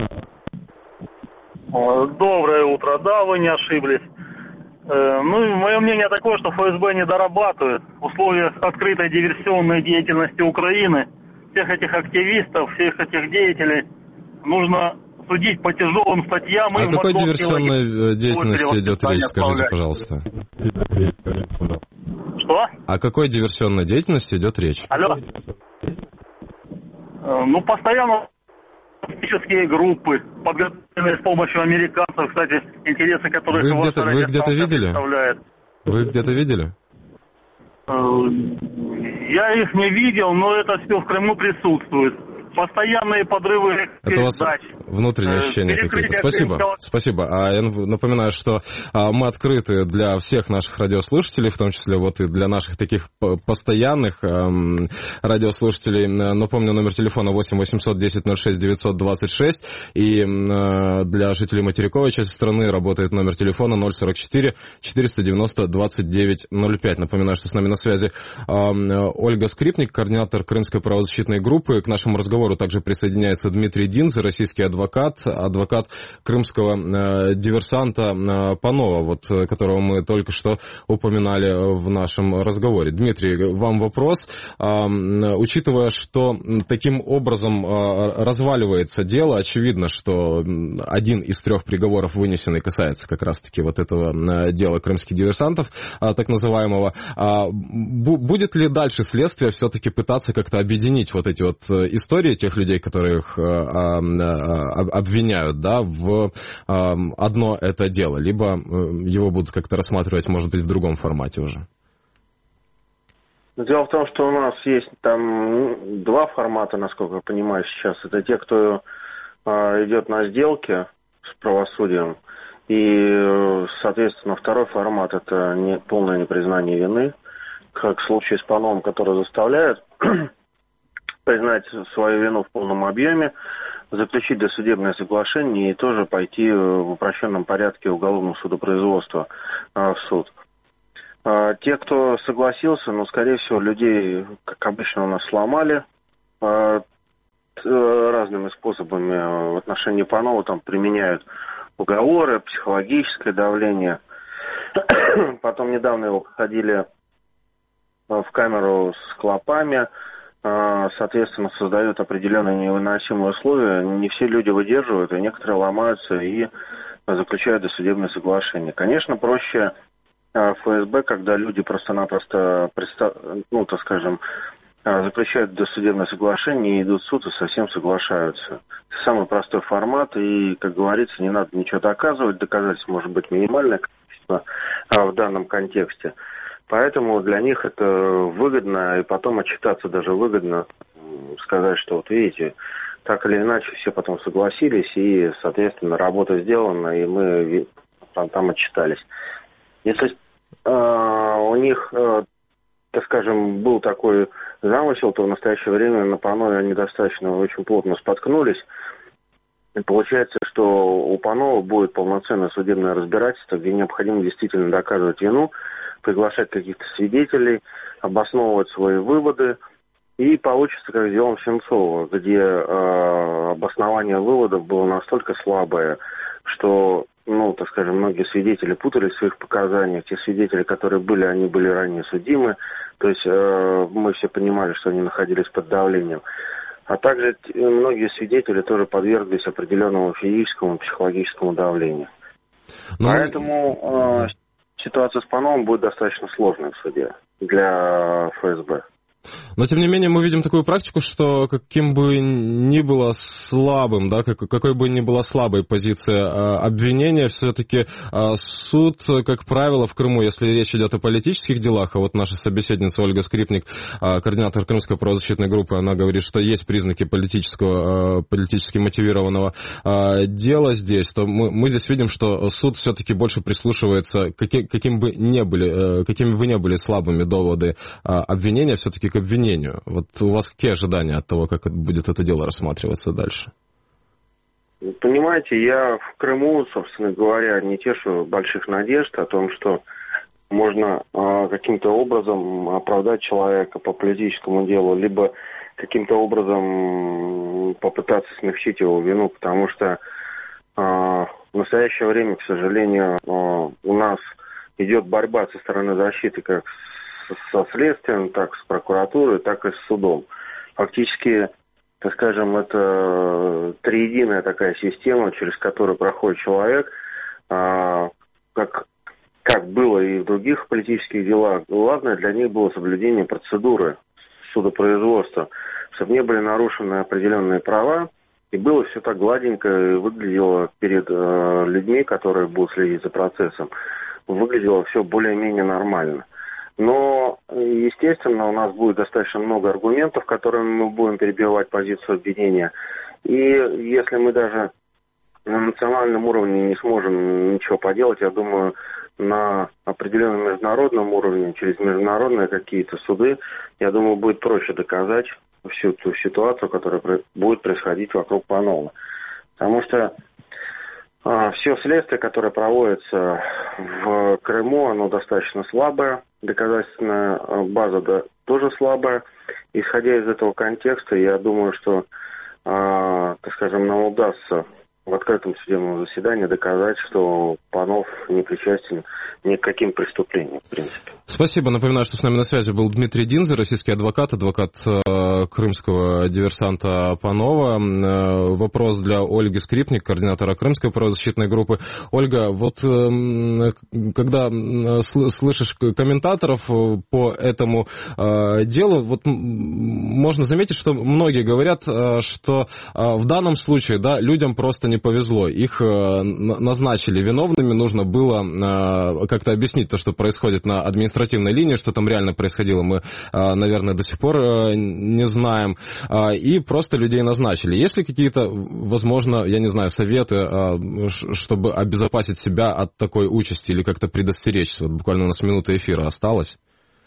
Доброе утро. Да, вы не ошиблись. Мое мнение такое, что ФСБ не дорабатывает в условиях открытой диверсионной деятельности Украины. Всех этих активистов, всех этих деятелей нужно судить по тяжелым статьям. О какой диверсионной деятельности идет речь, скажите, пожалуйста? Что? О какой диверсионной деятельности идет речь? Алло. Постоянно политические группы, подготовленные с помощью американцев, кстати, интересы которых вы где-то видели? Вы где-то видели? Я их не видел, но это все в Крыму присутствует. постоянные подрывы это у вас дач. Внутренние ощущения какие-то. Спасибо. А я напоминаю, что мы открыты для всех наших радиослушателей, в том числе вот и для наших таких постоянных радиослушателей. Напомню, номер телефона 8 800 10 06 926. И для жителей материковой части страны работает номер телефона 044 490 29 05. Напоминаю, что с нами на связи Ольга Скрипник, координатор Крымской правозащитной группы. К нашему разговору также присоединяется Дмитрий Динзе, российский адвокат крымского диверсанта Панова, вот, которого мы только что упоминали в нашем разговоре. Дмитрий, вам вопрос. Учитывая, что таким образом разваливается дело, очевидно, что один из 3 приговоров вынесенный касается как раз-таки вот этого дела крымских диверсантов, так называемого. Будет ли дальше следствие все-таки пытаться как-то объединить вот эти вот истории тех людей, которых обвиняют, да, в одно это дело, либо его будут как-то рассматривать, может быть, в другом формате уже? Дело в том, что у нас есть там 2 формата, насколько я понимаю сейчас. Это те, кто идет на сделки с правосудием, и, соответственно, 2 формат – это полное непризнание вины, как в случае с Пановым, который заставляет признать свою вину в полном объеме, заключить досудебное соглашение и тоже пойти в упрощенном порядке уголовного судопроизводства в суд. Те, кто согласился, скорее всего, людей, как обычно, у нас сломали разными способами. В отношении Панова там применяют уговоры, психологическое давление. Потом недавно его посадили в камеру с клопами, соответственно, создают определенные невыносимые условия. Не все люди выдерживают, и некоторые ломаются и заключают досудебное соглашение. Конечно, проще ФСБ, когда люди просто-напросто, заключают досудебное соглашение и идут в суд и совсем соглашаются. Это самый простой формат, и, как говорится, не надо ничего доказывать. Доказательств может быть минимальное количество в данном контексте. Поэтому для них это выгодно, и потом отчитаться даже выгодно, сказать, что вот видите, так или иначе все потом согласились, и, соответственно, работа сделана, и мы там отчитались. Если у них, так скажем, был такой замысел, то в настоящее время на Панове они достаточно очень плотно споткнулись. И получается, что у Панова будет полноценное судебное разбирательство, где необходимо действительно доказывать вину, приглашать каких-то свидетелей, обосновывать свои выводы. И получится, как с делом Сенцова, где обоснование выводов было настолько слабое, что, многие свидетели путались в своих показаниях. Те свидетели, которые были, они были ранее судимы. То есть мы все понимали, что они находились под давлением. А также многие свидетели тоже подверглись определенному физическому и психологическому давлению. Поэтому ситуация с Пановым будет достаточно сложной в суде для ФСБ. Но, тем не менее, мы видим такую практику, что каким бы ни было слабым, да, какой бы ни была слабой позиция обвинения, все-таки суд, как правило, в Крыму, если речь идет о политических делах, а вот наша собеседница Ольга Скрипник, координатор Крымской правозащитной группы, она говорит, что есть признаки политически мотивированного дела здесь, то мы здесь видим, что суд все-таки больше прислушивается, какими бы ни были слабыми доводы обвинения, все-таки к обвинению. Вот у вас какие ожидания от того, как будет это дело рассматриваться дальше? Понимаете, я в Крыму, собственно говоря, не тешу больших надежд о том, что можно каким-то образом оправдать человека по политическому делу, либо каким-то образом попытаться смягчить его вину, потому что в настоящее время, к сожалению, у нас идет борьба со стороны защиты как со следствием, так с прокуратурой, так и с судом. Фактически, так скажем, это триединая такая система, через которую проходит человек, как было и в других политических делах. Главное для них было соблюдение процедуры судопроизводства, чтобы не были нарушены определенные права, и было все так гладенько, и выглядело перед людьми, которые будут следить за процессом, выглядело все более-менее нормально. Но, естественно, у нас будет достаточно много аргументов, которыми мы будем перебивать позицию обвинения. И если мы даже на национальном уровне не сможем ничего поделать, я думаю, на определенном международном уровне, через международные какие-то суды, я думаю, будет проще доказать всю ту ситуацию, которая будет происходить вокруг Панова. Потому что все следствие, которое проводится в Крыму, оно достаточно слабое, доказательная база тоже слабая. Исходя из этого контекста, я думаю, что, так скажем, нам удастся в открытом судебном заседании доказать, что Панов не причастен ни к каким преступлениям, в принципе. Спасибо. Напоминаю, что с нами на связи был Дмитрий Динзер, российский адвокат крымского диверсанта Панова. Вопрос для Ольги Скрипник, координатора Крымской правозащитной группы. Ольга, вот когда слышишь комментаторов по этому делу, вот можно заметить, что многие говорят, что в данном случае, да, людям просто не повезло. Их назначили виновными, нужно было как-то объяснить то, что происходит на административной линии, что там реально происходило, мы, наверное, до сих пор не знаем. И просто людей назначили. Есть ли какие-то, возможно, я не знаю, советы, чтобы обезопасить себя от такой участи или как-то предостеречь? Вот буквально у нас минута эфира осталась.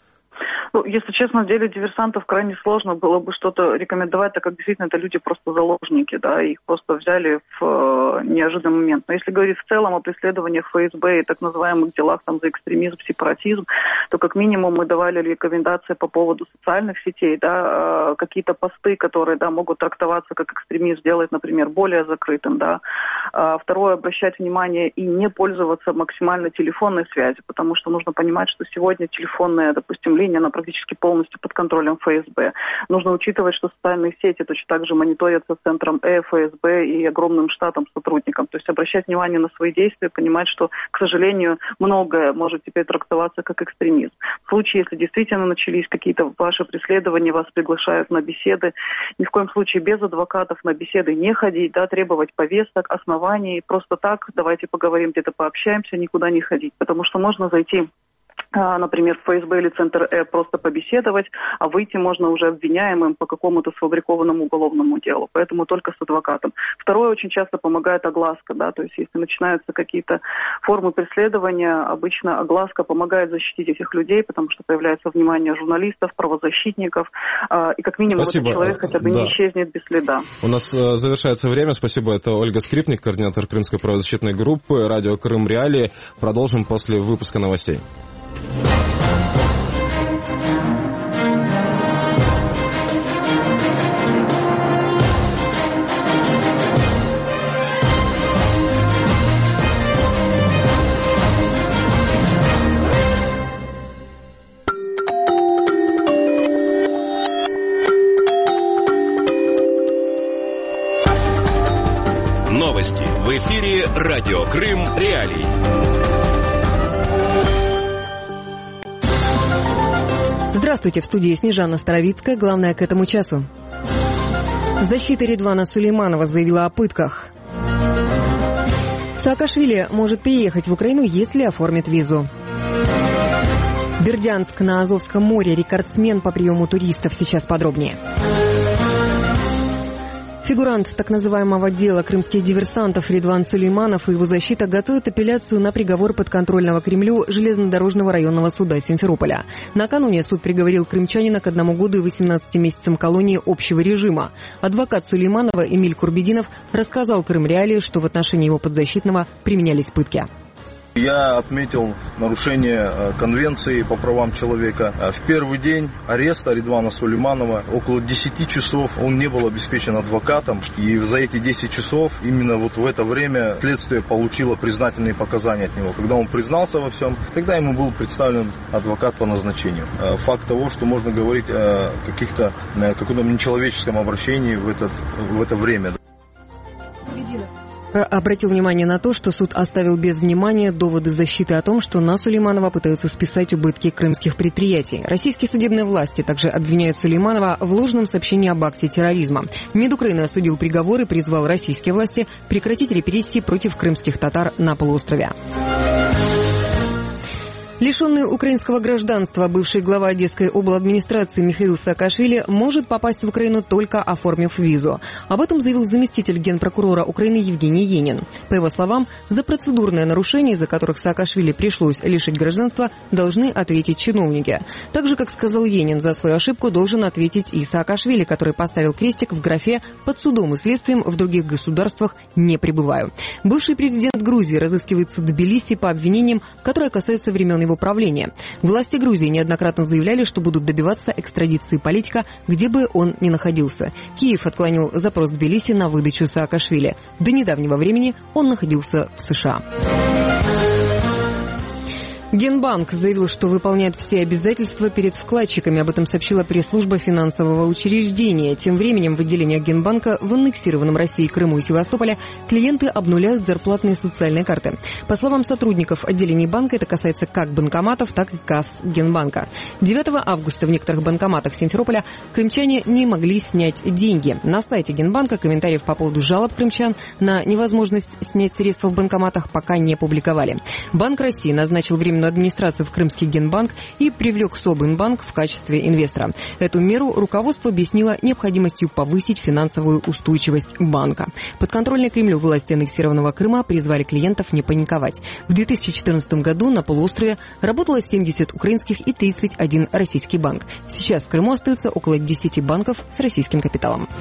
Ну, если честно, в деле диверсантов крайне сложно было бы что-то рекомендовать, так как действительно это люди просто заложники, да, их просто взяли в неожиданный момент. Но если говорить в целом о преследованиях ФСБ и так называемых делах там за экстремизм, сепаратизм, то как минимум мы давали рекомендации по поводу социальных сетей, да, какие-то посты, которые, да, могут трактоваться как экстремизм, сделать, например, более закрытым, да. Второе, обращать внимание и не пользоваться максимально телефонной связью, потому что нужно понимать, что сегодня телефонная, допустим, линия, она практически полностью под контролем ФСБ. Нужно учитывать, что социальные сети точно так же мониторятся центром ФСБ и огромным штатом сотрудников. То есть обращать внимание на свои действия, понимать, что, к сожалению, многое может теперь трактоваться как экстремизм. В случае, если действительно начались какие-то ваши преследования, вас приглашают на беседы, ни в коем случае без адвокатов на беседы не ходить, да, требовать повесток, оснований. Просто так, давайте поговорим, где-то пообщаемся, никуда не ходить. Потому что можно зайти, например, в ФСБ или Центр просто побеседовать, а выйти можно уже обвиняемым по какому-то сфабрикованному уголовному делу. Поэтому только с адвокатом. Второе, очень часто помогает огласка, да, то есть если начинаются какие-то формы преследования, обычно огласка помогает защитить этих людей, потому что появляется внимание журналистов, правозащитников, и как минимум этот человек хотя бы не исчезнет без следа. У нас завершается время. Спасибо. Это Ольга Скрипник, координатор Крымской правозащитной группы, радио Крым Реалии. Продолжим после выпуска новостей. Новости в эфире радио Крым Реалии. Здравствуйте, в студии Снежана Старовицкая. Главное к этому часу. Защита Редвана Сулейманова заявила о пытках. Саакашвили может переехать в Украину, если оформит визу. Бердянск на Азовском море. Рекордсмен по приему туристов. Сейчас подробнее. Фигурант так называемого дела крымских диверсантов Редван Сулейманов и его защита готовят апелляцию на приговор подконтрольного Кремлю железнодорожного районного суда Симферополя. Накануне суд приговорил крымчанина к 1 году и 18 месяцам колонии общего режима. Адвокат Сулейманова Эмиль Курбединов рассказал Крым Реалии, что в отношении его подзащитного применялись пытки. Я отметил нарушение Конвенции по правам человека. В первый день ареста Редвана Сулейманова около 10 часов он не был обеспечен адвокатом. И за эти 10 часов, именно вот в это время, следствие получило признательные показания от него. Когда он признался во всем, тогда ему был представлен адвокат по назначению. Факт того, что можно говорить о каком-то нечеловеческом обращении в это время. Обратил внимание на то, что суд оставил без внимания доводы защиты о том, что на Сулейманова пытаются списать убытки крымских предприятий. Российские судебные власти также обвиняют Сулейманова в ложном сообщении об акте терроризма. МИД Украины осудил приговор и призвал российские власти прекратить репрессии против крымских татар на полуострове. Лишенный украинского гражданства бывший глава Одесской обладминистрации Михаил Саакашвили может попасть в Украину, только оформив визу. Об этом заявил заместитель генпрокурора Украины Евгений Енин. По его словам, за процедурные нарушения, из-за которых Саакашвили пришлось лишить гражданства, должны ответить чиновники. Так же, как сказал Енин, за свою ошибку должен ответить и Саакашвили, который поставил крестик в графе «Под судом и следствием в других государствах не пребываю». Бывший президент Грузии разыскивается в Тбилиси по обвинениям, которые касаются времен его правления. Власти Грузии неоднократно заявляли, что будут добиваться экстрадиции политика, где бы он ни находился. Киев отклонил запрос Тбилиси на выдачу Саакашвили. До недавнего времени он находился в США. Генбанк заявил, что выполняет все обязательства перед вкладчиками. Об этом сообщила пресс-служба финансового учреждения. Тем временем в отделениях Генбанка в аннексированном России Крыму и Севастополе клиенты обнуляют зарплатные социальные карты. По словам сотрудников отделений банка, это касается как банкоматов, так и касс Генбанка. 9 августа в некоторых банкоматах Симферополя крымчане не могли снять деньги. На сайте Генбанка комментариев по поводу жалоб крымчан на невозможность снять средства в банкоматах пока не публиковали. Банк России назначил временную администрацию в Крымский Генбанк и привлек Собинбанк в качестве инвестора. Эту меру руководство объяснило необходимостью повысить финансовую устойчивость банка. Подконтрольные Кремлю власти аннексированного Крыма призвали клиентов не паниковать. В 2014 году на полуострове работало 70 украинских и 31 российский банк. Сейчас в Крыму остается около 10 банков с российским капиталом.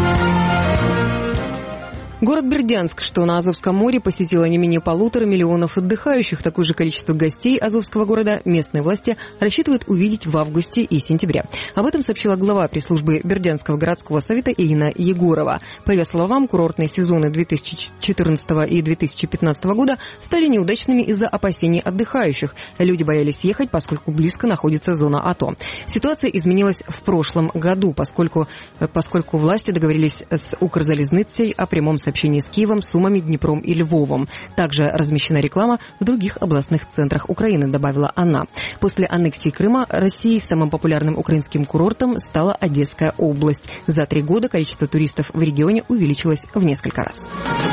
Город Бердянск, что на Азовском море, посетило не менее 1,5 миллиона отдыхающих. Такое же количество гостей Азовского города местные власти рассчитывают увидеть в августе и сентябре. Об этом сообщила глава пресс-службы Бердянского городского совета Ирина Егорова. По ее словам, курортные сезоны 2014 и 2015 года стали неудачными из-за опасений отдыхающих. Люди боялись ехать, поскольку близко находится зона АТО. Ситуация изменилась в прошлом году, поскольку власти договорились с Укрзалезницей о прямом сообщении с Киевом, Сумами, Днепром и Львовом. Также размещена реклама в других областных центрах Украины, добавила она. После аннексии Крыма России самым популярным украинским курортом стала Одесская область. За 3 года количество туристов в регионе увеличилось в несколько раз.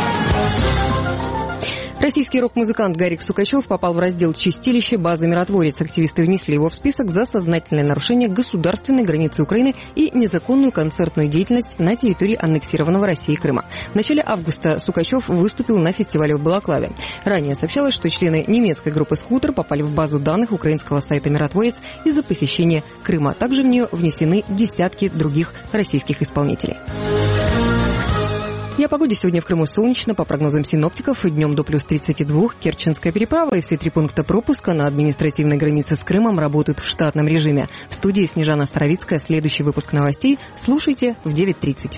Российский рок-музыкант Гарик Сукачев попал в раздел «Чистилище. База Миротворец». Активисты внесли его в список за сознательное нарушение государственной границы Украины и незаконную концертную деятельность на территории аннексированного Россией Крыма. В начале августа Сукачев выступил на фестивале в Балаклаве. Ранее сообщалось, что члены немецкой группы «Скутер» попали в базу данных украинского сайта «Миротворец» из-за посещения Крыма. Также в нее внесены десятки других российских исполнителей. И о погоде сегодня в Крыму солнечно, по прогнозам синоптиков, днем до плюс 32, Керченская переправа и все 3 пункта пропуска на административной границе с Крымом работают в штатном режиме. В студии Снежана Старовицкая. Следующий выпуск новостей слушайте в 9:30.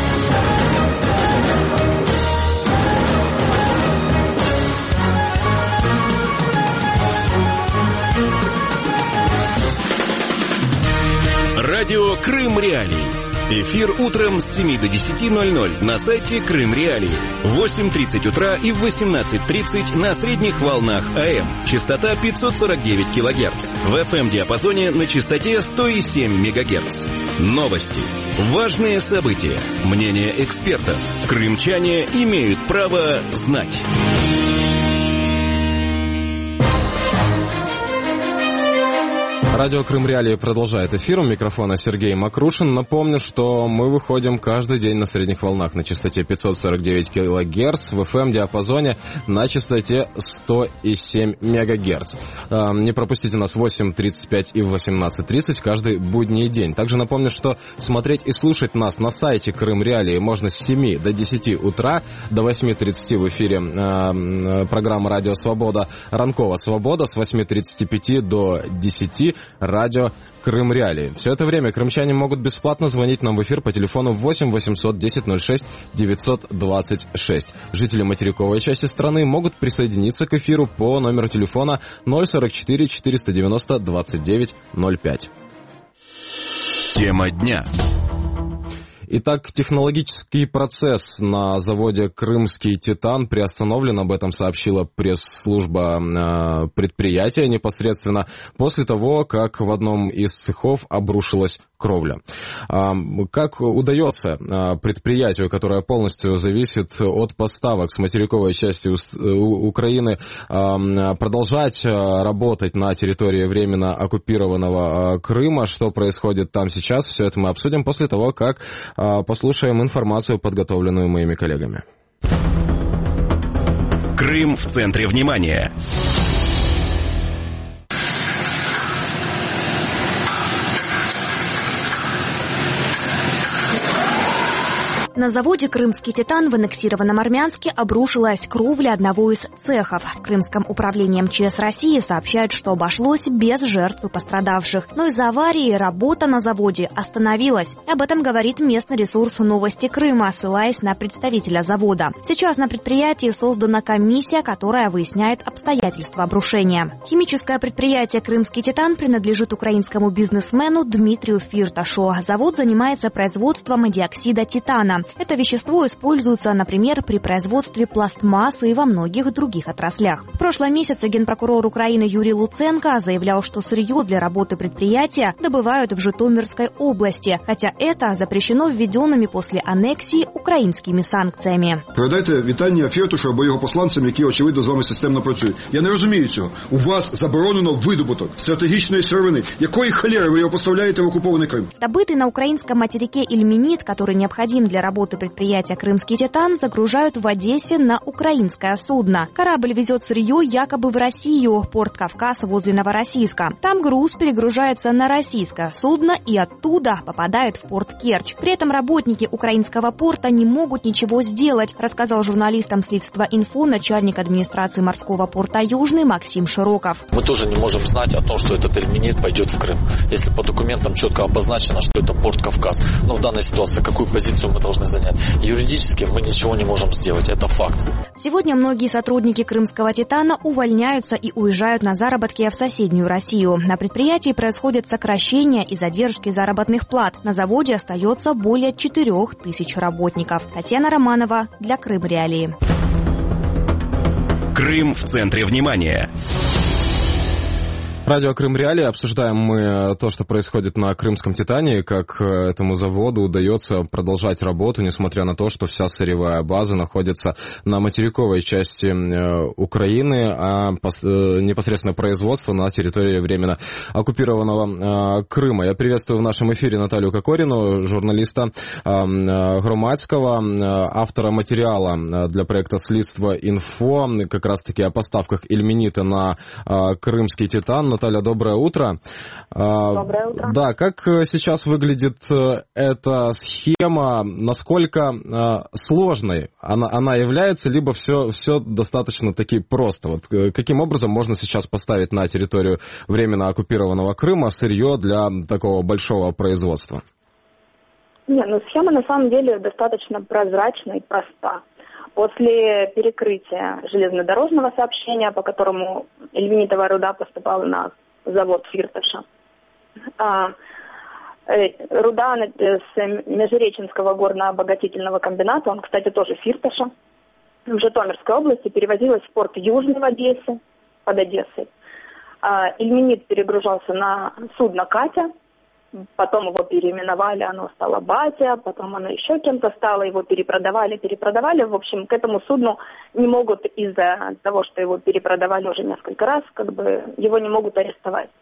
Радио Крым Реалии. Эфир утром с 7 до 10:00 на сайте Крым Реалии. В 8:30 утра и в 18:30 на средних волнах АМ. Частота 549 кГц. В FM-диапазоне на частоте 107 МГц. Новости. Важные события. Мнения экспертов. Крымчане имеют право знать. Радио Крым Реалии продолжает эфир. У микрофона Сергей Макрушин. Напомню, что мы выходим каждый день на средних волнах на частоте 549 кГц, в FM-диапазоне на частоте 107 МГц. Не пропустите нас в 8:35 и в 18:30 каждый будний день. Также напомню, что смотреть и слушать нас на сайте Крым Реалии можно с 7 до 10 утра, до 8:30 в эфире программа «Радио Свобода», «Ранкова Свобода», с 8:35 до 10 радио Крым Реалии. Все это время крымчане могут бесплатно звонить нам в эфир по телефону 8 800 10 06 926. Жители материковой части страны могут присоединиться к эфиру по номеру телефона 044 490 29 05. Тема дня. Итак, технологический процесс на заводе «Крымский Титан» приостановлен, об этом сообщила пресс-служба предприятия непосредственно после того, как в одном из цехов обрушилась кровля. Как удается предприятию, которое полностью зависит от поставок с материковой части Украины, продолжать работать на территории временно оккупированного Крыма? Что происходит там сейчас? Все это мы обсудим после того, как послушаем информацию, подготовленную моими коллегами. Крым в центре внимания. На заводе «Крымский Титан» в аннексированном Армянске обрушилась кровля одного из цехов. В Крымском управлении МЧС России сообщают, что обошлось без жертв и пострадавших. Но из-за аварии работа на заводе остановилась. Об этом говорит местный ресурс «Новости Крыма», ссылаясь на представителя завода. Сейчас на предприятии создана комиссия, которая выясняет обстоятельства обрушения. Химическое предприятие «Крымский Титан» принадлежит украинскому бизнесмену Дмитрию Фирташу. Завод занимается производством диоксида титана. Это вещество используется, например, при производстве пластмассы и во многих других отраслях. В прошлом месяце генпрокурор Украины Юрий Луценко заявлял, что сырье для работы предприятия добывают в Житомирской области, хотя это запрещено введенными после аннексии українськими санкціями. Передайте вітання Фірташу або його посланцям, які, очевидно, з вами системно працюють. Я не розумію цього. У вас заборонено видобуток стратегічної сировини. Якої холери ви його поставляєте в окупований Крим? Добытый на украинском материке ильменит, который необходим для работы предприятия «Крымский Титан», загружают в Одессе на украинское судно. Корабль везет сырье якобы в Россию, порт Кавказ возле Новороссийска. Там груз перегружается на российское судно и оттуда попадает в порт Керчь. При этом работники украинского порта не могут ничего сделать, рассказал журналистам Следства.Инфо начальник администрации морского порта Южный Максим Широков. Мы тоже не можем знать о том, что этот ильменит пойдет в Крым, если по документам четко обозначено, что это порт Кавказ. Но в данной ситуации какую позицию мы должны занять? Юридически мы ничего не можем сделать, это факт. Сегодня многие сотрудники «Крымского Титана» увольняются и уезжают на заработки в соседнюю Россию. На предприятии происходят сокращения и задержки заработных плат. На заводе остается более 4000 работников. Татьяна Романова для Крым Реалии. Крым в центре внимания. Радио Крым Реалии. Обсуждаем мы то, что происходит на Крымском Титане, как этому заводу удается продолжать работу, несмотря на то, что вся сырьевая база находится на материковой части Украины, а непосредственно производство на территории временно оккупированного Крыма. Я приветствую в нашем эфире Наталью Кокорину, журналиста Громадского, автора материала для проекта «Следства.Инфо», как раз-таки о поставках ильменита на Крымский Титан. Наталья, доброе утро. Доброе утро. Да, как сейчас выглядит эта схема, насколько сложной она является, либо все достаточно-таки просто? Вот каким образом можно сейчас поставить на территорию временно оккупированного Крыма сырье для такого большого производства? Схема на самом деле достаточно прозрачна и проста. После перекрытия железнодорожного сообщения, по которому ильменитовая руда поступала на завод Фирташа, руда с Межреченского горно-обогатительного комбината, он, кстати, тоже Фирташа, в Житомирской области перевозилась в порт Южный в Одессе, под Одессой. Ильменит перегружался на судно «Катя», потом его переименовали, оно стало «Батя», потом оно еще кем-то стало, его перепродавали. В общем, к этому судну не могут из-за того, что его перепродавали уже несколько раз, его не могут арестовать.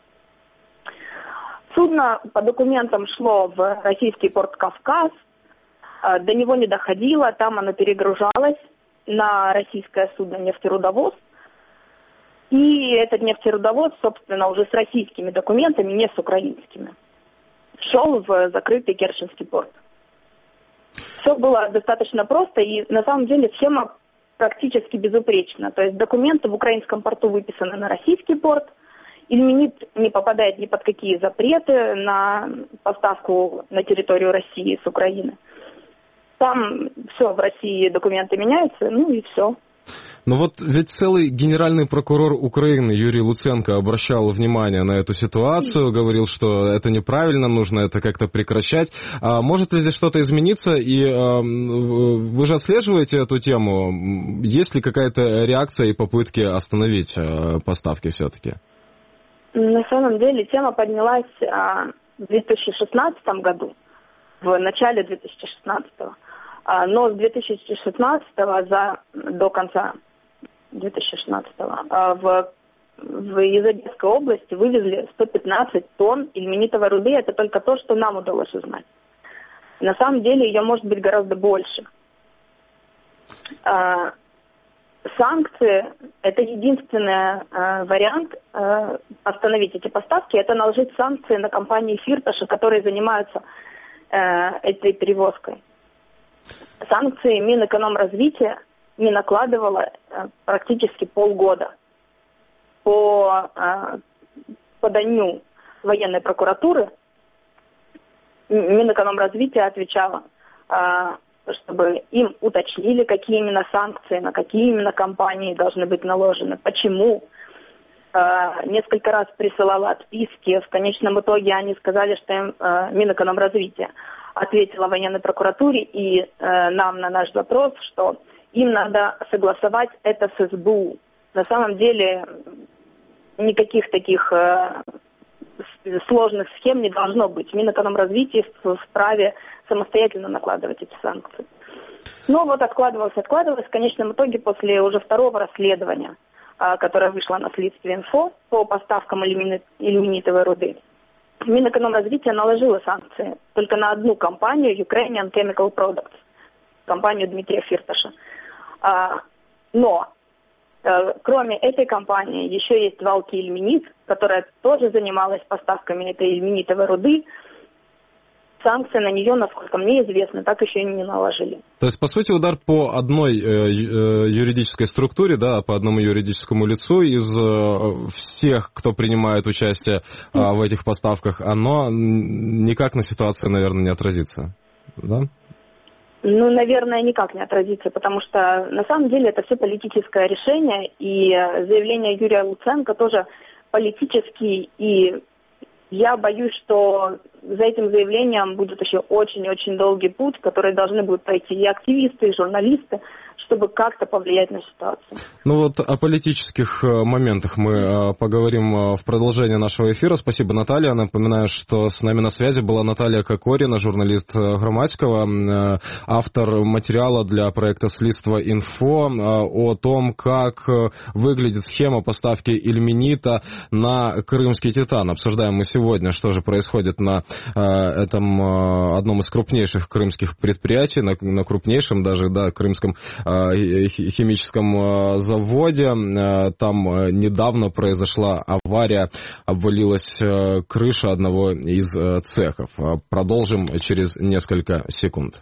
Судно по документам шло в российский порт Кавказ, до него не доходило, там оно перегружалось на российское судно «Нефтерудовоз». И этот нефтерудовоз, собственно, уже с российскими документами, не с украинскими, шел в закрытый Керченский порт. Все было достаточно просто, и на самом деле схема практически безупречна. То есть документы в украинском порту выписаны на российский порт, ильменит не попадает ни под какие запреты на поставку на территорию России с Украины. Там все в России, документы меняются, и все. Но вот ведь целый генеральный прокурор Украины Юрий Луценко обращал внимание на эту ситуацию, говорил, что это неправильно, нужно это как-то прекращать. А может ли здесь что-то измениться? И вы же отслеживаете эту тему? Есть ли какая-то реакция и попытки остановить поставки все-таки? На самом деле тема поднялась в 2016 году, в начале 2016, но с 2016 до конца 2016 в Изодецкой области вывезли 115 тонн ильменитовой руды. Это только то, что нам удалось узнать. На самом деле ее может быть гораздо больше. Санкции – это единственный вариант остановить эти поставки. Это наложить санкции на компании Фирташа, которые занимаются этой перевозкой. Санкции Минэкономразвития не накладывала практически полгода. По поданию военной прокуратуры Минэкономразвития отвечала, чтобы им уточнили, какие именно санкции, на какие именно компании должны быть наложены, почему. Несколько раз присылала отписки. В конечном итоге они сказали, что им Минэкономразвития ответила военной прокуратуре и нам на наш запрос, что им надо согласовать это с СБУ. На самом деле никаких таких сложных схем не должно быть. Минэкономразвития вправе самостоятельно накладывать эти санкции. Но вот откладывалось. В конечном итоге после уже второго расследования, которое вышло на Следствие.Инфо по поставкам иллюминитовой руды, Минэкономразвития наложило санкции только на одну компанию, Ukrainian Chemical Products, компанию Дмитрия Фирташа. Но кроме этой компании еще есть Валки Ильменит, которая тоже занималась поставками этой ильменитовой руды. Санкции на нее, насколько мне известно, так еще и не наложили. То есть, по сути, удар по одной юридической структуре, да, по одному юридическому лицу из всех, кто принимает участие в этих поставках, оно никак на ситуации, наверное, не отразится, да? Ну, наверное, никак не отразится, потому что на самом деле это все политическое решение, и заявление Юрия Луценко тоже политический, и я боюсь, что за этим заявлением будет еще очень-очень долгий путь, который должны будут пройти и активисты, и журналисты, чтобы как-то повлиять на ситуацию. Ну вот о политических моментах мы поговорим в продолжении нашего эфира. Спасибо, Наталья. Напоминаю, что с нами на связи была Наталья Кокорина, журналист Громадского, автор материала для проекта «Следство.Инфо» о том, как выглядит схема поставки ильменита на крымский титан. Обсуждаем мы сегодня, что же происходит на этом одном из крупнейших крымских предприятий, на крупнейшем даже, да, крымском химическом заводе. Там недавно произошла авария, обвалилась крыша одного из цехов. Продолжим через несколько секунд.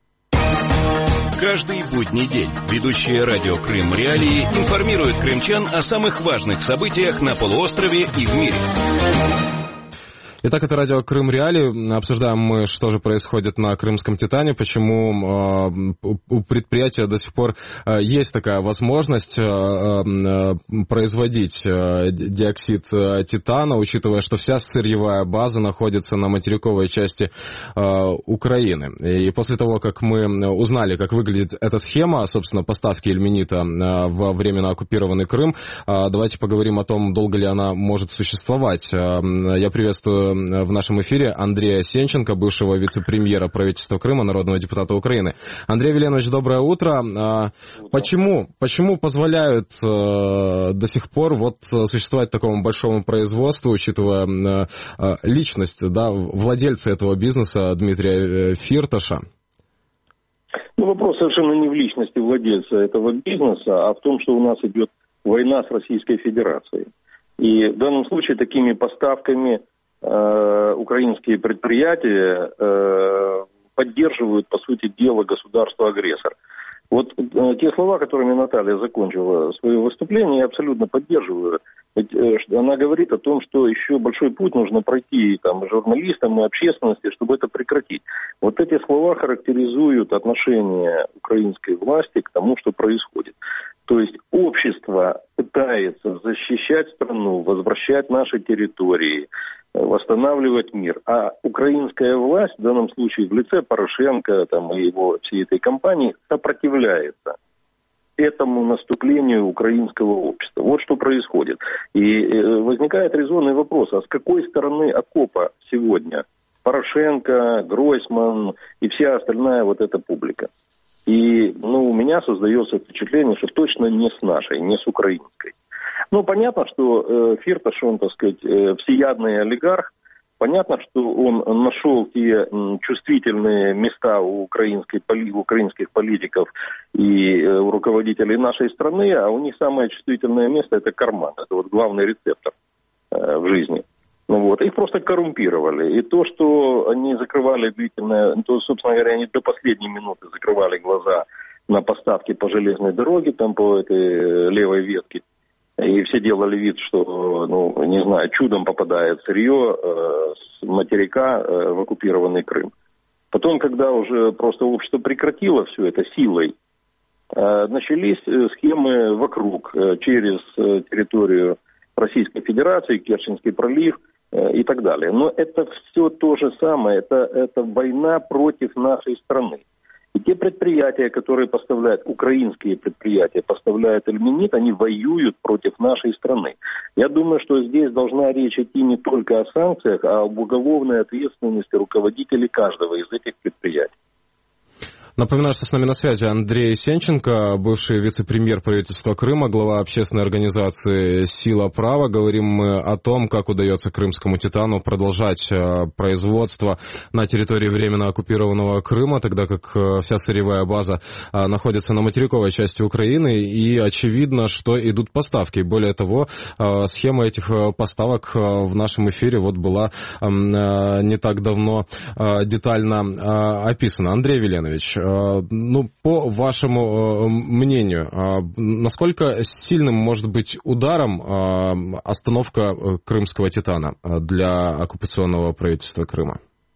Каждый будний день ведущие радио «Крым Реалии» информируют крымчан о самых важных событиях на полуострове и в мире. Итак, это радио «Крым Реалии». Обсуждаем мы, что же происходит на крымском титане, почему у предприятия до сих пор есть такая возможность производить диоксид титана, учитывая, что вся сырьевая база находится на материковой части Украины. И после того, как мы узнали, как выглядит эта схема, собственно, поставки ильменита во временно оккупированный Крым, давайте поговорим о том, долго ли она может существовать. Я приветствую в нашем эфире Андрея Сенченко, бывшего вице-премьера правительства Крыма, народного депутата Украины. Андрей Веленович, доброе утро. Почему позволяют до сих пор существовать такому большому производству, учитывая личность, да, владельца этого бизнеса Дмитрия Фирташа? Вопрос совершенно не в личности владельца этого бизнеса, а в том, что у нас идет война с Российской Федерацией. И в данном случае такими поставками украинские предприятия поддерживают, по сути дела, государство-агрессор. Вот те слова, которыми Наталья закончила свое выступление, я абсолютно поддерживаю. Ведь она говорит о том, что еще большой путь нужно пройти там, и журналистам, и общественности, чтобы это прекратить. Вот эти слова характеризуют отношение украинской власти к тому, что происходит. То есть общество пытается защищать страну, возвращать наши территории, восстанавливать мир. А украинская власть, в данном случае в лице Порошенко там, и его всей этой кампании, сопротивляется этому наступлению украинского общества. Вот что происходит. И возникает резонный вопрос, а с какой стороны окопа сегодня Порошенко, Гройсман и вся остальная вот эта публика? И у меня создается впечатление, что точно не с нашей, не с украинской. Понятно, что Фирташ, он, так сказать, всеядный олигарх. Понятно, что он нашел те чувствительные места у украинских политиков и у руководителей нашей страны, а у них самое чувствительное место – это карман. Это вот главный рецептор в жизни. Их просто коррумпировали. И то, что они закрывали длительно, то, собственно говоря, они до последней минуты закрывали глаза на поставки по железной дороге, там по этой левой ветке. И все делали вид, что, не знаю, чудом попадает сырье с материка в оккупированный Крым. Потом, когда уже просто общество прекратило все это силой, начались схемы вокруг, через территорию Российской Федерации, Керченский пролив и так далее. Но это все то же самое, это война против нашей страны. И те предприятия, которые поставляют, украинские предприятия, поставляют альминит, они воюют против нашей страны. Я думаю, что здесь должна речь идти не только о санкциях, а об уголовной ответственности руководителей каждого из этих предприятий. Напоминаю, что с нами на связи Андрей Сенченко, бывший вице-премьер правительства Крыма, глава общественной организации «Сила права». Говорим мы о том, как удается крымскому «Титану» продолжать производство на территории временно оккупированного Крыма, тогда как вся сырьевая база находится на материковой части Украины, и очевидно, что идут поставки. Более того, схема этих поставок в нашем эфире была не так давно детально описана. Андрей Веленович, по вашему мнению, насколько сильным может быть ударом остановка крымского «Титана» для оккупационного правительства Крыма?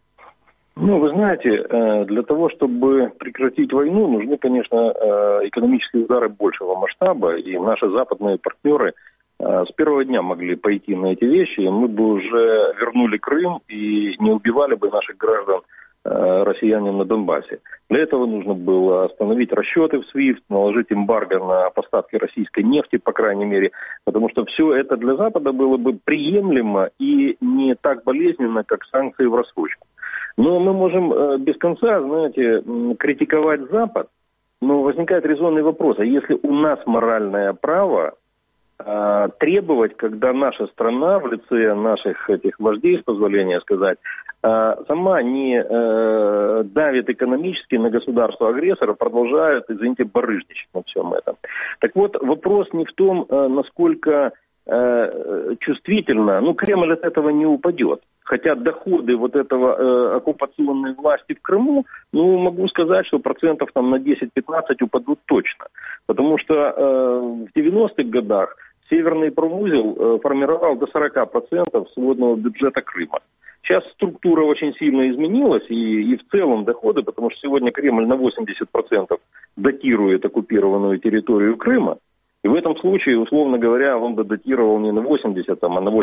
Вы знаете, для того, чтобы прекратить войну, нужны, конечно, экономические удары большего масштаба, и наши западные партнеры с первого дня могли пойти на эти вещи, и мы бы уже вернули Крым и не убивали бы наших граждан россиянам на Донбассе. Для этого нужно было остановить расчеты в SWIFT, наложить эмбарго на поставки российской нефти, по крайней мере, потому что все это для Запада было бы приемлемо и не так болезненно, как санкции в рассрочку. Но мы можем без конца, критиковать Запад, но возникает резонный вопрос, а если у нас моральное право требовать, когда наша страна в лице наших этих вождей, с позволения сказать, сама не давит экономически на государство-агрессора, продолжают, извините, барыжничать на всем этом. Так вот, вопрос не в том, насколько чувствительно, Кремль от этого не упадет. Хотя доходы вот этого оккупационной власти в Крыму, могу сказать, что процентов на 10-15 упадут точно. Потому что в 90-х годах Северный промузел формировал до 40% сводного бюджета Крыма. Сейчас структура очень сильно изменилась, и в целом доходы, потому что сегодня Кремль на 80% датирует оккупированную территорию Крыма. И в этом случае, условно говоря, он бы датировал не на 80, а на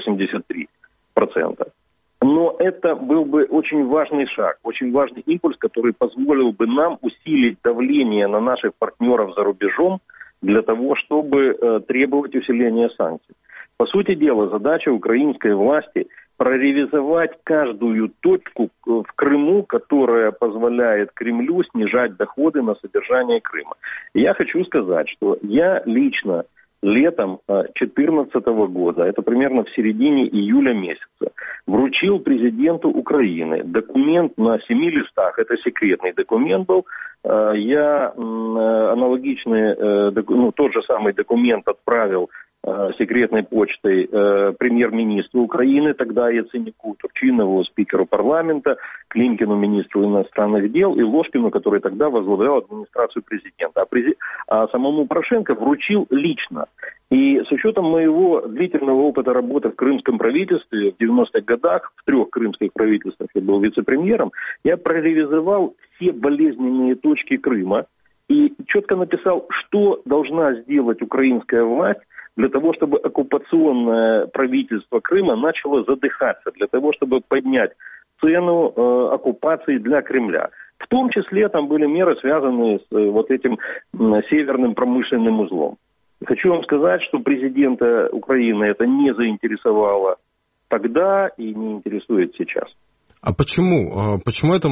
83%. Но это был бы очень важный шаг, очень важный импульс, который позволил бы нам усилить давление на наших партнеров за рубежом для того, чтобы требовать усиления санкций. По сути дела, задача украинской власти проревизовать каждую точку в Крыму, которая позволяет Кремлю снижать доходы на содержание Крыма. И я хочу сказать, что я лично летом 2014 года, это примерно в середине июля месяца, вручил президенту Украины документ на 7 листах, это секретный документ был, я аналогичный, тот же самый документ отправил секретной почтой премьер-министру Украины, тогда Яценюку, Турчинову, спикеру парламента, Климкину, министру иностранных дел, и Ложкину, который тогда возглавлял администрацию президента. А самому Порошенко вручил лично. И с учетом моего длительного опыта работы в крымском правительстве в 90-х годах, в 3 крымских правительствах я был вице-премьером, я проревизовал все болезненные точки Крыма и четко написал, что должна сделать украинская власть для того, чтобы оккупационное правительство Крыма начало задыхаться, для того, чтобы поднять цену оккупации для Кремля. В том числе там были меры, связанные с вот этим северным промышленным узлом. Хочу вам сказать, что президента Украины это не заинтересовало тогда и не интересует сейчас. А почему? Почему это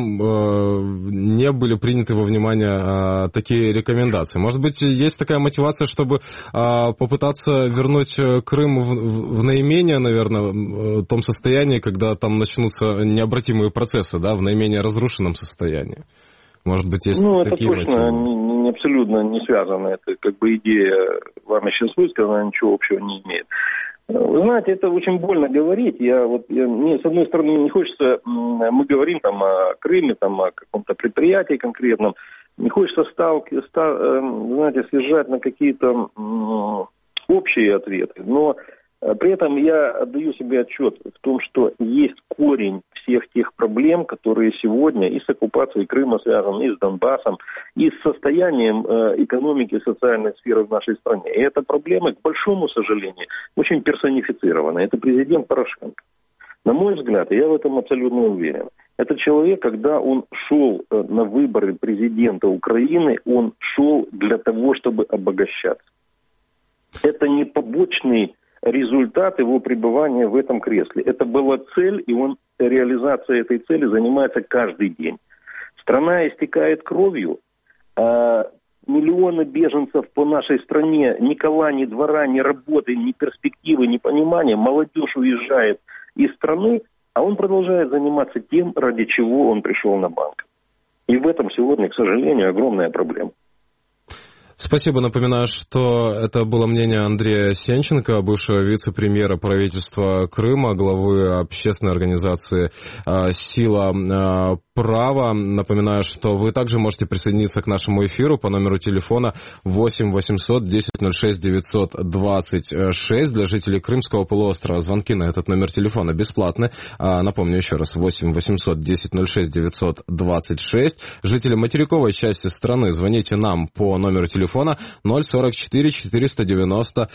не были приняты во внимание такие рекомендации? Может быть, есть такая мотивация, чтобы попытаться вернуть Крым в наименее, наверное, том состоянии, когда там начнутся необратимые процессы, да, в наименее разрушенном состоянии? Может быть, есть такие мотивы? Это точно абсолютно не связано. Это как бы идея вами сейчас высказана, ничего общего не имеет. Вы знаете, это очень больно говорить. Мне, с одной стороны, не хочется, мы говорим там о Крыме, там о каком-то предприятии конкретном, не хочется съезжать на какие-то общие ответы, но при этом я отдаю себе отчет в том, что есть корень всех тех проблем, которые сегодня и с оккупацией Крыма связаны, и с Донбассом, и с состоянием экономики и социальной сферы в нашей стране. И это проблемы, к большому сожалению, очень персонифицированы. Это президент Порошенко. На мой взгляд, я в этом абсолютно уверен. Этот человек, когда он шел на выборы президента Украины, он шел для того, чтобы обогащаться. Это не побочный результат его пребывания в этом кресле. Это была цель, и он реализацией этой цели занимается каждый день. Страна истекает кровью, миллионы беженцев по нашей стране, ни кола, ни двора, ни работы, ни перспективы, ни понимания. Молодежь уезжает из страны, а он продолжает заниматься тем, ради чего он пришел на банк. И в этом сегодня, к сожалению, огромная проблема. Спасибо. Напоминаю, что это было мнение Андрея Сенченко, бывшего вице-премьера правительства Крыма, главы общественной организации «Сила права». Напоминаю, что вы также можете присоединиться к нашему эфиру по номеру телефона 8 800 10 06 926. Для жителей Крымского полуострова звонки на этот номер телефона бесплатны. Напомню еще раз, 8 800 10 06 926. Жители материковой части страны, звоните нам по номеру телефона 044 490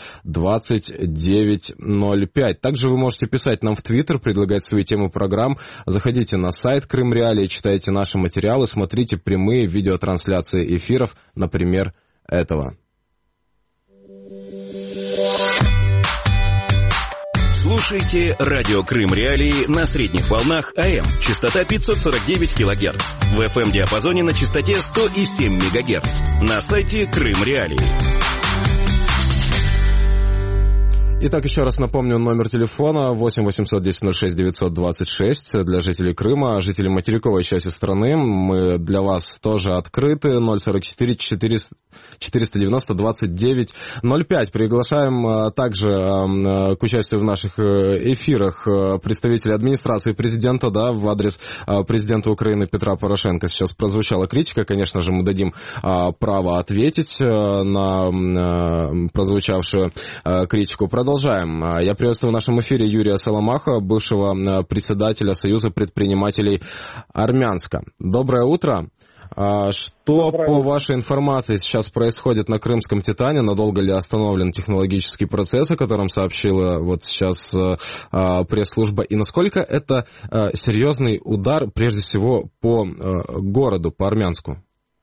2905. Также вы можете писать нам в Твиттер, предлагать свои темы программ. Заходите на сайт Крым Реалии, читайте наши материалы, смотрите прямые видеотрансляции эфиров, например, этого. Слушайте радио Крым Реалии на средних волнах АМ, частота 549 кГц, в FM-диапазоне на частоте 100,7 МГц, на сайте Крым Реалии. Итак, еще раз напомню номер телефона 8 800 10 06 926 для жителей Крыма, жителей материковой части страны. Мы для вас тоже открыты. 044 490 29 05. Приглашаем также к участию в наших эфирах представителей администрации президента, да, в адрес президента Украины Петра Порошенко. Сейчас прозвучала критика, конечно же, мы дадим право ответить на прозвучавшую критику. Продолжаем. Я приветствую в нашем эфире Юрия Соломаха, бывшего председателя Союза предпринимателей Армянска. Доброе утро. Что по вашей информации сейчас происходит на Крымском Титане? Надолго ли остановлен технологический процесс, о котором сообщила вот сейчас пресс-служба? И насколько это серьезный удар, прежде всего, по городу, по Армянску?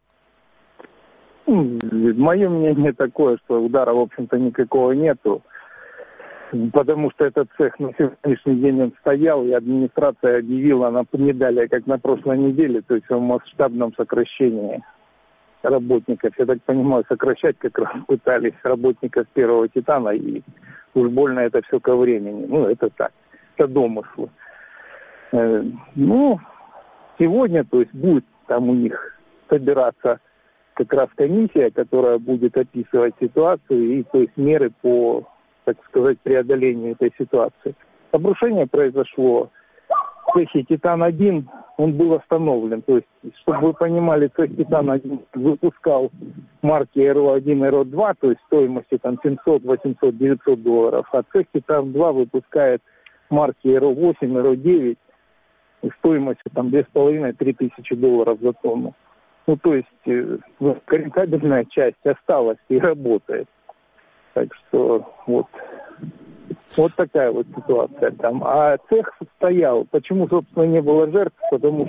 Мое мнение такое, что удара, в общем-то, никакого нету. Потому что этот цех на сегодняшний день он стоял, и администрация объявила не далее, как на прошлой неделе, то есть в масштабном сокращении работников. Я так понимаю, сокращать как раз пытались работников первого Титана, и уж больно это все ко времени. Это так, это домыслы. Сегодня, то есть будет там у них собираться как раз комиссия, которая будет описывать ситуацию и, то есть, меры по так сказать, преодолению этой ситуации. Обрушение произошло в цехе «Титан-1», он был остановлен. То есть, чтобы вы понимали, цех «Титан-1» выпускал марки РО-1 и РО-2, то есть стоимостью там 700, 800, 900 долларов, а цех «Титан-2» выпускает марки РО-8 и РО-9 стоимостью там 2,5-3 тысячи долларов за тонну. Ну, то есть, рентабельная часть осталась и работает. Так что, вот такая вот ситуация там. А цех стоял. Почему, собственно, не было жертв? Потому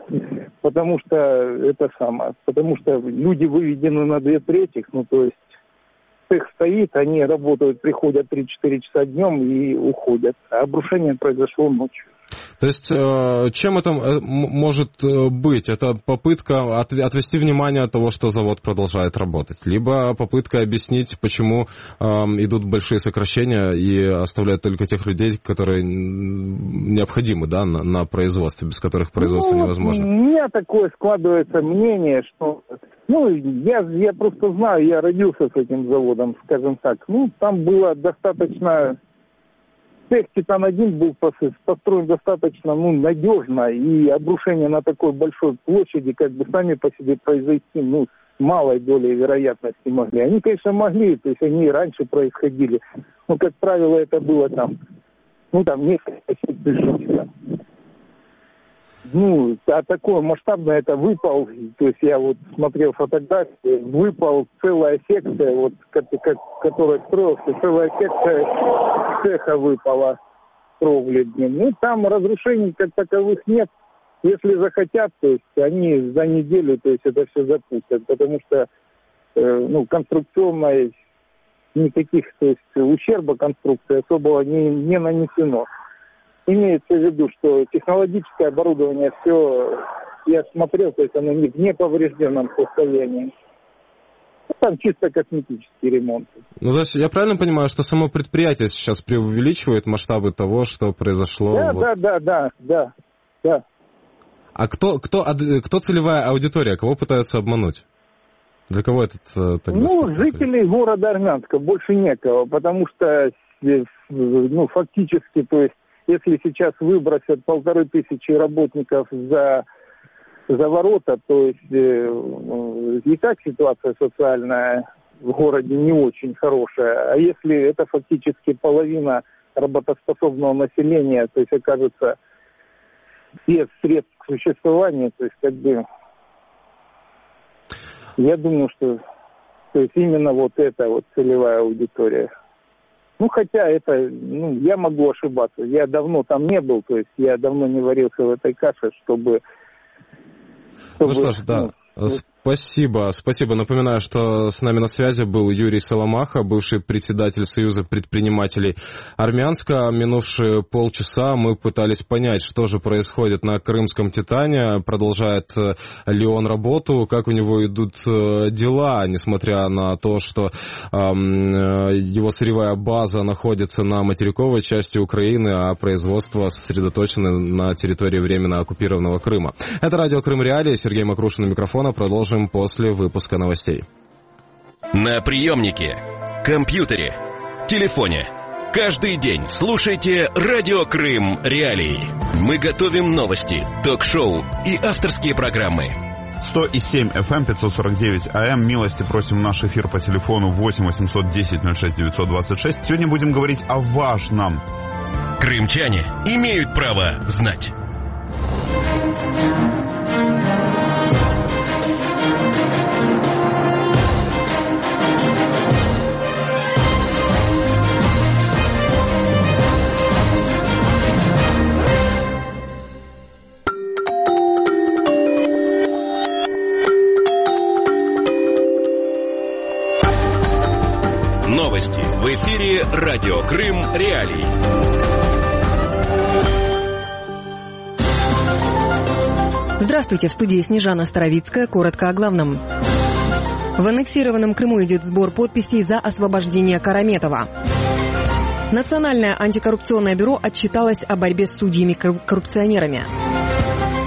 что люди выведены на 2/3, ну, то есть, цех стоит, они работают, приходят 3-4 часа днем и уходят. А обрушение произошло ночью. То есть, чем это может быть? Это попытка отвести внимание от того, что завод продолжает работать, либо попытка объяснить, почему идут большие сокращения и оставляют только тех людей, которые необходимы, да, на производстве, без которых производство невозможно. У меня такое складывается мнение, что... я просто знаю, я родился с этим заводом, скажем так. Там было достаточно... Цех «Титан-1» был построен достаточно надежно, и обрушение на такой большой площади как бы сами по себе произойти с малой долей вероятности могли. Они, конечно, могли, то есть они и раньше происходили, но, как правило, это было там несколько тысяч. А такое масштабное это выпал, то есть я смотрел фотографии, выпал целая секция, которая строилась, целая секция цеха выпала кровли. Там разрушений как таковых нет. Если захотят, то есть они за неделю, то есть это все запустят, потому что конструкционной никаких, то есть ущерба конструкции особого не нанесено. Имеется в виду, что технологическое оборудование все, я смотрел, то есть оно в неповрежденном состоянии. Там чисто косметический ремонт. Значит, я правильно понимаю, что само предприятие сейчас преувеличивает масштабы того, что произошло? Да. А кто целевая аудитория? Кого пытаются обмануть? Для кого этот тогда спектакль? Жителей города Армянска, больше некого, потому что фактически, то есть если сейчас выбросят 1500 работников за ворота, то есть и так ситуация социальная в городе не очень хорошая. А если это фактически половина работоспособного населения, то есть окажется без средств к существованию, то есть я думаю, что то есть именно эта целевая аудитория. Хотя это, я могу ошибаться. Я давно там не был, то есть я давно не варился в этой каше, чтобы... Ну что ж, да. Спасибо. Напоминаю, что с нами на связи был Юрий Соломаха, бывший председатель Союза предпринимателей Армянска. Минувшие полчаса мы пытались понять, что же происходит на крымском «Титане», продолжает ли он работу, как у него идут дела, несмотря на то, что его сырьевая база находится на материковой части Украины, а производство сосредоточено на территории временно оккупированного Крыма. Это радио «Крым Реалии». Сергей Макрушин у микрофона. Продолжим после выпуска новостей. На приемнике, компьютере, телефоне. Каждый день слушайте радио «Крым Реалии». Мы готовим новости, ток-шоу и авторские программы. 100,7 FM, 549 AM. Милости просим в наш эфир по телефону 8 810 06 926. Сегодня будем говорить о важном. Крымчане имеют право знать. Новости в эфире радио «Крым Реалии». Здравствуйте, в студии Снежана Старовицкая. Коротко о главном. В аннексированном Крыму идет сбор подписей за освобождение Караметова. Национальное антикоррупционное бюро отчиталось о борьбе с судьями-коррупционерами.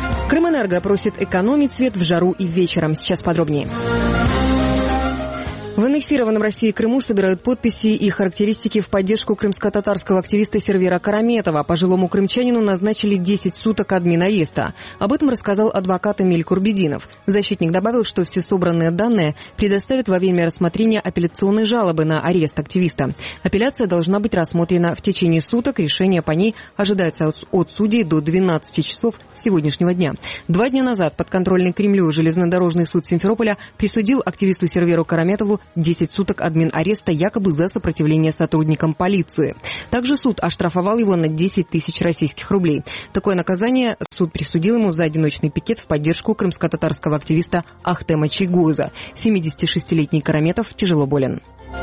Крымэнерго просит экономить свет в жару и вечером. Сейчас подробнее. В аннексированном Россией Крыму собирают подписи и характеристики в поддержку крымско-татарского активиста Сервера Караметова. Пожилому крымчанину назначили 10 суток админ-ареста. Об этом рассказал адвокат Эмиль Курбединов. Защитник добавил, что все собранные данные предоставят во время рассмотрения апелляционной жалобы на арест активиста. Апелляция должна быть рассмотрена в течение суток. Решение по ней ожидается от судей до 12 часов сегодняшнего дня. 2 дня назад подконтрольный Кремлю железнодорожный суд Симферополя присудил активисту Серверу Караметову 10 суток админ-ареста якобы за сопротивление сотрудникам полиции. Также суд оштрафовал его на 10 тысяч российских рублей. Такое наказание суд присудил ему за одиночный пикет в поддержку крымско-татарского активиста Ахтема Чайгоза. 76-летний Караметов тяжело болен.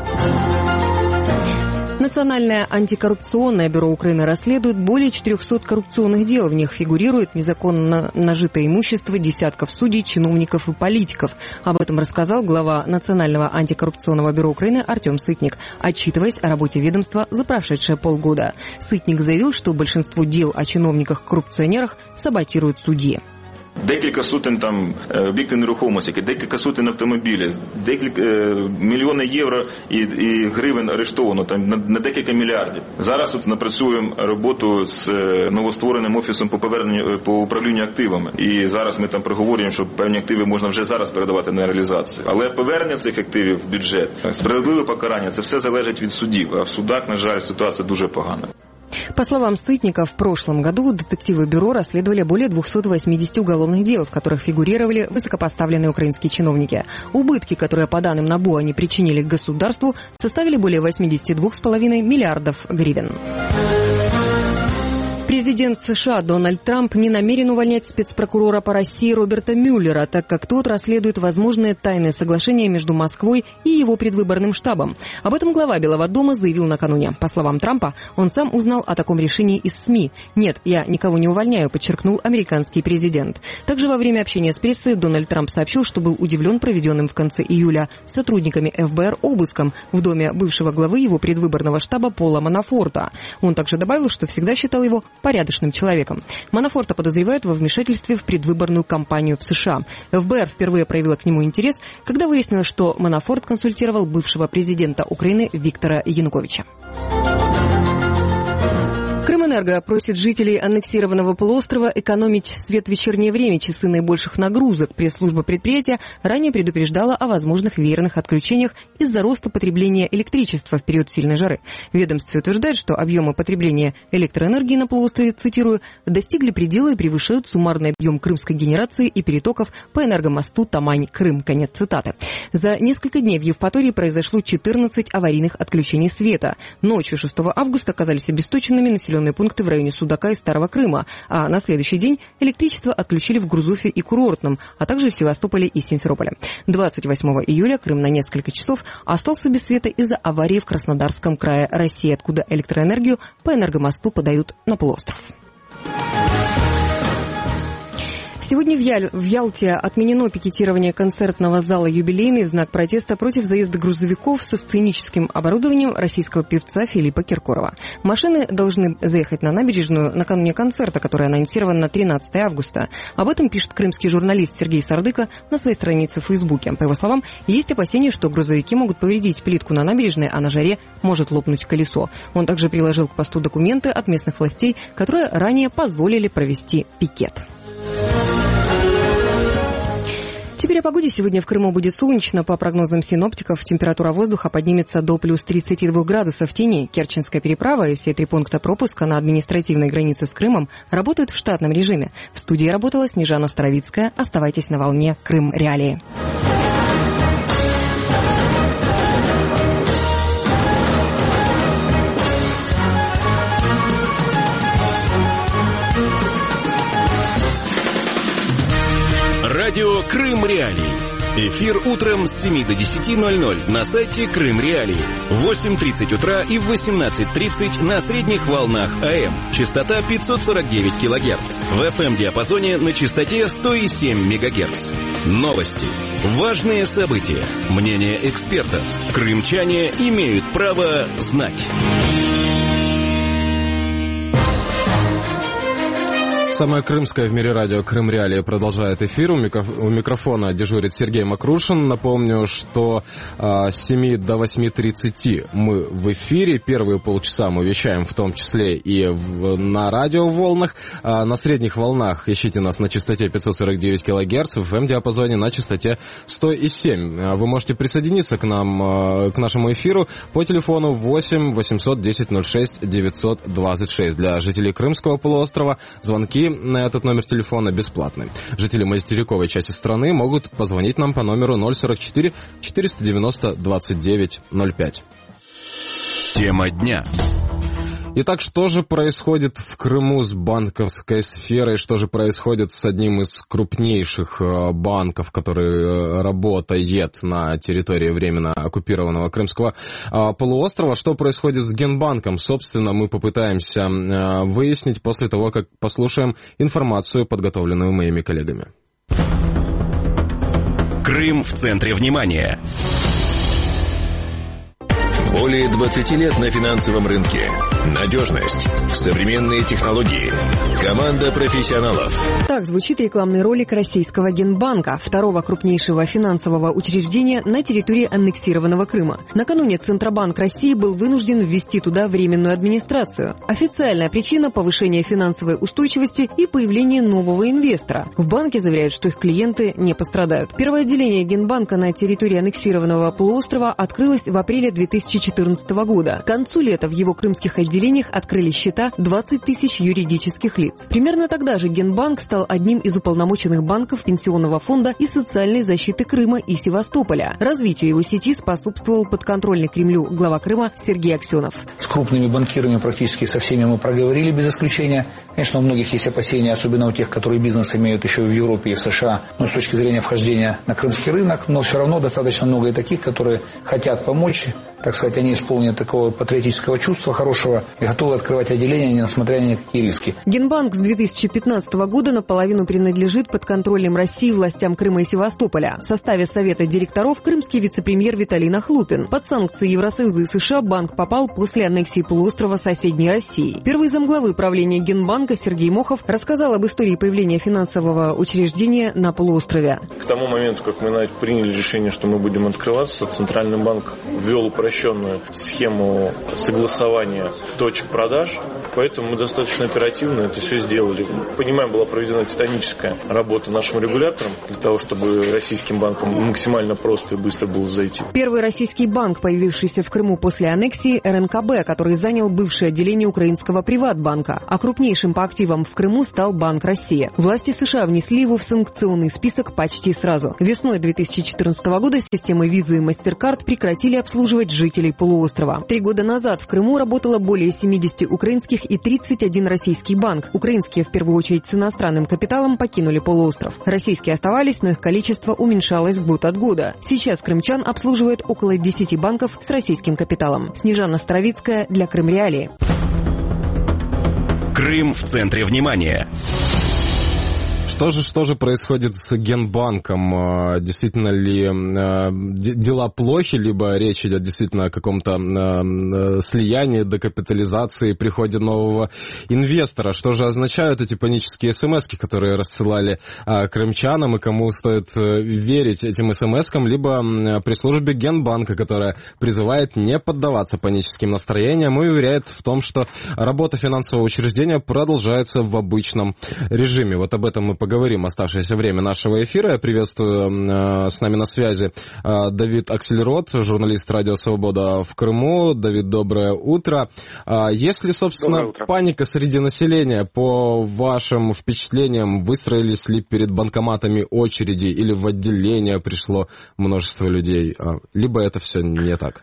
Национальное антикоррупционное бюро Украины расследует более 400 коррупционных дел. В них фигурирует незаконно нажитое имущество десятков судей, чиновников и политиков. Об этом рассказал глава Национального антикоррупционного бюро Украины Артем Сытник, отчитываясь о работе ведомства за прошедшие полгода. Сытник заявил, что большинство дел о чиновниках-коррупционерах саботируют судьи. Декілька сотень там об'єктів нерухомості, декілька сотень автомобілів, декілька мільйони євро і гривень арештовано, там на декілька мільярдів. Зараз от напрацюємо роботу з новоствореним офісом по управлінню активами. І зараз ми там проговорюємо, що певні активи можна вже зараз передавати на реалізацію. Але повернення цих активів в бюджет, справедливе покарання, це все залежить від судів. А в судах, на жаль, ситуація дуже погана. По словам Сытника, в прошлом году детективы бюро расследовали более 280 уголовных дел, в которых фигурировали высокопоставленные украинские чиновники. Убытки, которые по данным НАБУ они причинили государству, составили более 82,5 миллиардов гривен. Президент США Дональд Трамп не намерен увольнять спецпрокурора по России Роберта Мюллера, так как тот расследует возможные тайные соглашения между Москвой и его предвыборным штабом. Об этом глава Белого дома заявил накануне. По словам Трампа, он сам узнал о таком решении из СМИ. «Нет, я никого не увольняю», подчеркнул американский президент. Также во время общения с прессой Дональд Трамп сообщил, что был удивлен проведенным в конце июля сотрудниками ФБР обыском в доме бывшего главы его предвыборного штаба Пола Манафорта. Он также добавил, что всегда считал его порядочным человеком. Манафорта подозревают во вмешательстве в предвыборную кампанию в США. ФБР впервые проявила к нему интерес, когда выяснилось, что Манафорт консультировал бывшего президента Украины Виктора Януковича. Крымэнерго просит жителей аннексированного полуострова экономить свет в вечернее время, часы наибольших нагрузок. Пресс-служба предприятия ранее предупреждала о возможных веерных отключениях из-за роста потребления электричества в период сильной жары. Ведомство утверждает, что объемы потребления электроэнергии на полуострове, цитирую, достигли предела и превышают суммарный объем крымской генерации и перетоков по энергомосту Тамань-Крым. Конец цитаты. За несколько дней в Евпатории произошло 14 аварийных отключений света. Ночью 6 августа оказались обесточенными населенные пункты в районе Судака и Старого Крыма, а на следующий день электричество отключили в Грузуфе и Курортном, а также в Севастополе и Симферополе. 28 июля Крым на несколько часов остался без света из-за аварии в Краснодарском крае России, откуда электроэнергию по энергомосту подают на полуостров. Сегодня в Ялте отменено пикетирование концертного зала «Юбилейный» в знак протеста против заезда грузовиков со сценическим оборудованием российского певца Филиппа Киркорова. Машины должны заехать на набережную накануне концерта, который анонсирован на 13 августа. Об этом пишет крымский журналист Сергей Сардыка на своей странице в Фейсбуке. По его словам, есть опасения, что грузовики могут повредить плитку на набережной, а на жаре может лопнуть колесо. Он также приложил к посту документы от местных властей, которые ранее позволили провести пикет. Теперь о погоде. Сегодня в Крыму будет солнечно. По прогнозам синоптиков, температура воздуха поднимется до плюс 32 градусов. В тени Керченская переправа и все 3 пункта пропуска на административной границе с Крымом работают в штатном режиме. В студии работала Снежана Старовицкая. Оставайтесь на волне Крым Реалии. Радио Крым Реалии. Эфир утром с 7 до 10:00 на сайте Крым Реалии. В 8:30 утра и в 18:30 на средних волнах АМ. Частота 549 кГц. В FM-диапазоне на частоте 107 МГц. Новости. Важные события. Мнения экспертов. Крымчане имеют право знать. Самое крымское в мире радио «Крым Реалии» продолжает эфир. У микрофона дежурит Сергей Макрушин. Напомню, что с 7 до 8:30 мы в эфире. Первые полчаса мы вещаем в том числе и на радиоволнах. На средних волнах ищите нас на частоте 549 кГц, в FM-диапазоне на частоте 100,7. Вы можете присоединиться к нам, к нашему эфиру по телефону 8 810 06 926. Для жителей Крымского полуострова звонки на этот номер телефона бесплатны. Жители материковой части страны могут позвонить нам по номеру 044 490 29 05. Тема дня. Итак, что же происходит в Крыму с банковской сферой, что же происходит с одним из крупнейших банков, который работает на территории временно оккупированного Крымского полуострова, что происходит с Генбанком, собственно, мы попытаемся выяснить после того, как послушаем информацию, подготовленную моими коллегами. Крым в центре внимания. Более 20 лет на финансовом рынке. Надежность, современные технологии, команда профессионалов. Так звучит рекламный ролик российского Генбанка, второго крупнейшего финансового учреждения на территории аннексированного Крыма. Накануне Центробанк России был вынужден ввести туда временную администрацию. Официальная причина – повышение финансовой устойчивости и появление нового инвестора. В банке заверяют, что их клиенты не пострадают. Первое отделение Генбанка на территории аннексированного полуострова открылось в апреле 2014 года. К концу лета в его крымских отделениях открыли счета 20 тысяч юридических лиц. Примерно тогда же Генбанк стал одним из уполномоченных банков Пенсионного фонда и социальной защиты Крыма и Севастополя. Развитию его сети способствовал подконтрольный Кремлю глава Крыма Сергей Аксенов. С крупными банкирами практически со всеми мы проговорили без исключения. Конечно, у многих есть опасения, особенно у тех, которые бизнес имеют еще в Европе и в США, но с точки зрения вхождения на крымский рынок, но все равно достаточно много и таких, которые хотят помочь. Так сказать, они исполнены такого патриотического чувства хорошего и готовы открывать отделения, несмотря на никакие риски. Генбанк с 2015 года наполовину принадлежит подконтрольным России властям Крыма и Севастополя. В составе совета директоров крымский вице-премьер Виталий Нахлупин. Под санкции Евросоюза и США банк попал после аннексии полуострова соседней России. Первый замглавы правления Генбанка Сергей Мохов рассказал об истории появления финансового учреждения на полуострове. К тому моменту, как мы приняли решение, что мы будем открываться, Центральный банк ввел упрощенную схему согласования точек продаж, поэтому мы достаточно оперативно это все сделали. Понимаем, была проведена титаническая работа нашим регулятором для того, чтобы российским банкам максимально просто и быстро было зайти. Первый российский банк, появившийся в Крыму после аннексии, РНКБ, который занял бывшее отделение украинского Приватбанка. А крупнейшим по активам в Крыму стал Банк России. Власти США внесли его в санкционный список почти сразу. Весной 2014 года системы Visa и MasterCard прекратили обслуживать жителей полуострова. 3 года назад в Крыму работало более 70 украинских и 31 российский банк. Украинские, в первую очередь с иностранным капиталом, покинули полуостров. Российские оставались, но их количество уменьшалось год от года. Сейчас крымчан обслуживает около 10 банков с российским капиталом. Снежана Старовицкая для Крым Реалии. Крым в центре внимания. Что же происходит с Генбанком? Действительно ли дела плохи, либо речь идет действительно о каком-то слиянии, декапитализации, приходе нового инвестора? Что же означают эти панические смс-ки, которые рассылали крымчанам, и кому стоит верить этим смс-кам, либо пресс-службе Генбанка, которая призывает не поддаваться паническим настроениям и уверяет в том, что работа финансового учреждения продолжается в обычном режиме. Вот об этом мы поговорим в оставшееся время нашего эфира. Я приветствую с нами на связи Давид Аксельрод, журналист «Радио Свобода» в Крыму. Давид, доброе утро. Есть ли, собственно, паника среди населения? По вашим впечатлениям, выстроились ли перед банкоматами очереди или в отделение пришло множество людей? Либо это все не так?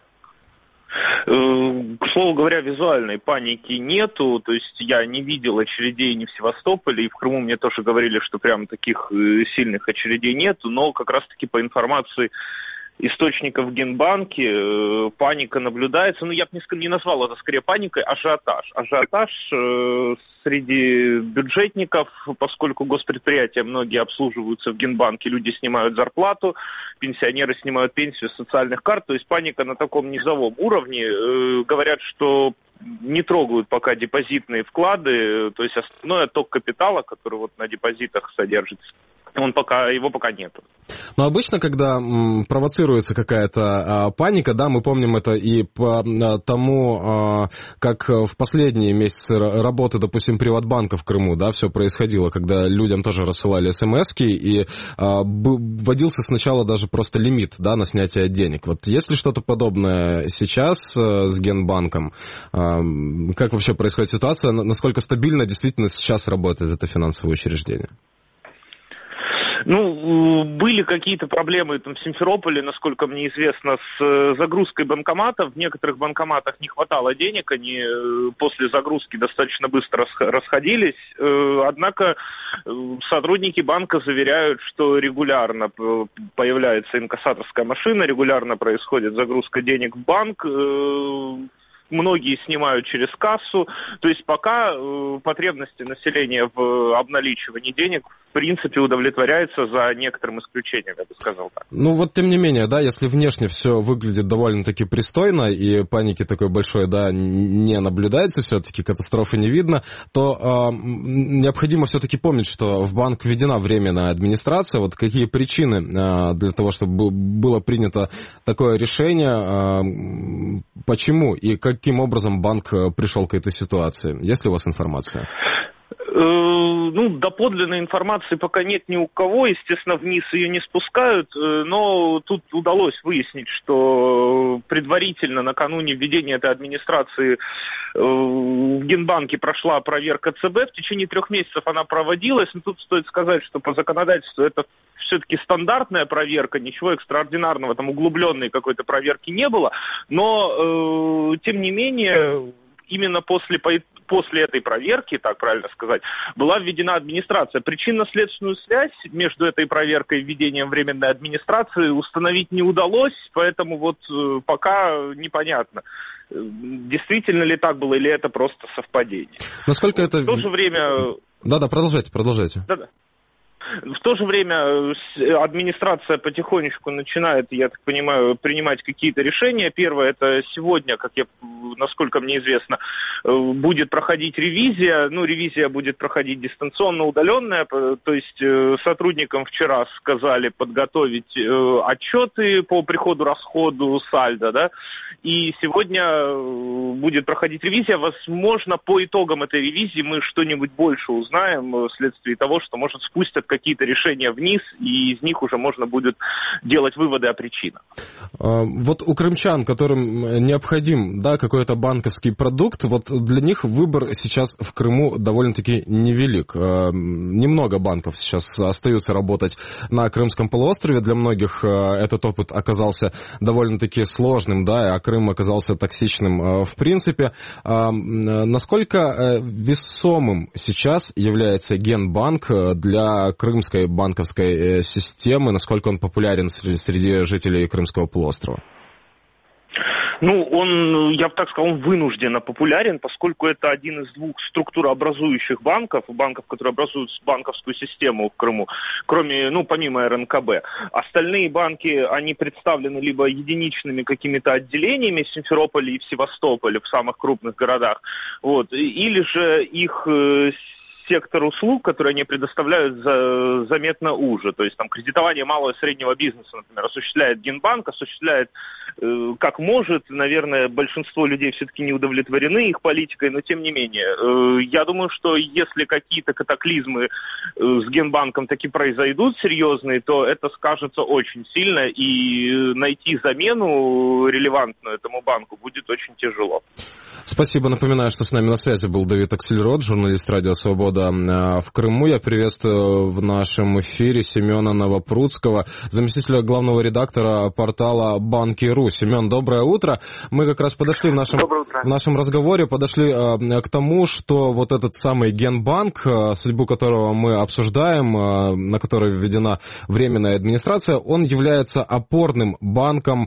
К слову говоря, визуальной паники нету, то есть я не видел очередей ни в Севастополе, и в Крыму мне тоже говорили, что прям таких сильных очередей нету, но как раз-таки по информации источников в Генбанке, паника наблюдается. Ну, я бы не назвал это скорее паникой, ажиотаж. Ажиотаж среди бюджетников, поскольку госпредприятия многие обслуживаются в Генбанке, люди снимают зарплату, пенсионеры снимают пенсию с социальных карт, то есть паника на таком низовом уровне. Говорят, что не трогают пока депозитные вклады, то есть основной отток капитала, который вот на депозитах содержится, его пока нету. Но обычно, когда провоцируется какая-то паника, да, мы помним это и по тому, как в последние месяцы работы, допустим, Приватбанка в Крыму, да, все происходило, когда людям тоже рассылали смс-ки, и вводился сначала даже просто лимит, да, на снятие денег. Вот есть ли что-то подобное сейчас с Генбанком? Как вообще происходит ситуация? Насколько стабильно действительно сейчас работает это финансовое учреждение? Ну, были какие-то проблемы там в Симферополе, насколько мне известно, с загрузкой банкоматов. В некоторых банкоматах не хватало денег, они после загрузки достаточно быстро расходились. Однако сотрудники банка заверяют, что регулярно появляется инкассаторская машина, регулярно происходит загрузка денег в банк. Многие снимают через кассу. То есть пока потребности населения в обналичивании денег в принципе удовлетворяется, за некоторым исключением, я бы сказал так. Ну вот тем не менее, да, если внешне все выглядит довольно-таки пристойно и паники такой большой, да, не наблюдается, все-таки катастрофы не видно, то необходимо все-таки помнить, что в банк введена временная администрация. Вот какие причины для того, чтобы было принято такое решение, почему и каким образом банк пришел к этой ситуации? Есть ли у вас информация? Ну, доподлинной информации пока нет ни у кого, естественно, вниз ее не спускают, но тут удалось выяснить, что предварительно накануне введения этой администрации в Генбанке прошла проверка ЦБ, в течение 3 месяцев она проводилась, но тут стоит сказать, что по законодательству это все-таки стандартная проверка, ничего экстраординарного, там углубленной какой-то проверки не было, но тем не менее именно после этой проверки, так правильно сказать, была введена администрация. Причинно-следственную связь между этой проверкой и введением временной администрации установить не удалось, поэтому вот пока непонятно, действительно ли так было или это просто совпадение. Насколько это... В то же время... Да-да, продолжайте. Да-да. В то же время администрация потихонечку начинает, я так понимаю, принимать какие-то решения. Первое, это сегодня, насколько мне известно, будет проходить ревизия. Ну, ревизия будет проходить дистанционно, удаленная. То есть сотрудникам вчера сказали подготовить отчеты по приходу-расходу сальдо, да. И сегодня будет проходить ревизия. Возможно, по итогам этой ревизии мы что-нибудь больше узнаем вследствие того, что, может, спустят какие-то решения вниз, и из них уже можно будет делать выводы о причинах. Вот у крымчан, которым необходим, да, какой-то банковский продукт, вот для них выбор сейчас в Крыму довольно-таки невелик. Немного банков сейчас остаются работать на Крымском полуострове. Для многих этот опыт оказался довольно-таки сложным, да, а Крым оказался токсичным в принципе. Насколько весомым сейчас является Генбанк для крымской банковской системы, насколько он популярен среди жителей Крымского полуострова? Ну, он, я бы так сказал, он вынужденно популярен, поскольку это один из 2 структурообразующих банков, которые образуют банковскую систему в Крыму, помимо РНКБ. Остальные банки, они представлены либо единичными какими-то отделениями в Симферополе и в Севастополе, в самых крупных городах, вот, или же их сектор услуг, которые они предоставляют, заметно уже. То есть там кредитование малого и среднего бизнеса, например, осуществляет Генбанк, осуществляет как может. Наверное, большинство людей все-таки не удовлетворены их политикой, но тем не менее. Я думаю, что если какие-то катаклизмы с Генбанком таки произойдут серьезные, то это скажется очень сильно, и найти замену релевантную этому банку будет очень тяжело. Спасибо. Напоминаю, что с нами на связи был Давид Аксельрод, журналист «Радио Свобода». года в Крыму. Я приветствую в нашем эфире Семена Новопрудского, заместителя главного редактора портала Банки.ру. Семен, доброе утро. Мы как раз подошли в нашем разговоре к тому, что вот этот самый Генбанк, судьбу которого мы обсуждаем, на который введена временная администрация, он является опорным банком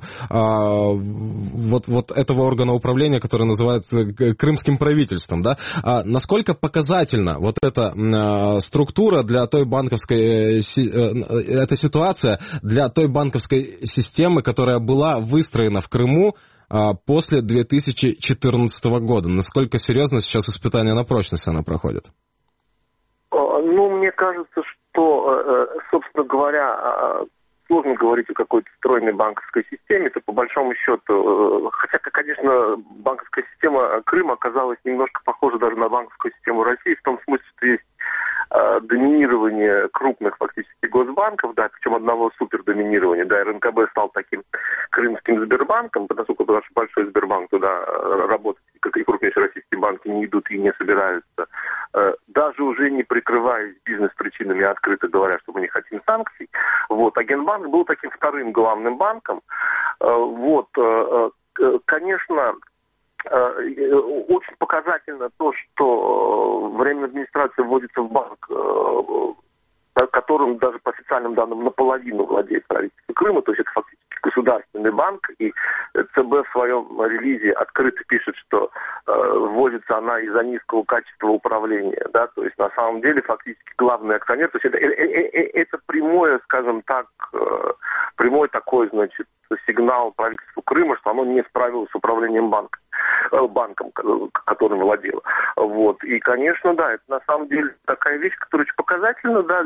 вот этого органа управления, который называется крымским правительством, да? Насколько показательна вот эта структура для той банковской, эта ситуация для той банковской системы, которая была выстроена в Крыму после 2014 года? Насколько серьезно сейчас испытание на прочность она проходит? Ну, мне кажется, что, собственно говоря, сложно говорить о какой-то стройной банковской системе. Это по большому счету, хотя, конечно, банковская система Крыма оказалась немножко похожа даже на банковскую систему России, в том смысле, что есть доминирование крупных фактически госбанков, да, причем одного супердоминирования, да, РНКБ стал таким крымским Сбербанком, поскольку наш большой Сбербанк туда работать, как и крупнейшие российские банки, не идут и не собираются, даже уже не прикрываясь бизнес-причинами, открыто говоря, что мы не хотим санкций. Вот. А Генбанк был таким вторым главным банком. Вот. Конечно, очень показательно то, что временная администрация вводится в банк, которым даже по официальным данным наполовину владеет правительство Крыма, то есть это фактически государственный банк, и ЦБ в своем релизе открыто пишет, что вводится она из-за низкого качества управления, да, то есть на самом деле фактически главный акционер, то есть это прямое, скажем так, прямой такой, значит, сигнал правительству Крыма, что оно не справилось с управлением банком, которым владело. Вот. И, конечно, да, это на самом деле такая вещь, которая очень показательна, да,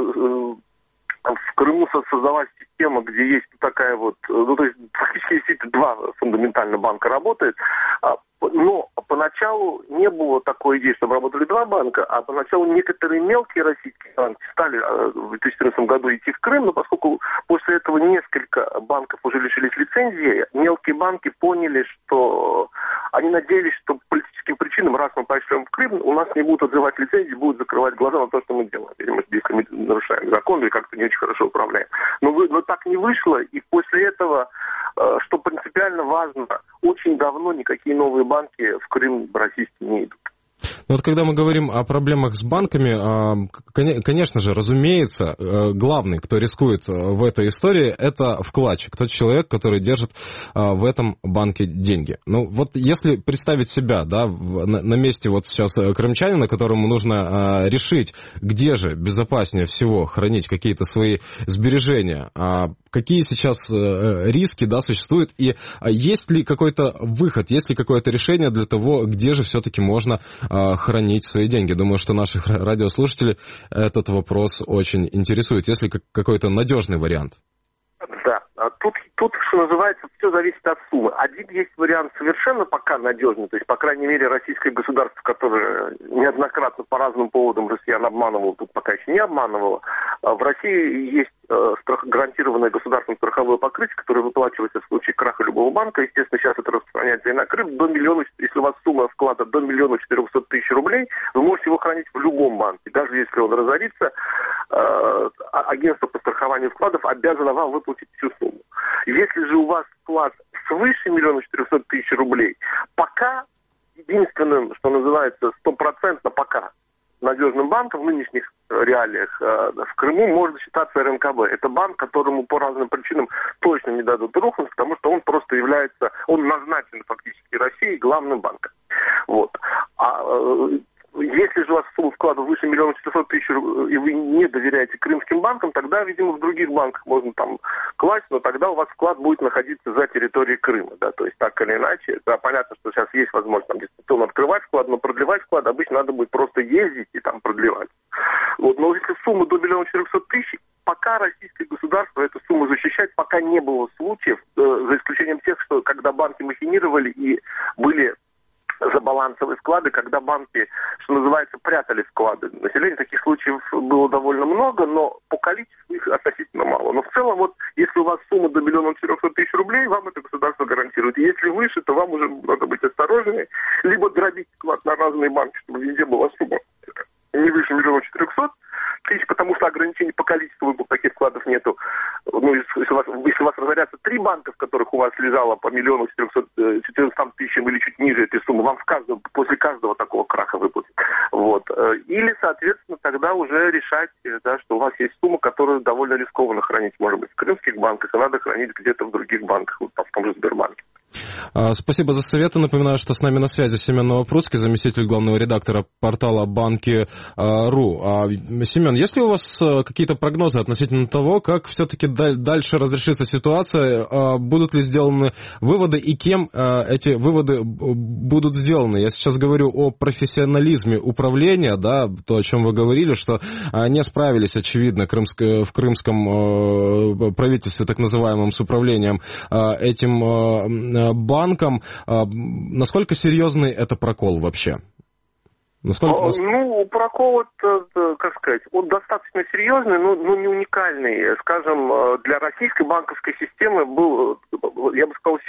в Крыму создалась система, где есть такая вот, ну, то есть фактически действительно два фундаментально банка работает, но поначалу не было такой идеи, чтобы работали два банка, а поначалу некоторые мелкие российские банки стали в 2014 году идти в Крым, но поскольку после этого несколько банков уже лишились лицензии, мелкие банки поняли, что они надеялись, что по политическим причинам, раз мы пошлем в Крым, у нас не будут отзывать лицензии, будут закрывать глаза на то, что мы делаем. Видимо, если мы нарушаем закон или как-то не очень хорошо управляем. Но так не вышло, и после этого, что принципиально важно, очень давно никакие новые банки в Крым российские не идут. Ну вот когда мы говорим о проблемах с банками, конечно же, разумеется, главный, кто рискует в этой истории, это вкладчик, тот человек, который держит в этом банке деньги. Ну вот если представить себя, да, на месте вот сейчас крымчанина, которому нужно решить, где же безопаснее всего хранить какие-то свои сбережения, какие сейчас риски, да, существуют, и есть ли какой-то выход, есть ли какое-то решение для того, где же все-таки можно хранить свои деньги. Думаю, что наших радиослушателей этот вопрос очень интересует. Есть ли какой-то надежный вариант? Да, тут, что называется, все зависит от суммы. Один есть вариант совершенно пока надежный, то есть, по крайней мере, российское государство, которое неоднократно по разным поводам россиян обманывало, тут пока еще не обманывало. В России есть гарантированное государственное страховое покрытие, которое выплачивается в случае краха любого банка. Естественно, сейчас это распространяется и на Крым. До миллиона, если у вас сумма вклада до 1 400 000 рублей, вы можете его хранить в любом банке. Даже если он разорится, агентство по страхованию вкладов обязано вам выплатить всю сумму. Если же у вас вклад свыше 1 400 000 рублей, пока единственным, что называется, стопроцентно пока надежным банком в нынешних реалиях в Крыму может считаться РНКБ. Это банк, которому по разным причинам точно не дадут рухнуть, потому что он просто является, он назначен фактически Россией главным банком. Вот. Если же у вас сумма вклада выше 1 400 000 и вы не доверяете крымским банкам, тогда, видимо, в других банках можно там класть, но тогда у вас вклад будет находиться за территорией Крыма, да, то есть так или иначе. Да, понятно, что сейчас есть возможность там дистанционно открывать вклад, но продлевать вклад обычно надо будет просто ездить и там продлевать. Вот, но если сумма до 1 400 000, пока российское государство эту сумму защищает, пока не было случаев, за исключением тех, что когда банки махинировали и были за балансовые вклады, когда банки, что называется, прятали вклады. Население таких случаев было довольно много, но по количеству их относительно мало. Но в целом, вот, если у вас сумма до 1 400 000 рублей, вам это государство гарантирует. Если выше, то вам уже надо быть осторожнее, либо дробить вклад на разные банки, чтобы везде была сумма не выше 1 400 000, потому что ограничений по количеству выплат таких вкладов нету. Ну, если у вас разорятся 3 банка, в которых у вас лежало по 1 400 000 или чуть ниже этой суммы, вам после каждого такого краха выплатят. Вот. Или, соответственно, тогда уже решать, да, что у вас есть сумма, которую довольно рискованно хранить, может быть, в крымских банках, а надо хранить где-то в других банках, вот, в том же Сбербанке. Спасибо за советы. Напоминаю, что с нами на связи Семен Новопрудский, заместитель главного редактора портала Банки.ру. Семен, есть ли у вас какие-то прогнозы относительно того, как все-таки дальше разрешится ситуация? Будут ли сделаны выводы и кем эти выводы будут сделаны? Я сейчас говорю о профессионализме управления, да, то, о чем вы говорили, что не справились, очевидно, в крымском правительстве, так называемым, с управлением этим банкам. Насколько серьезный это прокол вообще? Ну, прокол, как сказать, он достаточно серьезный, но не уникальный. Скажем, для российской банковской системы был, я бы сказал,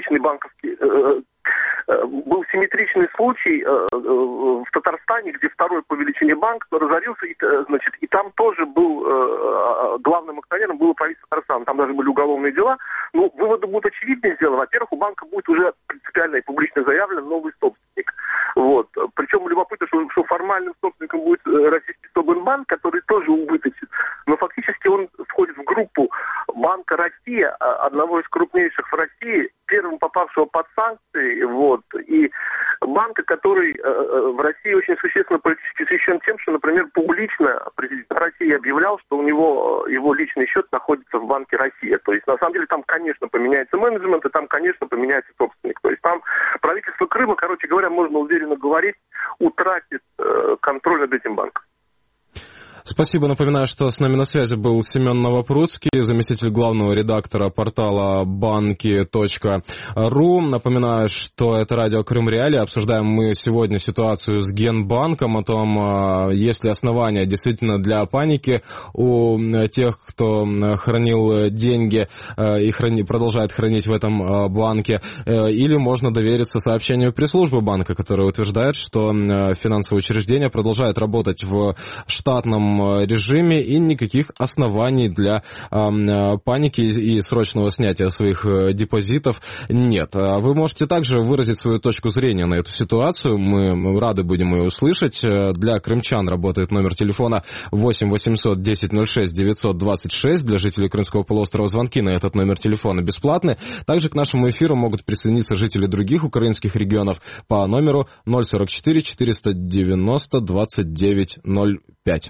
был симметричный случай в Татарстане, где второй по величине банк разорился, и там тоже был главным акционером было правительство Татарстана. Там даже были уголовные дела. Ну, выводы будут очевидные сделаны. Во-первых, у банка будет уже принципиально и публично заявлен новый собственник. Вот. Причем любопытно, что формальным собственником будет российский Собинбанк, который тоже убыточен. Но фактически он входит в группу Банка Россия, одного из крупнейших в России, первым попавшего под санкции, вот, и банка, который в России очень существенно политически защищен тем, что, например, публично президент России объявлял, что у него его личный счет находится в Банке Россия. То есть, на самом деле, там, конечно, поменяется менеджмент, и там, конечно, поменяется собственник. То есть, там правительство Крыма, короче говоря, можно уверенно говорить, утратит контроль над этим банком. Спасибо. Напоминаю, что с нами на связи был Семен Новопрудский, заместитель главного редактора портала Банки.ру. Напоминаю, что это радио Крым Реалии. Обсуждаем мы сегодня ситуацию с Генбанком, о том, есть ли основания действительно для паники у тех, кто хранил деньги и продолжает хранить в этом банке, или можно довериться сообщению пресс-службы банка, которая утверждает, что финансовые учреждения продолжают работать в штатном режиме и никаких оснований для паники и срочного снятия своих депозитов нет. Вы можете также выразить свою точку зрения на эту ситуацию. Мы рады будем ее услышать. Для крымчан работает номер телефона 8 800 10 06 926. Для жителей Крымского полуострова звонки на этот номер телефона бесплатны. Также к нашему эфиру могут присоединиться жители других украинских регионов по номеру 044 490 29 05.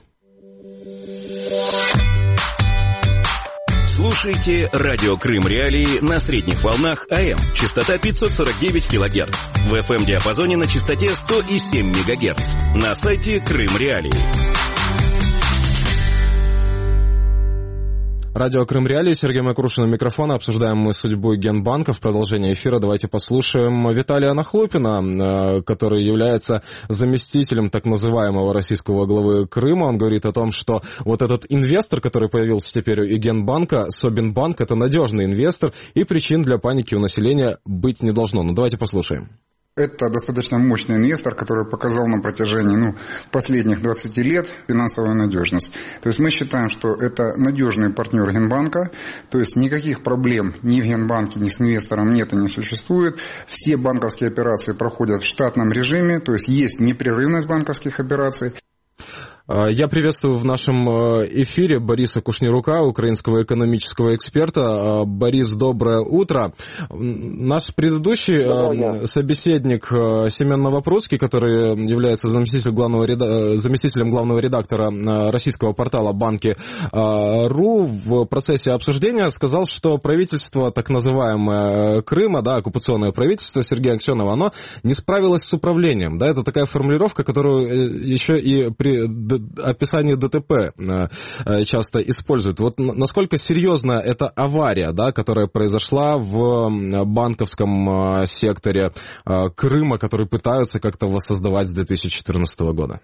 Слушайте радио Крым Реалии на средних волнах АМ. Частота 549 кГц. В FM-диапазоне на частоте 100,7 МГц. На сайте Крым Реалии. Радио Крым Реалии, Сергей Макрушин у микрофона. Обсуждаем мы судьбу Генбанка. В продолжение эфира давайте послушаем Виталия Нахлупина, который является заместителем так называемого российского главы Крыма. Он говорит о том, что вот этот инвестор, который появился теперь у Генбанка, Собинбанк, это надежный инвестор, и причин для паники у населения быть не должно. Ну, давайте послушаем. Это достаточно мощный инвестор, который показал на протяжении последних 20 лет финансовую надежность. То есть мы считаем, что это надежный партнер Генбанка, то есть никаких проблем ни в Генбанке, ни с инвестором нет и не существует. Все банковские операции проходят в штатном режиме, то есть непрерывность банковских операций. Я приветствую в нашем эфире Бориса Кушнирука, украинского экономического эксперта. Борис, доброе утро. Наш предыдущий собеседник Семен Новопрудский, который является заместителем главного редактора российского портала Банки.ру, в процессе обсуждения сказал, что правительство, так называемое Крыма, оккупационное правительство Сергея Аксенова, оно не справилось с управлением. Это такая формулировка, которую еще и при описании ДТП часто используют. Вот насколько серьезна эта авария, которая произошла в банковском секторе Крыма, который пытаются как-то воссоздавать с 2014 года?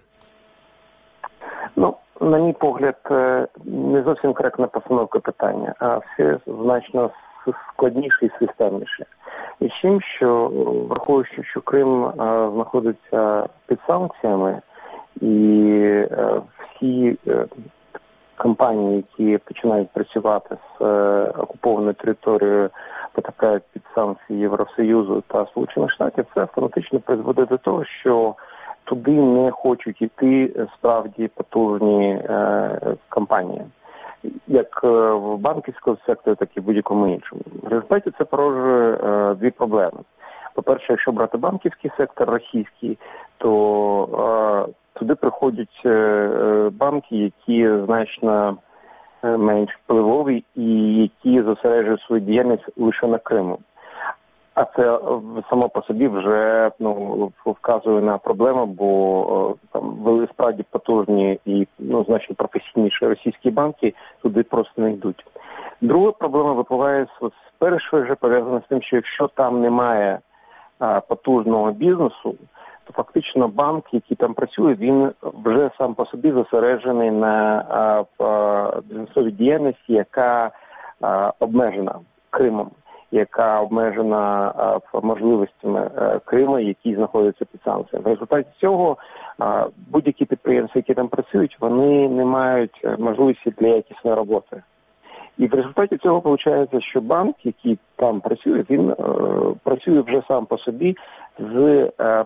На мій погляд, не зовсім коректна постановка питання, а все значно складніше і системніше. І з чим, що враховуючи, що Крим знаходиться під санкціями, І всі компанії, які починають працювати з окупованою територією, потрапляють під санкції Євросоюзу та Сполучених Штатів, це автоматично призводить до того, що туди не хочуть йти справді потужні компанії, як в банківському секторі, так і в будь-якому іншому. В результаті це породжує дві проблеми. По-перше, якщо брати банківський сектор російський, то туди приходять банки, які значно менш впливові і які зосереджують свою діяльність лише на Криму. А це само по собі вже вказує на проблему, бо там справді потужні і значно професійніші російські банки туди просто не йдуть. Друга проблема випливає спершу вже пов'язана з тим, що якщо там немає потужного бізнесу, то фактично банк, який там працює, він вже сам по собі зосереджений на бізнесовій діяльності, яка обмежена Кримом, яка обмежена можливостями Криму, які знаходяться під санкціями. В результаті цього будь-які підприємства, які там працюють, вони не мають можливості для якісної роботи. І в результаті цього виходить, що банк, який там працює, він працює вже сам по собі з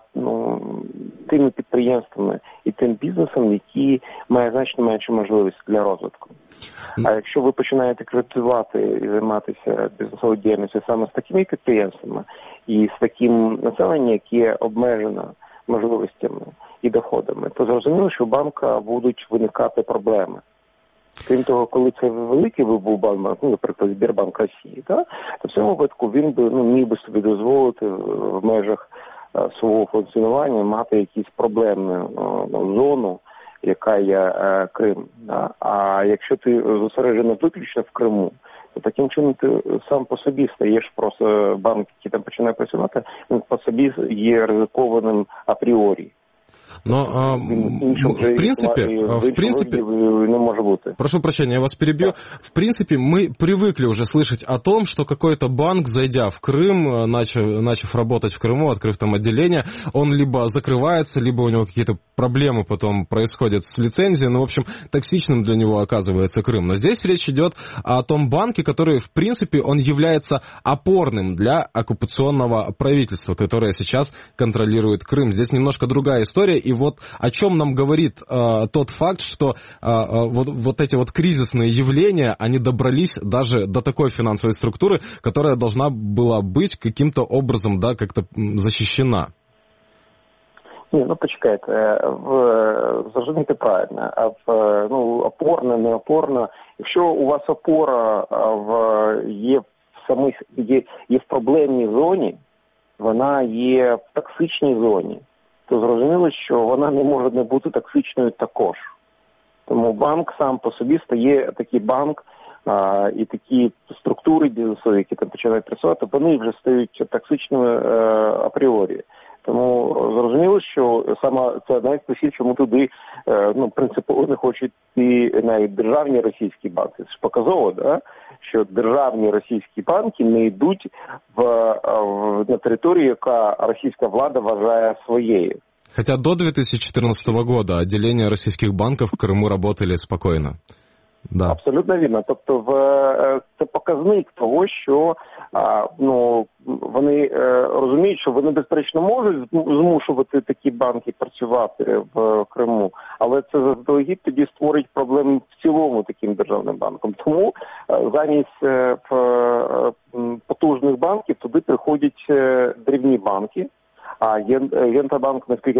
тими підприємствами і тим бізнесом, які має значно менше можливості для розвитку. А якщо ви починаєте кредитувати і займатися бізнесовою діяльністю саме з такими підприємствами і з таким населенням, яке обмежено можливостями і доходами, то зрозуміло, що у банка будуть виникати проблеми. Крім того, коли це великий був банк, наприклад, Сбербанк Росії, то в цьому випадку він би міг би собі дозволити в межах свого функціонування мати якусь проблемну зону, яка є Крим. А якщо ти зосереджений виключно в Криму, то таким чином ти сам по собі стаєш просто банк, який там починає працювати, він по собі є ризикованим апріорі. Но, в принципе, не может быть. Прошу прощения, я вас перебью. В принципе, мы привыкли уже слышать о том, что какой-то банк, зайдя в Крым, начав работать в Крыму, открыв там отделение, он либо закрывается, либо у него какие-то проблемы потом происходят с лицензией. Ну, в общем, токсичным для него оказывается Крым. Но здесь речь идет о том банке, который, в принципе, он является опорным для оккупационного правительства, которое сейчас контролирует Крым. Здесь немножко другая история. И вот о чем нам говорит тот факт, что вот эти вот кризисные явления, они добрались даже до такой финансовой структуры, которая должна была быть каким-то образом, да, как-то защищена. Ні, почекайте, зрозумійте правильно, опорно, не опорно. Якщо у вас опора є в проблемній зоні, вона є в токсичній зоні, то зрозуміло, що вона не може не бути токсичною також. Тому банк сам по собі стає такий банк, і такі структури бізнесові, які там починають працювати, вони вже стають токсичними апріорі. Тому зрозуміло, що саме це одна з причин, чому туди принципово не хочуть йти навіть державні російські банки. Це ж показово, да? Що державні російські банки не йдуть на територію, яка російська влада вважає своєю. Хотя до 2014 года отделения российских банков в Крыму работали спокойно. Да. Абсолютно вірно. Тобто це показник того, що вони розуміють, що вони безперечно можуть змушувати такі банки працювати в Криму, але це заздалегідь тоді створить проблеми в цілому таким державним банком. Тому замість потужних банків туди приходять дрібні банки, а Гентабанк, наскільки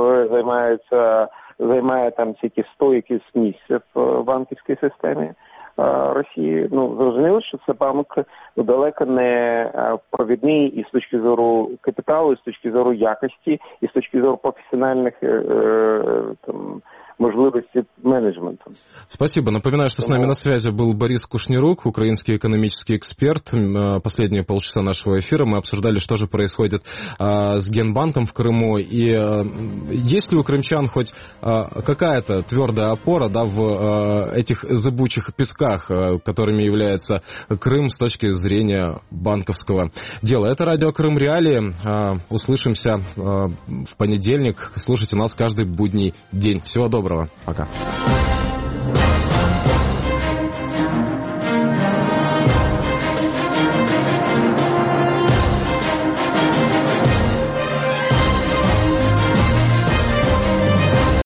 займає там тільки 100 якісь місць в банківській системі Росії. Зрозуміло, що це банк далеко не провідний і з точки зору капіталу, і з точки зору якості, і з точки зору професіональних можливості менеджменту. Спасибо. Напоминаю, что с нами на связи был Борис Кушнирук, украинский экономический эксперт. Последние полчаса нашего эфира мы обсуждали, что же происходит с Генбанком в Крыму. И есть ли у крымчан хоть какая-то твердая опора, да, в этих зыбучих песках, которыми является Крым с точки зрения банковского дела. Это радио Крым Реалии. Услышимся в понедельник. Слушайте нас каждый будний день. Всего доброго. Пока.